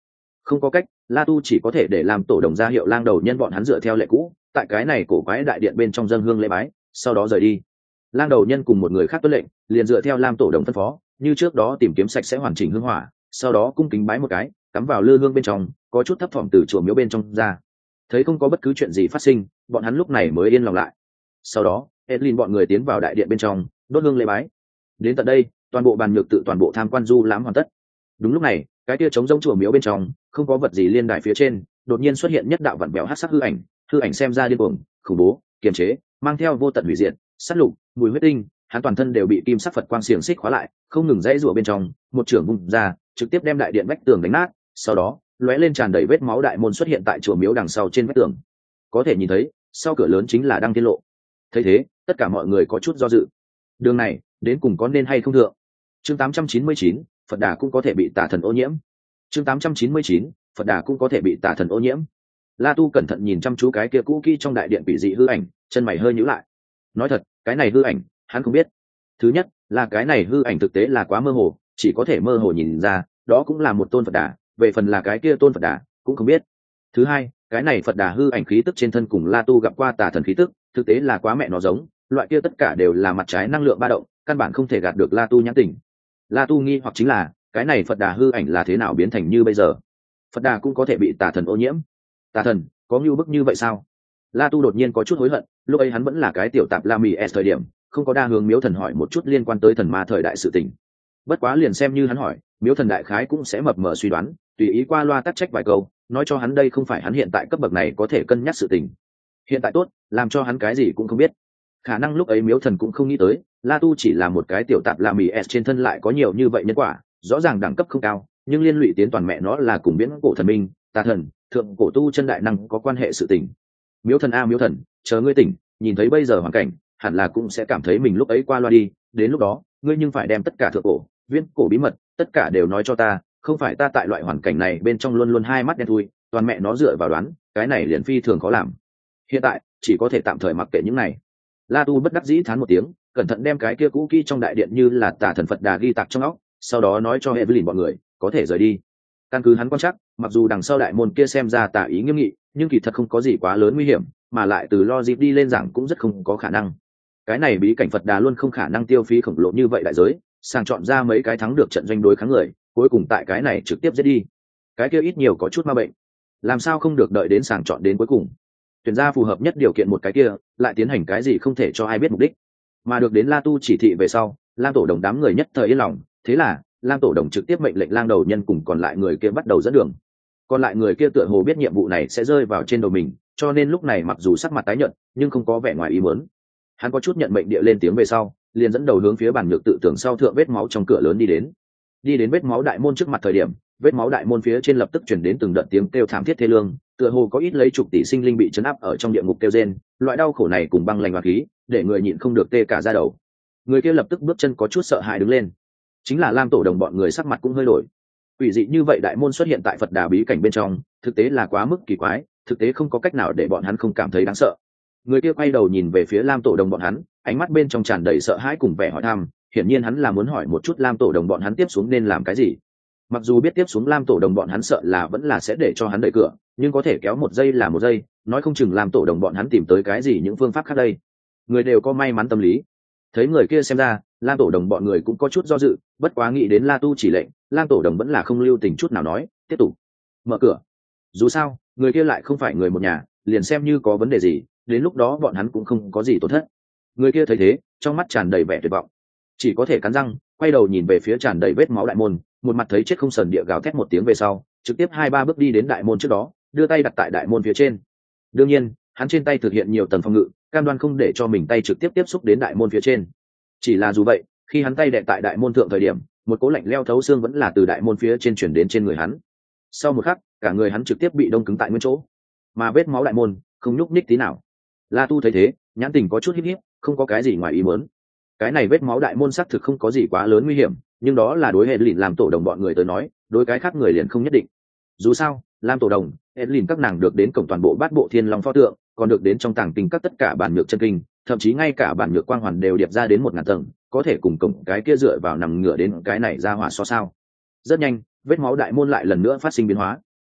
Không có cách, La Tu chỉ có thể để làm tổ đồng ra hiệu lang đầu nhân bọn hắn dựa theo lệ cũ, tại cái này cổ quái đại điện bên trong dân hương lễ bái, sau đó rời đi. Lang đầu nhân cùng một người khác tuân lệnh, liền dựa theo Lam tổ đồng phân phó, như trước đó tìm kiếm sạch sẽ hoàn chỉnh hương hỏa, sau đó cung kính bái một cái, cắm vào lư hương bên trong, có chút thấp thỏm từ chùa miếu bên trong ra. Thấy không có bất cứ chuyện gì phát sinh, bọn hắn lúc này mới yên lòng lại. Sau đó, Edlin bọn người tiến vào đại điện bên trong, đốt hương lễ bái. Đến tận đây, toàn bộ bàn nhược tự toàn bộ tham quan du lãm hoàn tất. Đúng lúc này, cái kia trống rỗng chùa miếu bên trong, không có vật gì liên đài phía trên, đột nhiên xuất hiện nhất đạo vặn béo hắc sắc hư ảnh, hư ảnh xem ra điên cuồng, khủng bố, kiềm chế, mang theo vô tận hủy diệt, sát lục, mùi huyết tinh, hắn toàn thân đều bị kim sắc Phật quang xiềng xích khóa lại, không ngừng dãy rủa bên trong, một trưởng vung ra, trực tiếp đem đại điện vách tường đánh nát, sau đó, lóe lên tràn đầy vết máu đại môn xuất hiện tại chùa miếu đằng sau trên vách tường. Có thể nhìn thấy, sau cửa lớn chính là Đăng Thiên Lộ. Thấy thế, tất cả mọi người có chút do dự. Đường này, đến cùng có nên hay không thượng? Chương tám trăm chín mươi chín, Phật Đà cũng có thể bị tà thần ô nhiễm. Chương tám trăm chín mươi chín, Phật Đà cũng có thể bị tà thần ô nhiễm. La Tu cẩn thận nhìn chăm chú cái kia cũ kỹ trong đại điện bị dị hư ảnh, chân mày hơi nhíu lại. Nói thật, cái này hư ảnh, hắn không biết. Thứ nhất, là cái này hư ảnh thực tế là quá mơ hồ, chỉ có thể mơ hồ nhìn ra, đó cũng là một tôn Phật Đà, về phần là cái kia tôn Phật Đà, cũng không biết. Thứ hai, cái này Phật Đà hư ảnh khí tức trên thân cùng La Tu gặp qua tà thần khí tức, thực tế là quá mẹ nó giống, loại kia tất cả đều là mặt trái năng lượng ba động, căn bản không thể gạt được La Tu nhãn tình. La Tu nghi hoặc chính là, cái này Phật Đà hư ảnh là thế nào biến thành như bây giờ? Phật Đà cũng có thể bị tà thần ô nhiễm. Tà thần, có ngưu bức như vậy sao? La Tu đột nhiên có chút hối hận, lúc ấy hắn vẫn là cái tiểu tạp la mì s thời điểm, không có đa hướng miếu thần hỏi một chút liên quan tới thần ma thời đại sự tình. Bất quá liền xem như hắn hỏi, miếu thần đại khái cũng sẽ mập mờ suy đoán, tùy ý qua loa tắc trách vài câu, nói cho hắn đây không phải hắn hiện tại cấp bậc này có thể cân nhắc sự tình. Hiện tại tốt, làm cho hắn cái gì cũng không biết. Khả năng lúc ấy miếu thần cũng không nghĩ tới, La Tu chỉ là một cái tiểu tạp la mì s trên thân lại có nhiều như vậy nhân quả, rõ ràng đẳng cấp không cao, nhưng liên lụy tiến toàn mẹ nó là cùng biến cổ thần minh, tà thần, thượng cổ tu chân đại năng có quan hệ sự tình. Miếu thần a miếu thần, chờ ngươi tỉnh, nhìn thấy bây giờ hoàn cảnh, hẳn là cũng sẽ cảm thấy mình lúc ấy qua loa đi, đến lúc đó, ngươi nhưng phải đem tất cả thượng cổ, viễn cổ bí mật, tất cả đều nói cho ta, không phải ta tại loại hoàn cảnh này bên trong luôn luôn hai mắt đen thui, toàn mẹ nó dựa vào đoán, cái này liền phi thường khó làm. Hiện tại, chỉ có thể tạm thời mặc kệ những này. La Tu bất đắc dĩ thán một tiếng, cẩn thận đem cái kia cũ kỹ trong đại điện như là tà thần Phật Đà ghi tạc trong óc, sau đó nói cho Evelyn bọn người, có thể rời đi. Căn cứ hắn quan chắc, mặc dù đằng sau đại môn kia xem ra tà ý nghiêm nghị, nhưng kỳ thật không có gì quá lớn nguy hiểm, mà lại từ logic đi lên giảng cũng rất không có khả năng. Cái này bí cảnh Phật Đà luôn không khả năng tiêu phí khổng lồ như vậy đại giới, sàng chọn ra mấy cái thắng được trận doanh đối kháng người, cuối cùng tại cái này trực tiếp giết đi. Cái kia ít nhiều có chút ma bệnh, làm sao không được đợi đến sàng chọn đến cuối cùng, tuyển ra phù hợp nhất điều kiện một cái kia, lại tiến hành cái gì không thể cho ai biết mục đích. Mà được đến La Tu chỉ thị về sau, Lam tổ đồng đám người nhất thời yên lòng, thế là Lam tổ đồng trực tiếp mệnh lệnh lang đầu nhân cùng còn lại người kia bắt đầu dẫn đường. Còn lại người kia tựa hồ biết nhiệm vụ này sẽ rơi vào trên đầu mình, cho nên lúc này mặc dù sắc mặt tái nhợt, nhưng không có vẻ ngoài ý muốn. Hắn có chút nhận mệnh địa lên tiếng về sau, liền dẫn đầu hướng phía bản nhược tự tưởng sau thượng vết máu trong cửa lớn đi đến. Đi đến vết máu đại môn trước mặt thời điểm, vết máu đại môn phía trên lập tức chuyển đến từng đợt tiếng kêu thảm thiết thê lương, tựa hồ có ít lấy chục tỷ sinh linh bị chấn áp ở trong địa ngục kêu rên, loại đau khổ này cùng băng lạnh và khí, để người nhịn không được tê cả da đầu. Người kia lập tức bước chân có chút sợ hãi đứng lên. Chính là Lam tổ đồng bọn người sắc mặt cũng hơi đổi. Quỷ dị như vậy đại môn xuất hiện tại Phật Đà bí cảnh bên trong, thực tế là quá mức kỳ quái, thực tế không có cách nào để bọn hắn không cảm thấy đáng sợ. Người kia quay đầu nhìn về phía Lam tổ đồng bọn hắn, ánh mắt bên trong tràn đầy sợ hãi cùng vẻ hỏi thăm, hiển nhiên hắn là muốn hỏi một chút Lam tổ đồng bọn hắn tiếp xuống nên làm cái gì. Mặc dù biết tiếp xuống Lam tổ đồng bọn hắn sợ là vẫn là sẽ để cho hắn đẩy cửa, nhưng có thể kéo một giây là một giây, nói không chừng Lam tổ đồng bọn hắn tìm tới cái gì những phương pháp khác đây. Người đều có may mắn tâm lý. Thấy người kia xem ra, Lam tổ đồng bọn người cũng có chút do dự, bất quá nghĩ đến La Tu chỉ lệnh, Lam tổ đồng vẫn là không lưu tình chút nào nói, tiếp tục mở cửa. Dù sao, người kia lại không phải người một nhà, liền xem như có vấn đề gì, đến lúc đó bọn hắn cũng không có gì tổn thất. Người kia thấy thế, trong mắt tràn đầy vẻ tuyệt vọng, chỉ có thể cắn răng, quay đầu nhìn về phía tràn đầy vết máu đại môn, một mặt thấy chết không sờn địa gào thét một tiếng về sau, trực tiếp hai ba bước đi đến đại môn trước đó, đưa tay đặt tại đại môn phía trên. Đương nhiên, hắn trên tay thực hiện nhiều tầng phòng ngự, cam đoan không để cho mình tay trực tiếp tiếp xúc đến đại môn phía trên. Chỉ là dù vậy, khi hắn tay đè tại đại môn thượng thời điểm, một cỗ lạnh leo thấu xương vẫn là từ đại môn phía trên chuyển đến trên người hắn. Sau một khắc, cả người hắn trực tiếp bị đông cứng tại nguyên chỗ, mà vết máu đại môn không nhúc nhích tí nào. La Tu thấy thế, nhãn tình có chút híp híp, không có cái gì ngoài ý muốn. Cái này vết máu đại môn xác thực không có gì quá lớn nguy hiểm, nhưng đó là đối hệ lìn làm tổ đồng bọn người tới nói, đối cái khác người liền không nhất định. Dù sao, làm tổ đồng, hệ lìn các nàng được đến cổng toàn bộ bát bộ thiên long pho tượng, còn được đến trong tàng kinh các tất cả bản nhược chân kinh, thậm chí ngay cả bản nhược quang hoàn đều điệp ra đến một ngàn tầng, có thể cùng cổng cái kia dựa vào nằm ngửa đến cái này ra hỏa so sao. Rất nhanh, vết máu đại môn lại lần nữa phát sinh biến hóa.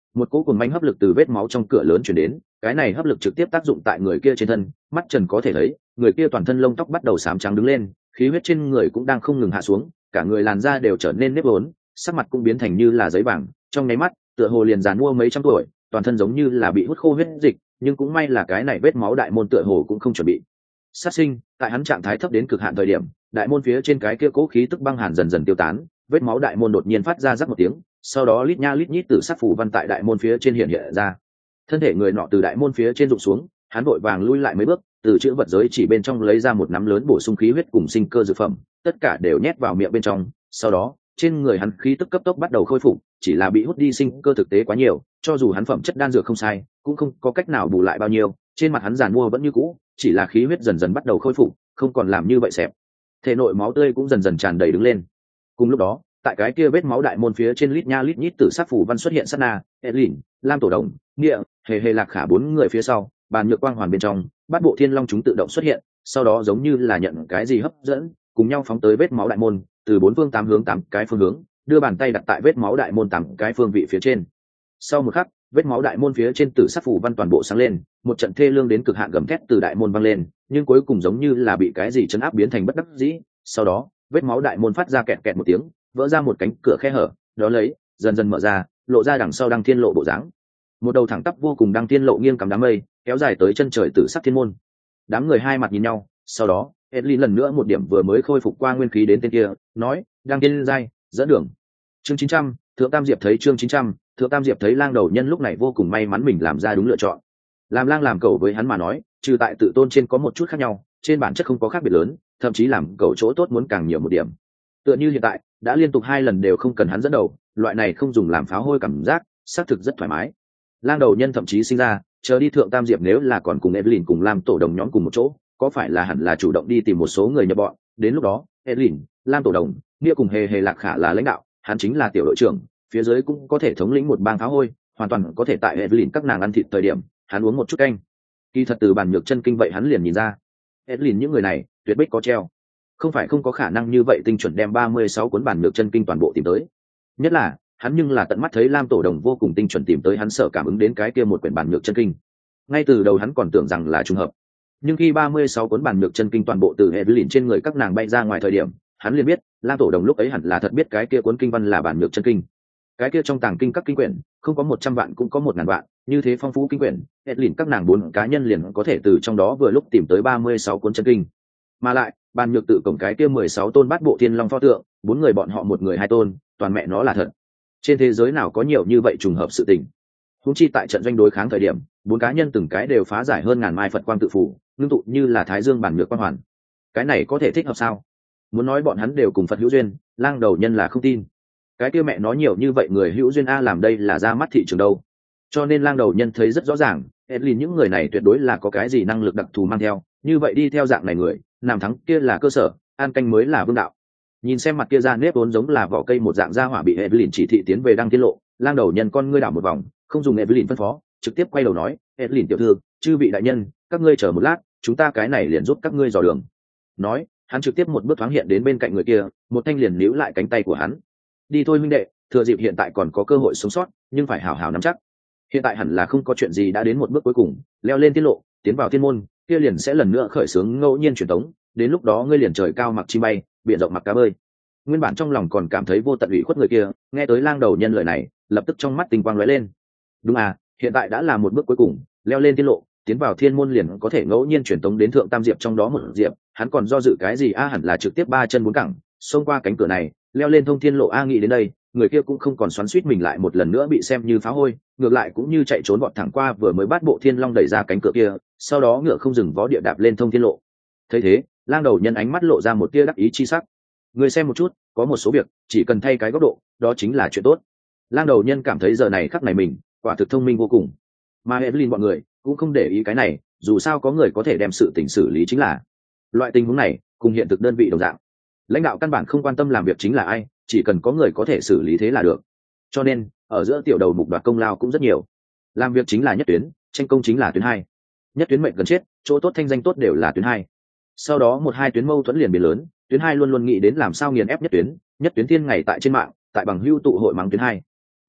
Một cỗ cuồng manh hấp lực từ vết máu trong cửa lớn chuyển đến, cái này hấp lực trực tiếp tác dụng tại người kia trên thân, mắt trần có thể thấy, người kia toàn thân lông tóc bắt đầu xám trắng đứng lên, khí huyết trên người cũng đang không ngừng hạ xuống, cả người làn da đều trở nên nếp vốn, sắc mặt cũng biến thành như là giấy vàng, trong nháy mắt tựa hồ liền giàn mua mấy trăm tuổi, toàn thân giống như là bị hút khô huyết dịch, nhưng cũng may là cái này vết máu đại môn tựa hồ cũng không chuẩn bị sát sinh. Tại hắn trạng thái thấp đến cực hạn thời điểm, đại môn phía trên cái kia cố khí tức băng hàn dần dần tiêu tán, vết máu đại môn đột nhiên phát ra rắc một tiếng, sau đó lít nha lít nhít tử sắc phủ văn tại đại môn phía trên hiện hiện ra. Thân thể người nọ từ đại môn phía trên rụng xuống, hắn vội vàng lui lại mấy bước, từ chữ vật giới chỉ bên trong lấy ra một nắm lớn bổ sung khí huyết cùng sinh cơ dược phẩm, tất cả đều nhét vào miệng bên trong. Sau đó trên người hắn khí tức cấp tốc bắt đầu khôi phục, chỉ là bị hút đi sinh cơ thực tế quá nhiều, cho dù hắn phẩm chất đan dược không sai, cũng không có cách nào bù lại bao nhiêu. Trên mặt hắn giàn mua vẫn như cũ, chỉ là khí huyết dần dần bắt đầu khôi phục, không còn làm như vậy xẹp. Thể nội máu tươi cũng dần dần tràn đầy đứng lên. Cùng lúc đó, tại cái kia vết máu đại môn phía trên lít nha lít nhít tử sắc phủ văn xuất hiện sát na, Edlin, Lam Tổ Đồng, Nghĩa, Hề Hề Lạc Khả bốn người phía sau, bàn nhược quang hoàn bên trong, bát bộ thiên long chúng tự động xuất hiện, sau đó giống như là nhận cái gì hấp dẫn, cùng nhau phóng tới vết máu đại môn, từ bốn phương tám hướng tám cái phương hướng, đưa bàn tay đặt tại vết máu đại môn tám cái phương vị phía trên. Sau một khắc, vết máu đại môn phía trên tử sắc phủ văn toàn bộ sáng lên, một trận thê lương đến cực hạn gầm thét từ đại môn vang lên, nhưng cuối cùng giống như là bị cái gì chấn áp biến thành bất đắc dĩ. Sau đó, vết máu đại môn phát ra kẹt kẹt một tiếng, vỡ ra một cánh cửa khe hở, đó lấy dần dần mở ra, lộ ra đằng sau đăng thiên lộ bộ dáng. Một đầu thẳng tắp vô cùng đăng thiên lộ nghiêng cắm đám mây, kéo dài tới chân trời tử sắc thiên môn. Đám người hai mặt nhìn nhau, sau đó Edlin lần nữa một điểm vừa mới khôi phục qua nguyên khí đến tên kia, nói: "Đăng thiên giai, dẫn đường." Chương chín trăm, Thượng Tam Diệp thấy chương chín trăm, Thượng Tam Diệp thấy Lang Đầu Nhân lúc này vô cùng may mắn mình làm ra đúng lựa chọn. Làm lang làm cẩu với hắn mà nói, trừ tại tự tôn trên có một chút khác nhau, trên bản chất không có khác biệt lớn, thậm chí làm cẩu chỗ tốt muốn càng nhiều một điểm. Tựa như hiện tại, đã liên tục hai lần đều không cần hắn dẫn đầu, loại này không dùng làm pháo hôi cảm giác, xác thực rất thoải mái. Lang Đầu Nhân thậm chí sinh ra, chờ đi Thượng Tam Diệp nếu là còn cùng Evelyn cùng Lam Tổ Đồng nhóm cùng một chỗ, có phải là hẳn là chủ động đi tìm một số người nhập bọn, đến lúc đó, Evelyn, Lam Tổ Đồng, Nghĩa cùng Hề Hề Lạc Khả là lãnh đạo, hắn chính là tiểu đội trưởng, phía dưới cũng có thể thống lĩnh một bang pháo hôi, hoàn toàn có thể tại Evelyn các nàng ăn thịt thời điểm, hắn uống một chút canh. Kỳ thật từ bản nhược chân kinh vậy hắn liền nhìn ra, Evelyn những người này, tuyệt bích có treo. Không phải không có khả năng như vậy tinh chuẩn đem ba mươi sáu cuốn bản nhược chân kinh toàn bộ tìm tới. Nhất là, hắn nhưng là tận mắt thấy Lam Tổ Đồng vô cùng tinh chuẩn tìm tới hắn sở cảm ứng đến cái kia một quyển bản nhược chân kinh. Ngay từ đầu hắn còn tưởng rằng là trùng hợp. Nhưng khi ba mươi sáu cuốn bản nhược chân kinh toàn bộ từ Evelyn trên người các nàng bay ra ngoài thời điểm, hắn liền biết, Lam Tổ Đồng lúc ấy hẳn là thật biết cái kia cuốn kinh văn là bản nhược chân kinh. Cái kia trong tàng kinh các kinh quyển, không có một trăm vạn cũng có một ngàn vạn, như thế phong phú kinh quyển, Evelyn các nàng bốn cá nhân liền có thể từ trong đó vừa lúc tìm tới ba mươi sáu cuốn chân kinh. Mà lại, bàn nhược tự cổng cái kia mười sáu tôn bát bộ thiên long pho tượng, bốn người bọn họ một người hai tôn, toàn mẹ nó là thật. Trên thế giới nào có nhiều như vậy trùng hợp sự tình. Húng chi tại trận doanh đối kháng thời điểm, bốn cá nhân từng cái đều phá giải hơn ngàn mai Phật quang tự phủ, ngưng tụ như là Thái Dương bản nhược quan hoàn. Cái này có thể thích hợp sao? Muốn nói bọn hắn đều cùng Phật hữu duyên, Lang Đầu Nhân là không tin. Cái kia mẹ nói nhiều như vậy người hữu duyên a làm đây là ra mắt thị trường đâu. Cho nên Lang Đầu Nhân thấy rất rõ ràng, Edlin những người này tuyệt đối là có cái gì năng lực đặc thù mang theo, như vậy đi theo dạng này người, làm thắng kia là cơ sở, an canh mới là vương đạo. Nhìn xem mặt kia ra nếp vốn giống là vỏ cây một dạng da hỏa bị Evelyn chỉ thị tiến về đăng tiết lộ, Lang Đầu Nhân con ngươi đảo một vòng, không dùng Evelyn phân phó, trực tiếp quay đầu nói: "Evelyn tiểu thư, chư vị đại nhân, các ngươi chờ một lát, chúng ta cái này liền giúp các ngươi dò đường." Nói, hắn trực tiếp một bước thoáng hiện đến bên cạnh người kia, một thanh liền níu lại cánh tay của hắn. "Đi thôi huynh đệ, thừa dịp hiện tại còn có cơ hội sống sót, nhưng phải hảo hảo nắm chắc. Hiện tại hẳn là không có chuyện gì đã đến một bước cuối cùng, leo lên tiết lộ, tiến vào thiên môn, kia liền sẽ lần nữa khởi xướng ngẫu nhiên truyền tống, đến lúc đó ngươi liền trời cao mặc chim bay, biển rộng mặc cá bơi." Nguyên bản trong lòng còn cảm thấy vô tận ủy khuất người kia, nghe tới Lang Đầu Nhân lời này, lập tức trong mắt tinh quang lóe lên. Đúng à, hiện tại đã là một bước cuối cùng, leo lên tiết lộ, tiến vào thiên môn liền có thể ngẫu nhiên truyền tống đến Thượng Tam Diệp trong đó một diệp, hắn còn do dự cái gì a? Hẳn là trực tiếp ba chân bốn cẳng, xông qua cánh cửa này, leo lên thông thiên lộ a. Nghĩ đến đây, người kia cũng không còn xoắn xuýt mình lại một lần nữa bị xem như phá hôi, ngược lại cũng như chạy trốn vọt thẳng qua vừa mới bắt bộ thiên long đẩy ra cánh cửa kia, sau đó ngựa không dừng vó địa đạp lên thông thiên lộ. Thấy thế, Lang Đầu Nhân ánh mắt lộ ra một tia đắc ý chi sắc. Người xem một chút, có một số việc chỉ cần thay cái góc độ, đó chính là chuyện tốt. Lang Đầu Nhân cảm thấy giờ này khắc này mình quả thực thông minh vô cùng, mà Evelyn bọn người cũng không để ý cái này, dù sao có người có thể đem sự tình xử lý chính là. Loại tình huống này cùng hiện thực đơn vị đồng dạng, lãnh đạo căn bản không quan tâm làm việc chính là ai, chỉ cần có người có thể xử lý thế là được. Cho nên ở giữa tiểu đầu mục đoạt công lao cũng rất nhiều. Làm việc chính là nhất tuyến, tranh công chính là tuyến hai. Nhất tuyến mệnh gần chết, chỗ tốt thanh danh tốt đều là tuyến hai. Sau đó một hai tuyến mâu thuẫn liền biến lớn, tuyến hai luôn luôn nghĩ đến làm sao nghiền ép nhất tuyến, nhất tuyến thiên ngày tại trên mạng, tại bằng hưu tụ hội mắng tuyến hai.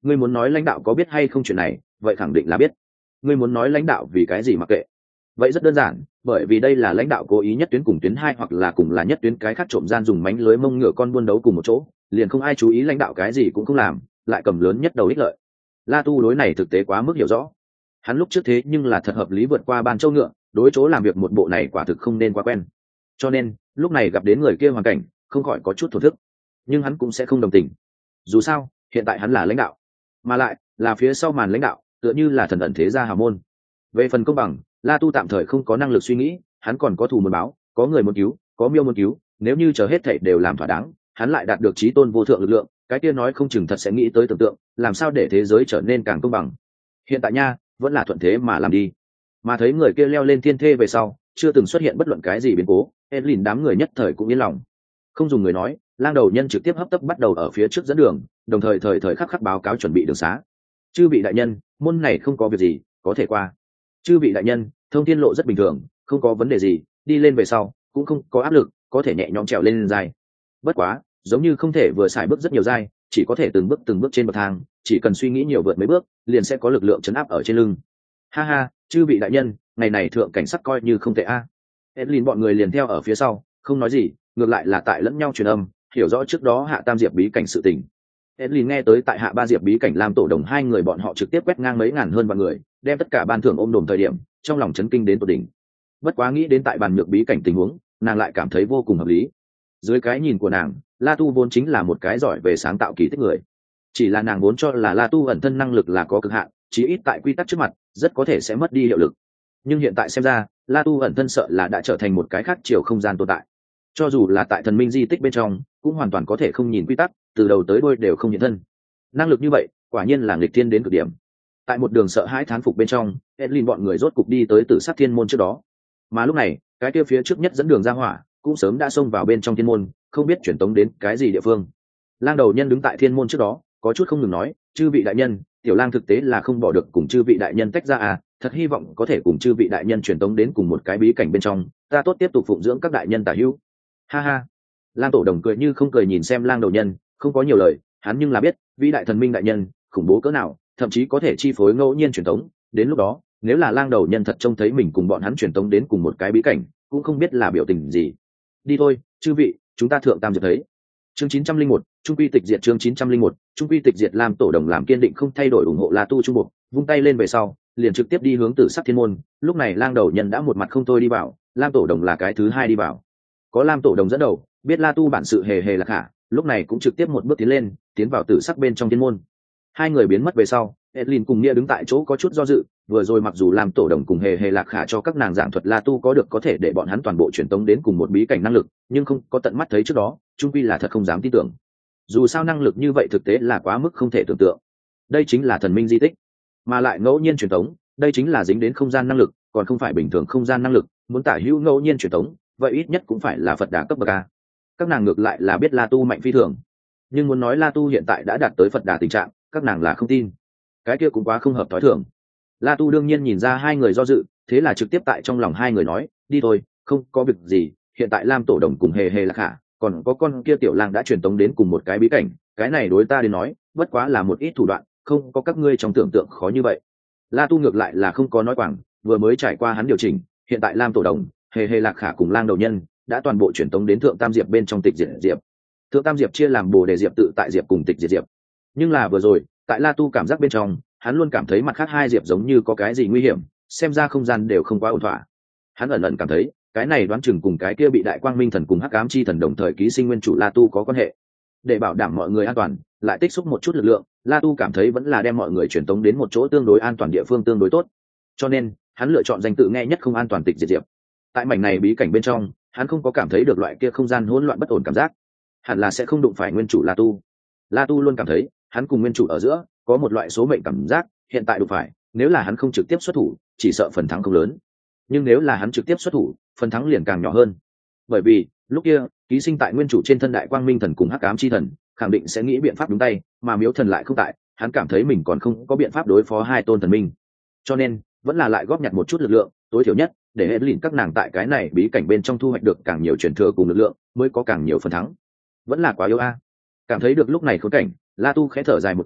ngươi muốn nói lãnh đạo có biết hay không chuyện này, vậy khẳng định là biết. Ngươi muốn nói lãnh đạo vì cái gì mặc kệ, vậy rất đơn giản, bởi vì đây là lãnh đạo cố ý nhất tuyến cùng tuyến hai hoặc là cùng là nhất tuyến cái khác trộm gian dùng mánh lưới mông ngựa con buôn đấu cùng một chỗ, liền không ai chú ý lãnh đạo cái gì cũng không làm, lại cầm lớn nhất đầu ích lợi. La Tu đối này thực tế quá mức hiểu rõ. Hắn lúc trước thế nhưng là thật hợp lý vượt qua ban châu ngựa, đối chỗ làm việc một bộ này quả thực không nên quá quen. Cho nên, lúc này gặp đến người kia hoàn cảnh, không khỏi có chút thổ thức. Nhưng hắn cũng sẽ không đồng tình. Dù sao, hiện tại hắn là lãnh đạo, mà lại là phía sau màn lãnh đạo, tựa như là thần ẩn thế gia hào môn. Về phần công bằng, La Tu tạm thời không có năng lực suy nghĩ, hắn còn có thù muốn báo, có người muốn cứu, có miêu muốn cứu, nếu như chờ hết thảy đều làm thỏa đáng, hắn lại đạt được chí tôn vô thượng lực lượng, cái kia nói không chừng thật sẽ nghĩ tới tưởng tượng, làm sao để thế giới trở nên càng công bằng. Hiện tại nha, vẫn là thuận thế mà làm đi. Mà thấy người kia leo lên thiên thê về sau, chưa từng xuất hiện bất luận cái gì biến cố, Evelyn đám người nhất thời cũng yên lòng. Không dùng người nói, lang đầu nhân trực tiếp hấp tấp bắt đầu ở phía trước dẫn đường, đồng thời thời thời khắc khắc báo cáo chuẩn bị đường xá. Chư vị đại nhân, môn này không có việc gì, có thể qua. Chư vị đại nhân, thông thiên lộ rất bình thường, không có vấn đề gì, đi lên về sau cũng không có áp lực, có thể nhẹ nhõm trèo lên dài. Bất quá, giống như không thể vừa xài bước rất nhiều dài, chỉ có thể từng bước từng bước trên bậc thang, chỉ cần suy nghĩ nhiều vượt mấy bước, liền sẽ có lực lượng chấn áp ở trên lưng. Ha ha, chư vị đại nhân, ngày này thượng cảnh sắc coi như không tệ a. À. Edlin bọn người liền theo ở phía sau, không nói gì, ngược lại là tại lẫn nhau truyền âm, hiểu rõ trước đó hạ tam diệp bí cảnh sự tình. Edlin nghe tới tại hạ ba diệp bí cảnh làm tổ đồng hai người bọn họ trực tiếp quét ngang mấy ngàn hơn vạn người, đem tất cả ban thưởng ôm đồm thời điểm, trong lòng chấn kinh đến tột đỉnh. Bất quá nghĩ đến tại bàn nhược bí cảnh tình huống, nàng lại cảm thấy vô cùng hợp lý. Dưới cái nhìn của nàng, La Tu vốn chính là một cái giỏi về sáng tạo kỳ tích người. Chỉ là nàng vốn cho là La Tu ẩn thân năng lực là có cực hạn, chí ít tại quy tắc trước mặt, rất có thể sẽ mất đi hiệu lực. Nhưng hiện tại xem ra, La Tu ẩn thân sợ là đã trở thành một cái khác chiều không gian tồn tại. Cho dù là tại thần minh di tích bên trong, cũng hoàn toàn có thể không nhìn quy tắc, từ đầu tới đuôi đều không hiện thân. Năng lực như vậy, quả nhiên là nghịch thiên đến cực điểm. Tại một đường sợ hãi thán phục bên trong, Edlin bọn người rốt cục đi tới Tử Sát Thiên môn trước đó. Mà lúc này, cái kia phía trước nhất dẫn đường ra hỏa, cũng sớm đã xông vào bên trong thiên môn, không biết chuyển tống đến cái gì địa phương. Lang đầu nhân đứng tại thiên môn trước đó, có chút không ngừng nói, chư vị đại nhân, tiểu lang thực tế là không bỏ được cùng chư vị đại nhân tách ra à, thật hy vọng có thể cùng chư vị đại nhân truyền tống đến cùng một cái bí cảnh bên trong, ta tốt tiếp tục phụng dưỡng các đại nhân tả hữu. Ha ha. Lang tổ đồng cười như không cười nhìn xem lang đầu nhân, không có nhiều lời, hắn nhưng là biết, vĩ đại thần minh đại nhân, khủng bố cỡ nào, thậm chí có thể chi phối ngẫu nhiên truyền tống, đến lúc đó, nếu là lang đầu nhân thật trông thấy mình cùng bọn hắn truyền tống đến cùng một cái bí cảnh, cũng không biết là biểu tình gì. Đi thôi, chư vị, chúng ta thượng tam diệp thấy. Chương chín trăm linh một, trung quy tịch diệt chương chín trăm linh một, trung quy tịch diệt làm tổ đồng làm kiên định không thay đổi ủng hộ La Tu trung bộ, vung tay lên về sau, liền trực tiếp đi hướng Tử Sắc Thiên môn, lúc này lang đầu nhân đã một mặt không thôi đi vào, Lam tổ đồng là cái thứ hai đi vào. Có Lam tổ đồng dẫn đầu, biết La Tu bản sự hề hề là khả, lúc này cũng trực tiếp một bước tiến lên, tiến vào Tử Sắc bên trong thiên môn. Hai người biến mất về sau, Edlin cùng Nghĩa đứng tại chỗ có chút do dự, vừa rồi mặc dù làm tổ đồng cùng hề hề lạc khả cho các nàng giảng thuật La Tu có được có thể để bọn hắn toàn bộ truyền tống đến cùng một bí cảnh năng lực, nhưng không có tận mắt thấy trước đó, chung quy là thật không dám tin tưởng. Dù sao năng lực như vậy thực tế là quá mức không thể tưởng tượng. Đây chính là thần minh di tích, mà lại ngẫu nhiên truyền tống, đây chính là dính đến không gian năng lực, còn không phải bình thường không gian năng lực, muốn tả hữu ngẫu nhiên truyền tống, vậy ít nhất cũng phải là Phật Đà cấp bậc a. Các nàng ngược lại là biết La Tu mạnh phi thường, nhưng muốn nói La Tu hiện tại đã đạt tới Phật Đà tình trạng, các nàng là không tin. Cái kia cũng quá không hợp thói thường. La Tu đương nhiên nhìn ra hai người do dự, thế là trực tiếp tại trong lòng hai người nói, đi thôi, không có việc gì, hiện tại Lam tổ đồng cùng hề hề là khả, còn có con kia tiểu lang đã truyền tống đến cùng một cái bí cảnh, cái này đối ta đến nói, bất quá là một ít thủ đoạn, không có các ngươi trong tưởng tượng khó như vậy. La Tu ngược lại là không có nói quảng, vừa mới trải qua hắn điều chỉnh, hiện tại Lam tổ đồng, hề hề lạc khả cùng lang đầu nhân đã toàn bộ truyền tống đến thượng tam diệp bên trong tịch diệt diệp. Thượng tam diệp chia làm bồ đề diệp tự tại diệp cùng tịch diệt diệp. Nhưng là vừa rồi, tại La Tu cảm giác bên trong, hắn luôn cảm thấy mặt khác hai diệp giống như có cái gì nguy hiểm, xem ra không gian đều không quá ổn thỏa. Hắn ẩn ẩn cảm thấy, cái này đoán chừng cùng cái kia bị đại quang minh thần cùng hắc ám chi thần đồng thời ký sinh nguyên chủ La Tu có quan hệ. Để bảo đảm mọi người an toàn, lại tích xúc một chút lực lượng, La Tu cảm thấy vẫn là đem mọi người truyền tống đến một chỗ tương đối an toàn địa phương tương đối tốt. Cho nên, hắn lựa chọn danh tự nghe nhất không an toàn tịch diệt diệp. Tại mảnh này bí cảnh bên trong, hắn không có cảm thấy được loại kia không gian hỗn loạn bất ổn cảm giác, hẳn là sẽ không đụng phải nguyên chủ La Tu. La Tu luôn cảm thấy, hắn cùng nguyên chủ ở giữa có một loại số mệnh cảm giác, hiện tại đụng phải, nếu là hắn không trực tiếp xuất thủ, chỉ sợ phần thắng không lớn. Nhưng nếu là hắn trực tiếp xuất thủ, phần thắng liền càng nhỏ hơn. Bởi vì, lúc kia, ký sinh tại nguyên chủ trên thân đại quang minh thần cùng hắc ám chi thần, khẳng định sẽ nghĩ biện pháp đúng tay, mà miếu thần lại không tại, hắn cảm thấy mình còn không có biện pháp đối phó hai tôn thần minh. Cho nên, vẫn là lại góp nhặt một chút lực lượng, tối thiểu nhất, để Evelyn các nàng tại cái này bí cảnh bên trong thu hoạch được càng nhiều truyền thừa cùng lực lượng, mới có càng nhiều phần thắng. Vẫn là quá yếu a. Cảm thấy được lúc này khốn cảnh, La Tu khẽ thở dài một tiếng,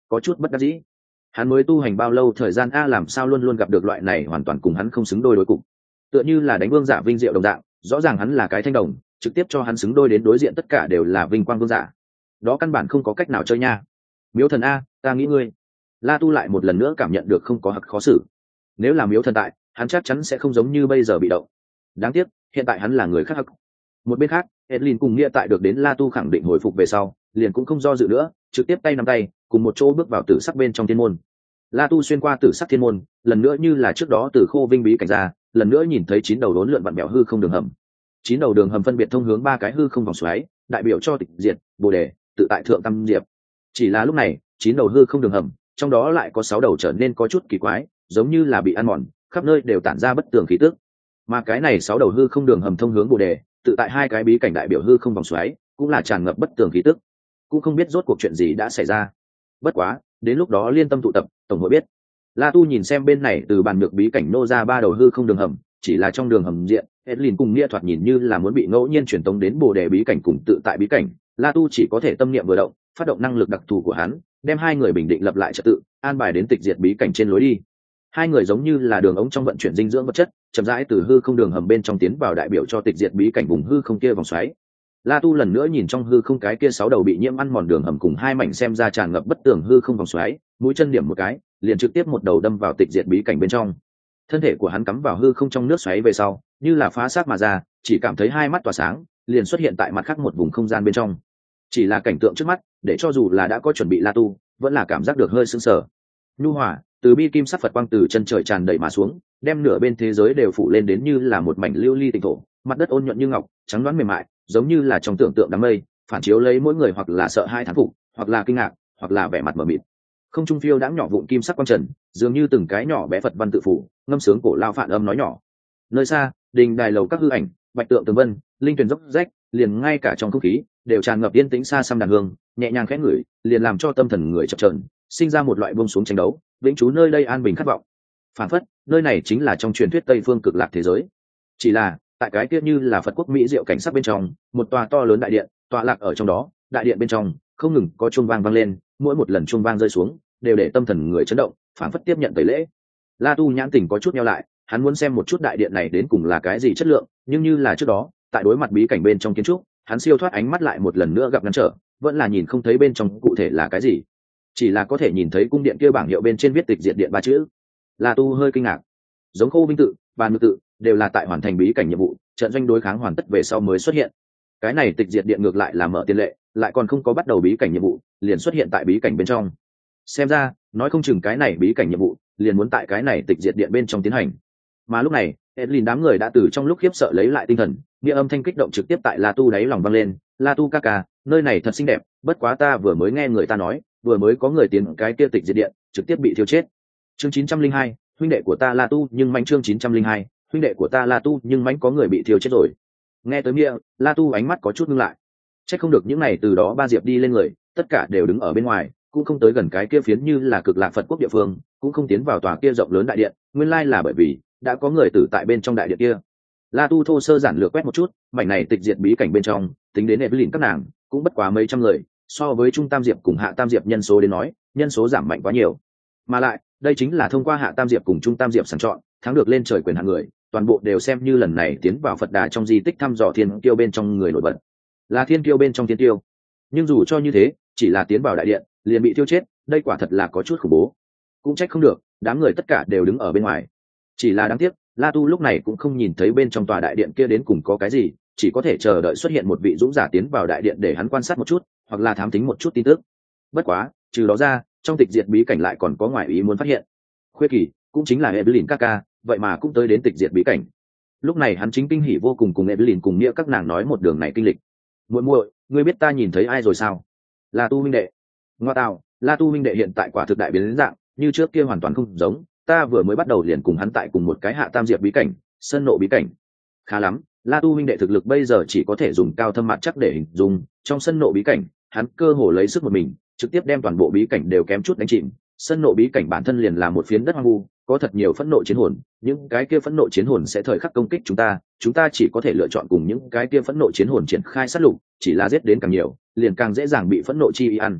có chút bất đắc dĩ. Hắn mới tu hành bao lâu thời gian a, làm sao luôn luôn gặp được loại này hoàn toàn cùng hắn không xứng đôi đối cục. Tựa như là đánh vương giả vinh diệu đồng dạng, rõ ràng hắn là cái thanh đồng, trực tiếp cho hắn xứng đôi đến đối diện tất cả đều là vinh quang vương giả. Đó căn bản không có cách nào chơi nha. Miếu thần a, ta nghĩ ngươi. La Tu lại một lần nữa cảm nhận được không có hặc khó xử. Nếu là miếu thần tại, hắn chắc chắn sẽ không giống như bây giờ bị động. Đáng tiếc, hiện tại hắn là người khác hặc. Một bên khác, Edlin cùng Nghĩa tại được đến La Tu khẳng định hồi phục về sau, liền cũng không do dự nữa, trực tiếp tay nắm tay, cùng một chỗ bước vào tử sắc bên trong thiên môn. La Tu xuyên qua tử sắc thiên môn, lần nữa như là trước đó từ khô vinh bí cảnh ra, lần nữa nhìn thấy chín đầu đốn lượn vặn bèo hư không đường hầm. Chín đầu đường hầm phân biệt thông hướng ba cái hư không vòng xoáy, đại biểu cho tịch diệt, bồ đề, tự tại thượng tam diệp. Chỉ là lúc này, chín đầu hư không đường hầm, trong đó lại có sáu đầu trở nên có chút kỳ quái, giống như là bị ăn mòn, khắp nơi đều tản ra bất tường khí tức. Mà cái này sáu đầu hư không đường hầm thông hướng bồ đề, tự tại hai cái bí cảnh đại biểu hư không vòng xoáy, cũng là tràn ngập bất tường khí tức. Cũng không biết rốt cuộc chuyện gì đã xảy ra. Bất quá, đến lúc đó liên tâm tụ tập, tổng hội biết. La Tu nhìn xem bên này từ bàn nhược bí cảnh nô ra ba đầu hư không đường hầm, chỉ là trong đường hầm diện, Edlin cùng Nghĩa thoạt nhìn như là muốn bị ngẫu nhiên truyền tống đến bồ đề bí cảnh cùng tự tại bí cảnh. La Tu chỉ có thể tâm niệm vừa động, phát động năng lực đặc thù của hắn, đem hai người bình định lập lại trật tự, an bài đến tịch diệt bí cảnh trên lối đi. Hai người giống như là đường ống trong vận chuyển dinh dưỡng vật chất, chậm rãi từ hư không đường hầm bên trong tiến vào đại biểu cho tịch diệt bí cảnh vùng hư không kia vòng xoáy. La Tu lần nữa nhìn trong hư không cái kia sáu đầu bị nhiễm ăn mòn đường hầm cùng hai mảnh xem ra tràn ngập bất tường hư không vòng xoáy, mũi chân điểm một cái, liền trực tiếp một đầu đâm vào tịch diệt bí cảnh bên trong. Thân thể của hắn cắm vào hư không trong nước xoáy về sau, như là phá xác mà ra, chỉ cảm thấy hai mắt tỏa sáng, liền xuất hiện tại mặt khác một vùng không gian bên trong. Chỉ là cảnh tượng trước mắt, để cho dù là đã có chuẩn bị La Tu, vẫn là cảm giác được hơi sững sờ. Nhu hỏa từ bi kim sắc Phật quang từ chân trời tràn đầy mà xuống, đem nửa bên thế giới đều phủ lên đến như là một mảnh lưu ly tịnh thổ, mặt đất ôn nhuận như ngọc, trắng đoán mềm mại, giống như là trong tưởng tượng đám mây, phản chiếu lấy mỗi người hoặc là sợ hai thán phục, hoặc là kinh ngạc, hoặc là vẻ mặt mờ mịt. Không trung phiêu đãng nhỏ vụn kim sắc quang trần, dường như từng cái nhỏ bé Phật văn tự phủ, ngâm sướng cổ lao phản âm nói nhỏ. Nơi xa, đình đài lầu các hư ảnh, bạch tượng tường vân, linh tuyển dốc rách, liền ngay cả trong không khí đều tràn ngập yên tĩnh xa xăm đàn hương, nhẹ nhàng khẽ ngửi, liền làm cho tâm thần người chập chờn, sinh ra một loại buông xuống tranh đấu, vĩnh trú nơi đây an bình khát vọng. Phản phất, nơi này chính là trong truyền thuyết Tây phương cực lạc thế giới. Chỉ là, tại cái kia như là Phật quốc mỹ diệu cảnh sắc bên trong, một tòa to lớn đại điện, tọa lạc ở trong đó, đại điện bên trong không ngừng có chuông vang vang lên, mỗi một lần chuông vang rơi xuống, đều để tâm thần người chấn động, phản phất tiếp nhận tẩy lễ. La Tu nhãn tình có chút nheo lại, hắn muốn xem một chút đại điện này đến cùng là cái gì chất lượng, nhưng như là trước đó, tại đối mặt bí cảnh bên trong kiến trúc, hắn siêu thoát ánh mắt lại một lần nữa gặp ngăn trở, vẫn là nhìn không thấy bên trong cụ thể là cái gì, chỉ là có thể nhìn thấy cung điện kia bảng hiệu bên trên viết tịch diệt điện ba chữ. La Tu hơi kinh ngạc, giống Khô Vinh tự, Bàn Ngự tự đều là tại hoàn thành bí cảnh nhiệm vụ, trận doanh đối kháng hoàn tất về sau mới xuất hiện. Cái này tịch diệt điện ngược lại là mở tiền lệ, lại còn không có bắt đầu bí cảnh nhiệm vụ, liền xuất hiện tại bí cảnh bên trong. Xem ra, nói không chừng cái này bí cảnh nhiệm vụ liền muốn tại cái này tịch diệt điện bên trong tiến hành. Mà lúc này, Edlin đám người đã từ trong lúc khiếp sợ lấy lại tinh thần, nghĩa âm thanh kích động trực tiếp tại La Tu đáy lòng vang lên, "La Tu ca ca, nơi này thật xinh đẹp, bất quá ta vừa mới nghe người ta nói, vừa mới có người tiến cái kia tịch diệt điện, trực tiếp bị thiêu chết." Chương chín trăm linh hai, huynh đệ của ta La Tu, nhưng manh chương chín trăm linh hai, huynh đệ của ta La Tu, nhưng manh có người bị thiêu chết rồi. Nghe tới nghĩa, La Tu ánh mắt có chút ngưng lại. Chắc không được những này từ đó ba diệp đi lên người, tất cả đều đứng ở bên ngoài, cũng không tới gần cái kia phiến như là cực lạc Phật quốc địa phương, cũng không tiến vào tòa kia rộng lớn đại điện, nguyên lai là bởi vì đã có người tử tại bên trong đại điện kia. La Tu thô sơ giản lược quét một chút, mảnh này tịch diệt bí cảnh bên trong, tính đến Evelyn các nàng, cũng bất quá mấy trăm người, so với Trung Tam Diệp cùng Hạ Tam Diệp nhân số đến nói, nhân số giảm mạnh quá nhiều. Mà lại, đây chính là thông qua Hạ Tam Diệp cùng Trung Tam Diệp sàng chọn, thắng được lên trời quyền hạng người, toàn bộ đều xem như lần này tiến vào Phật Đà trong di tích thăm dò thiên kiêu bên trong người nổi bật. Là thiên kiêu bên trong thiên kiêu. Nhưng dù cho như thế, chỉ là tiến vào đại điện, liền bị thiêu chết, đây quả thật là có chút khủng bố. Cũng trách không được, đám người tất cả đều đứng ở bên ngoài. Chỉ là đáng tiếc, La Tu lúc này cũng không nhìn thấy bên trong tòa đại điện kia đến cùng có cái gì, chỉ có thể chờ đợi xuất hiện một vị dũng giả tiến vào đại điện để hắn quan sát một chút, hoặc là thám thính một chút tin tức. Bất quá, trừ đó ra, trong tịch diệt bí cảnh lại còn có ngoại ý muốn phát hiện. Khuê Kỳ, cũng chính là Evelyn Kaka, vậy mà cũng tới đến tịch diệt bí cảnh. Lúc này hắn chính kinh hỉ vô cùng cùng Evelyn cùng nghĩa các nàng nói một đường này kinh lịch. Muội muội, ngươi biết ta nhìn thấy ai rồi sao? La Tu minh đệ. Ngoa tạo, La Tu minh đệ hiện tại quả thực đại biến dạng, như trước kia hoàn toàn không giống, ta vừa mới bắt đầu liền cùng hắn tại cùng một cái Hạ Tam Diệp bí cảnh, sân nộ bí cảnh. Khá lắm, La Tu minh đệ thực lực bây giờ chỉ có thể dùng cao thâm mặt chắc để hình dung, trong sân nộ bí cảnh, hắn cơ hồ lấy sức một mình, trực tiếp đem toàn bộ bí cảnh đều kém chút đánh chìm. Sân nộ bí cảnh bản thân liền là một phiến đất hoang vu, có thật nhiều phẫn nộ chiến hồn, những cái kia phẫn nộ chiến hồn sẽ thời khắc công kích chúng ta, chúng ta chỉ có thể lựa chọn cùng những cái kia phẫn nộ chiến hồn triển khai sát lục, chỉ là giết đến càng nhiều, liền càng dễ dàng bị phẫn nộ chi y ăn.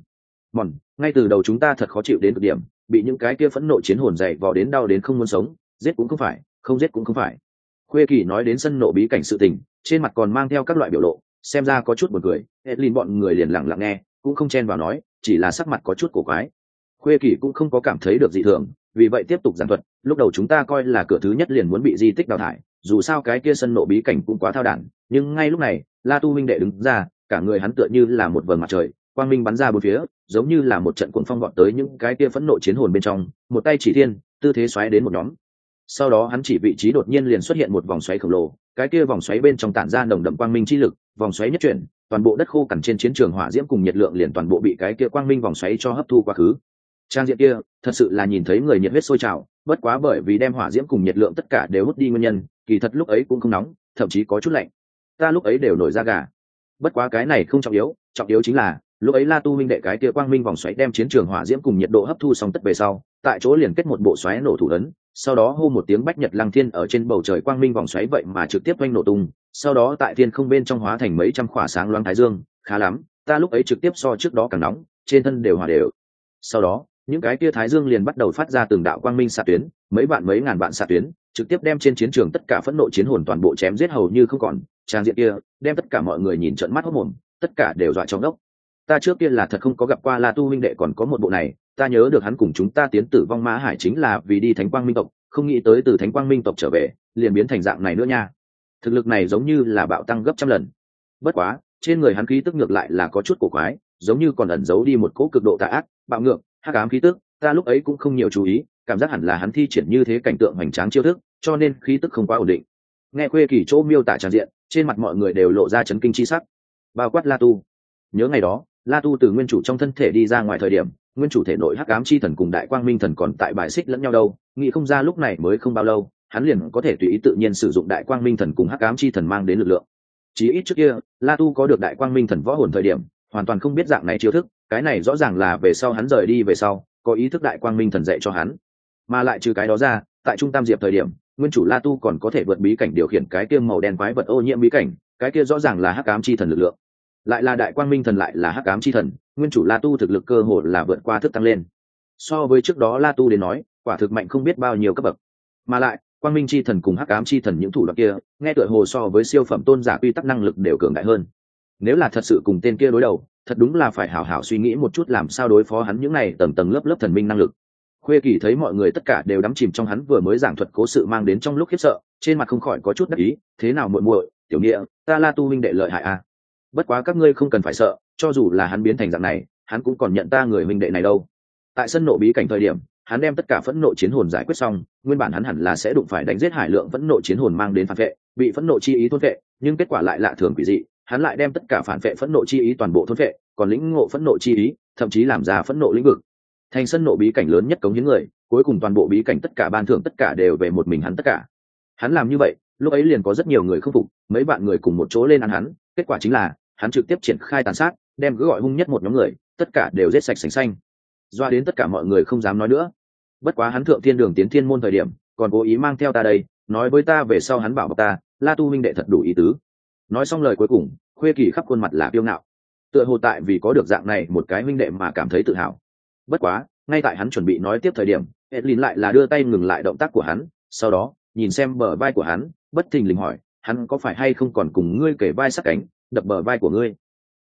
Mòn, ngay từ đầu chúng ta thật khó chịu đến cực điểm, bị những cái kia phẫn nộ chiến hồn dày vò đến đau đến không muốn sống, giết cũng không phải, không giết cũng không phải. Khuê Kỳ nói đến sân nộ bí cảnh sự tình, trên mặt còn mang theo các loại biểu lộ, xem ra có chút buồn cười. Edlin bọn người liền lặng lặng nghe, cũng không chen vào nói, chỉ là sắc mặt có chút cổ quái. Khuê Kỳ cũng không có cảm thấy được dị thường, vì vậy tiếp tục giảng thuật. Lúc đầu chúng ta coi là cửa thứ nhất liền muốn bị di tích đào thải, dù sao cái kia sân nộ bí cảnh cũng quá thao đản, nhưng ngay lúc này, La Tu minh đệ đứng ra, cả người hắn tựa như là một vầng mặt trời, quang minh bắn ra bốn phía, giống như là một trận cuồng phong vọt tới những cái kia phẫn nộ chiến hồn bên trong, một tay chỉ thiên, tư thế xoáy đến một nhóm. Sau đó hắn chỉ vị trí đột nhiên liền xuất hiện một vòng xoáy khổng lồ, cái kia vòng xoáy bên trong tản ra nồng đậm quang minh chi lực, vòng xoáy nhất chuyển, toàn bộ đất khô cằn trên chiến trường hỏa diễm cùng nhiệt lượng liền toàn bộ bị cái kia quang minh vòng xoáy cho hấp thu quá khứ. Trang diện kia, thật sự là nhìn thấy người nhiệt huyết sôi trào, bất quá bởi vì đem hỏa diễm cùng nhiệt lượng tất cả đều hút đi nguyên nhân, kỳ thật lúc ấy cũng không nóng, thậm chí có chút lạnh. Ta lúc ấy đều nổi da gà. Bất quá cái này không trọng yếu, trọng yếu chính là lúc ấy La Tu minh đệ cái kia quang minh vòng xoáy đem chiến trường hỏa diễm cùng nhiệt độ hấp thu xong tất về sau, tại chỗ liền kết một bộ xoáy nổ thủ ấn, sau đó hô một tiếng bách nhật lăng thiên ở trên bầu trời quang minh vòng xoáy vậy mà trực tiếp oanh nổ tung, sau đó tại thiên không bên trong hóa thành mấy trăm khỏa sáng loáng thái dương, khá lắm, ta lúc ấy trực tiếp so trước đó càng nóng, trên thân đều hòa đều. Sau đó, những cái kia thái dương liền bắt đầu phát ra từng đạo quang minh xạ tuyến, mấy bạn mấy ngàn bạn xạ tuyến, trực tiếp đem trên chiến trường tất cả phẫn nộ chiến hồn toàn bộ chém giết hầu như không còn. Trang diện kia, đem tất cả mọi người nhìn trợn mắt hốt mồm, tất cả đều dọa trong ốc. Ta trước kia là thật không có gặp qua La Tu huynh đệ còn có một bộ này, ta nhớ được hắn cùng chúng ta tiến tử vong mã hải chính là vì đi thánh quang minh tộc, không nghĩ tới từ thánh quang minh tộc trở về liền biến thành dạng này nữa nha. Thực lực này giống như là bạo tăng gấp trăm lần. Bất quá trên người hắn khí tức ngược lại là có chút cổ quái, giống như còn ẩn giấu đi một cỗ cực độ tà ác, bạo ngược, hắc ám khí tức. Ta lúc ấy cũng không nhiều chú ý, cảm giác hẳn là hắn thi triển như thế cảnh tượng hoành tráng chiêu thức, cho nên khí tức không quá ổn định. Nghe Khuê Kỳ chỗ miêu tả tràn diện, trên mặt mọi người đều lộ ra chấn kinh chi sắc, bao quát La Tu. Nhớ ngày đó, La Tu từ nguyên chủ trong thân thể đi ra ngoài thời điểm, nguyên chủ thể nội hắc ám chi thần cùng đại quang minh thần còn tại bài xích lẫn nhau đâu, nghĩ không ra lúc này mới không bao lâu, hắn liền có thể tùy ý tự nhiên sử dụng đại quang minh thần cùng hắc ám chi thần mang đến lực lượng. Chỉ ít trước kia, La Tu có được đại quang minh thần võ hồn thời điểm, hoàn toàn không biết dạng này chiêu thức, cái này rõ ràng là về sau hắn rời đi về sau, có ý thức đại quang minh thần dạy cho hắn. Mà lại trừ cái đó ra, tại trung tam diệp thời điểm, nguyên chủ La Tu còn có thể vượt bí cảnh điều khiển cái kia màu đen quái vật ô nhiễm bí cảnh, cái kia rõ ràng là hắc ám chi thần lực lượng. Lại là đại quang minh thần lại là hắc ám chi thần, nguyên chủ La Tu thực lực cơ hồ là vượt qua thức tăng lên. So với trước đó La Tu đến nói, quả thực mạnh không biết bao nhiêu cấp bậc. Mà lại, quang minh chi thần cùng hắc ám chi thần những thủ đoạn kia, nghe tựa hồ so với siêu phẩm tôn giả quy tắc năng lực đều cường đại hơn. Nếu là thật sự cùng tên kia đối đầu, thật đúng là phải hảo hảo suy nghĩ một chút làm sao đối phó hắn những này tầng tầng lớp lớp thần minh năng lực. Khuê Kỳ thấy mọi người tất cả đều đắm chìm trong hắn vừa mới giảng thuật cố sự mang đến trong lúc khiếp sợ, trên mặt không khỏi có chút đắc ý, thế nào muội muội, tiểu nghĩa, ta La Tu huynh đệ lợi hại à? Bất quá các ngươi không cần phải sợ, cho dù là hắn biến thành dạng này, hắn cũng còn nhận ta người huynh đệ này đâu. Tại sân nộ bí cảnh thời điểm, hắn đem tất cả phẫn nộ chiến hồn giải quyết xong, nguyên bản hắn hẳn là sẽ đụng phải đánh giết hải lượng phẫn nộ chiến hồn mang đến phản vệ, bị phẫn nộ chi ý thôn vệ, nhưng kết quả lại lạ thường quỷ dị, hắn lại đem tất cả phản vệ phẫn nộ chi ý toàn bộ thôn vệ, còn lĩnh ngộ phẫn nộ chi ý, thậm chí làm ra phẫn nộ lĩnh vực. Thành sân nộ bí cảnh lớn nhất cống hiến người, cuối cùng toàn bộ bí cảnh tất cả ban thưởng tất cả đều về một mình hắn tất cả. Hắn làm như vậy, lúc ấy liền có rất nhiều người không phục, mấy bạn người cùng một chỗ lên ăn hắn, kết quả chính là hắn trực tiếp triển khai tàn sát, đem cứ gọi hung nhất một nhóm người, tất cả đều giết sạch sành xanh, doa đến tất cả mọi người không dám nói nữa. Bất quá hắn thượng thiên đường tiến thiên môn thời điểm, còn cố ý mang theo ta đây, nói với ta về sau hắn bảo ta, La Tu huynh đệ thật đủ ý tứ. Nói xong lời cuối cùng, Khuê Kỳ khắp khuôn mặt là kiêu ngạo, tựa hồ tại vì có được dạng này một cái huynh đệ mà cảm thấy tự hào. Bất quá, ngay tại hắn chuẩn bị nói tiếp thời điểm, Edlin lại là đưa tay ngừng lại động tác của hắn, sau đó nhìn xem bờ vai của hắn, bất thình lình hỏi, hắn có phải hay không còn cùng ngươi kể vai sát cánh, đập bờ vai của ngươi?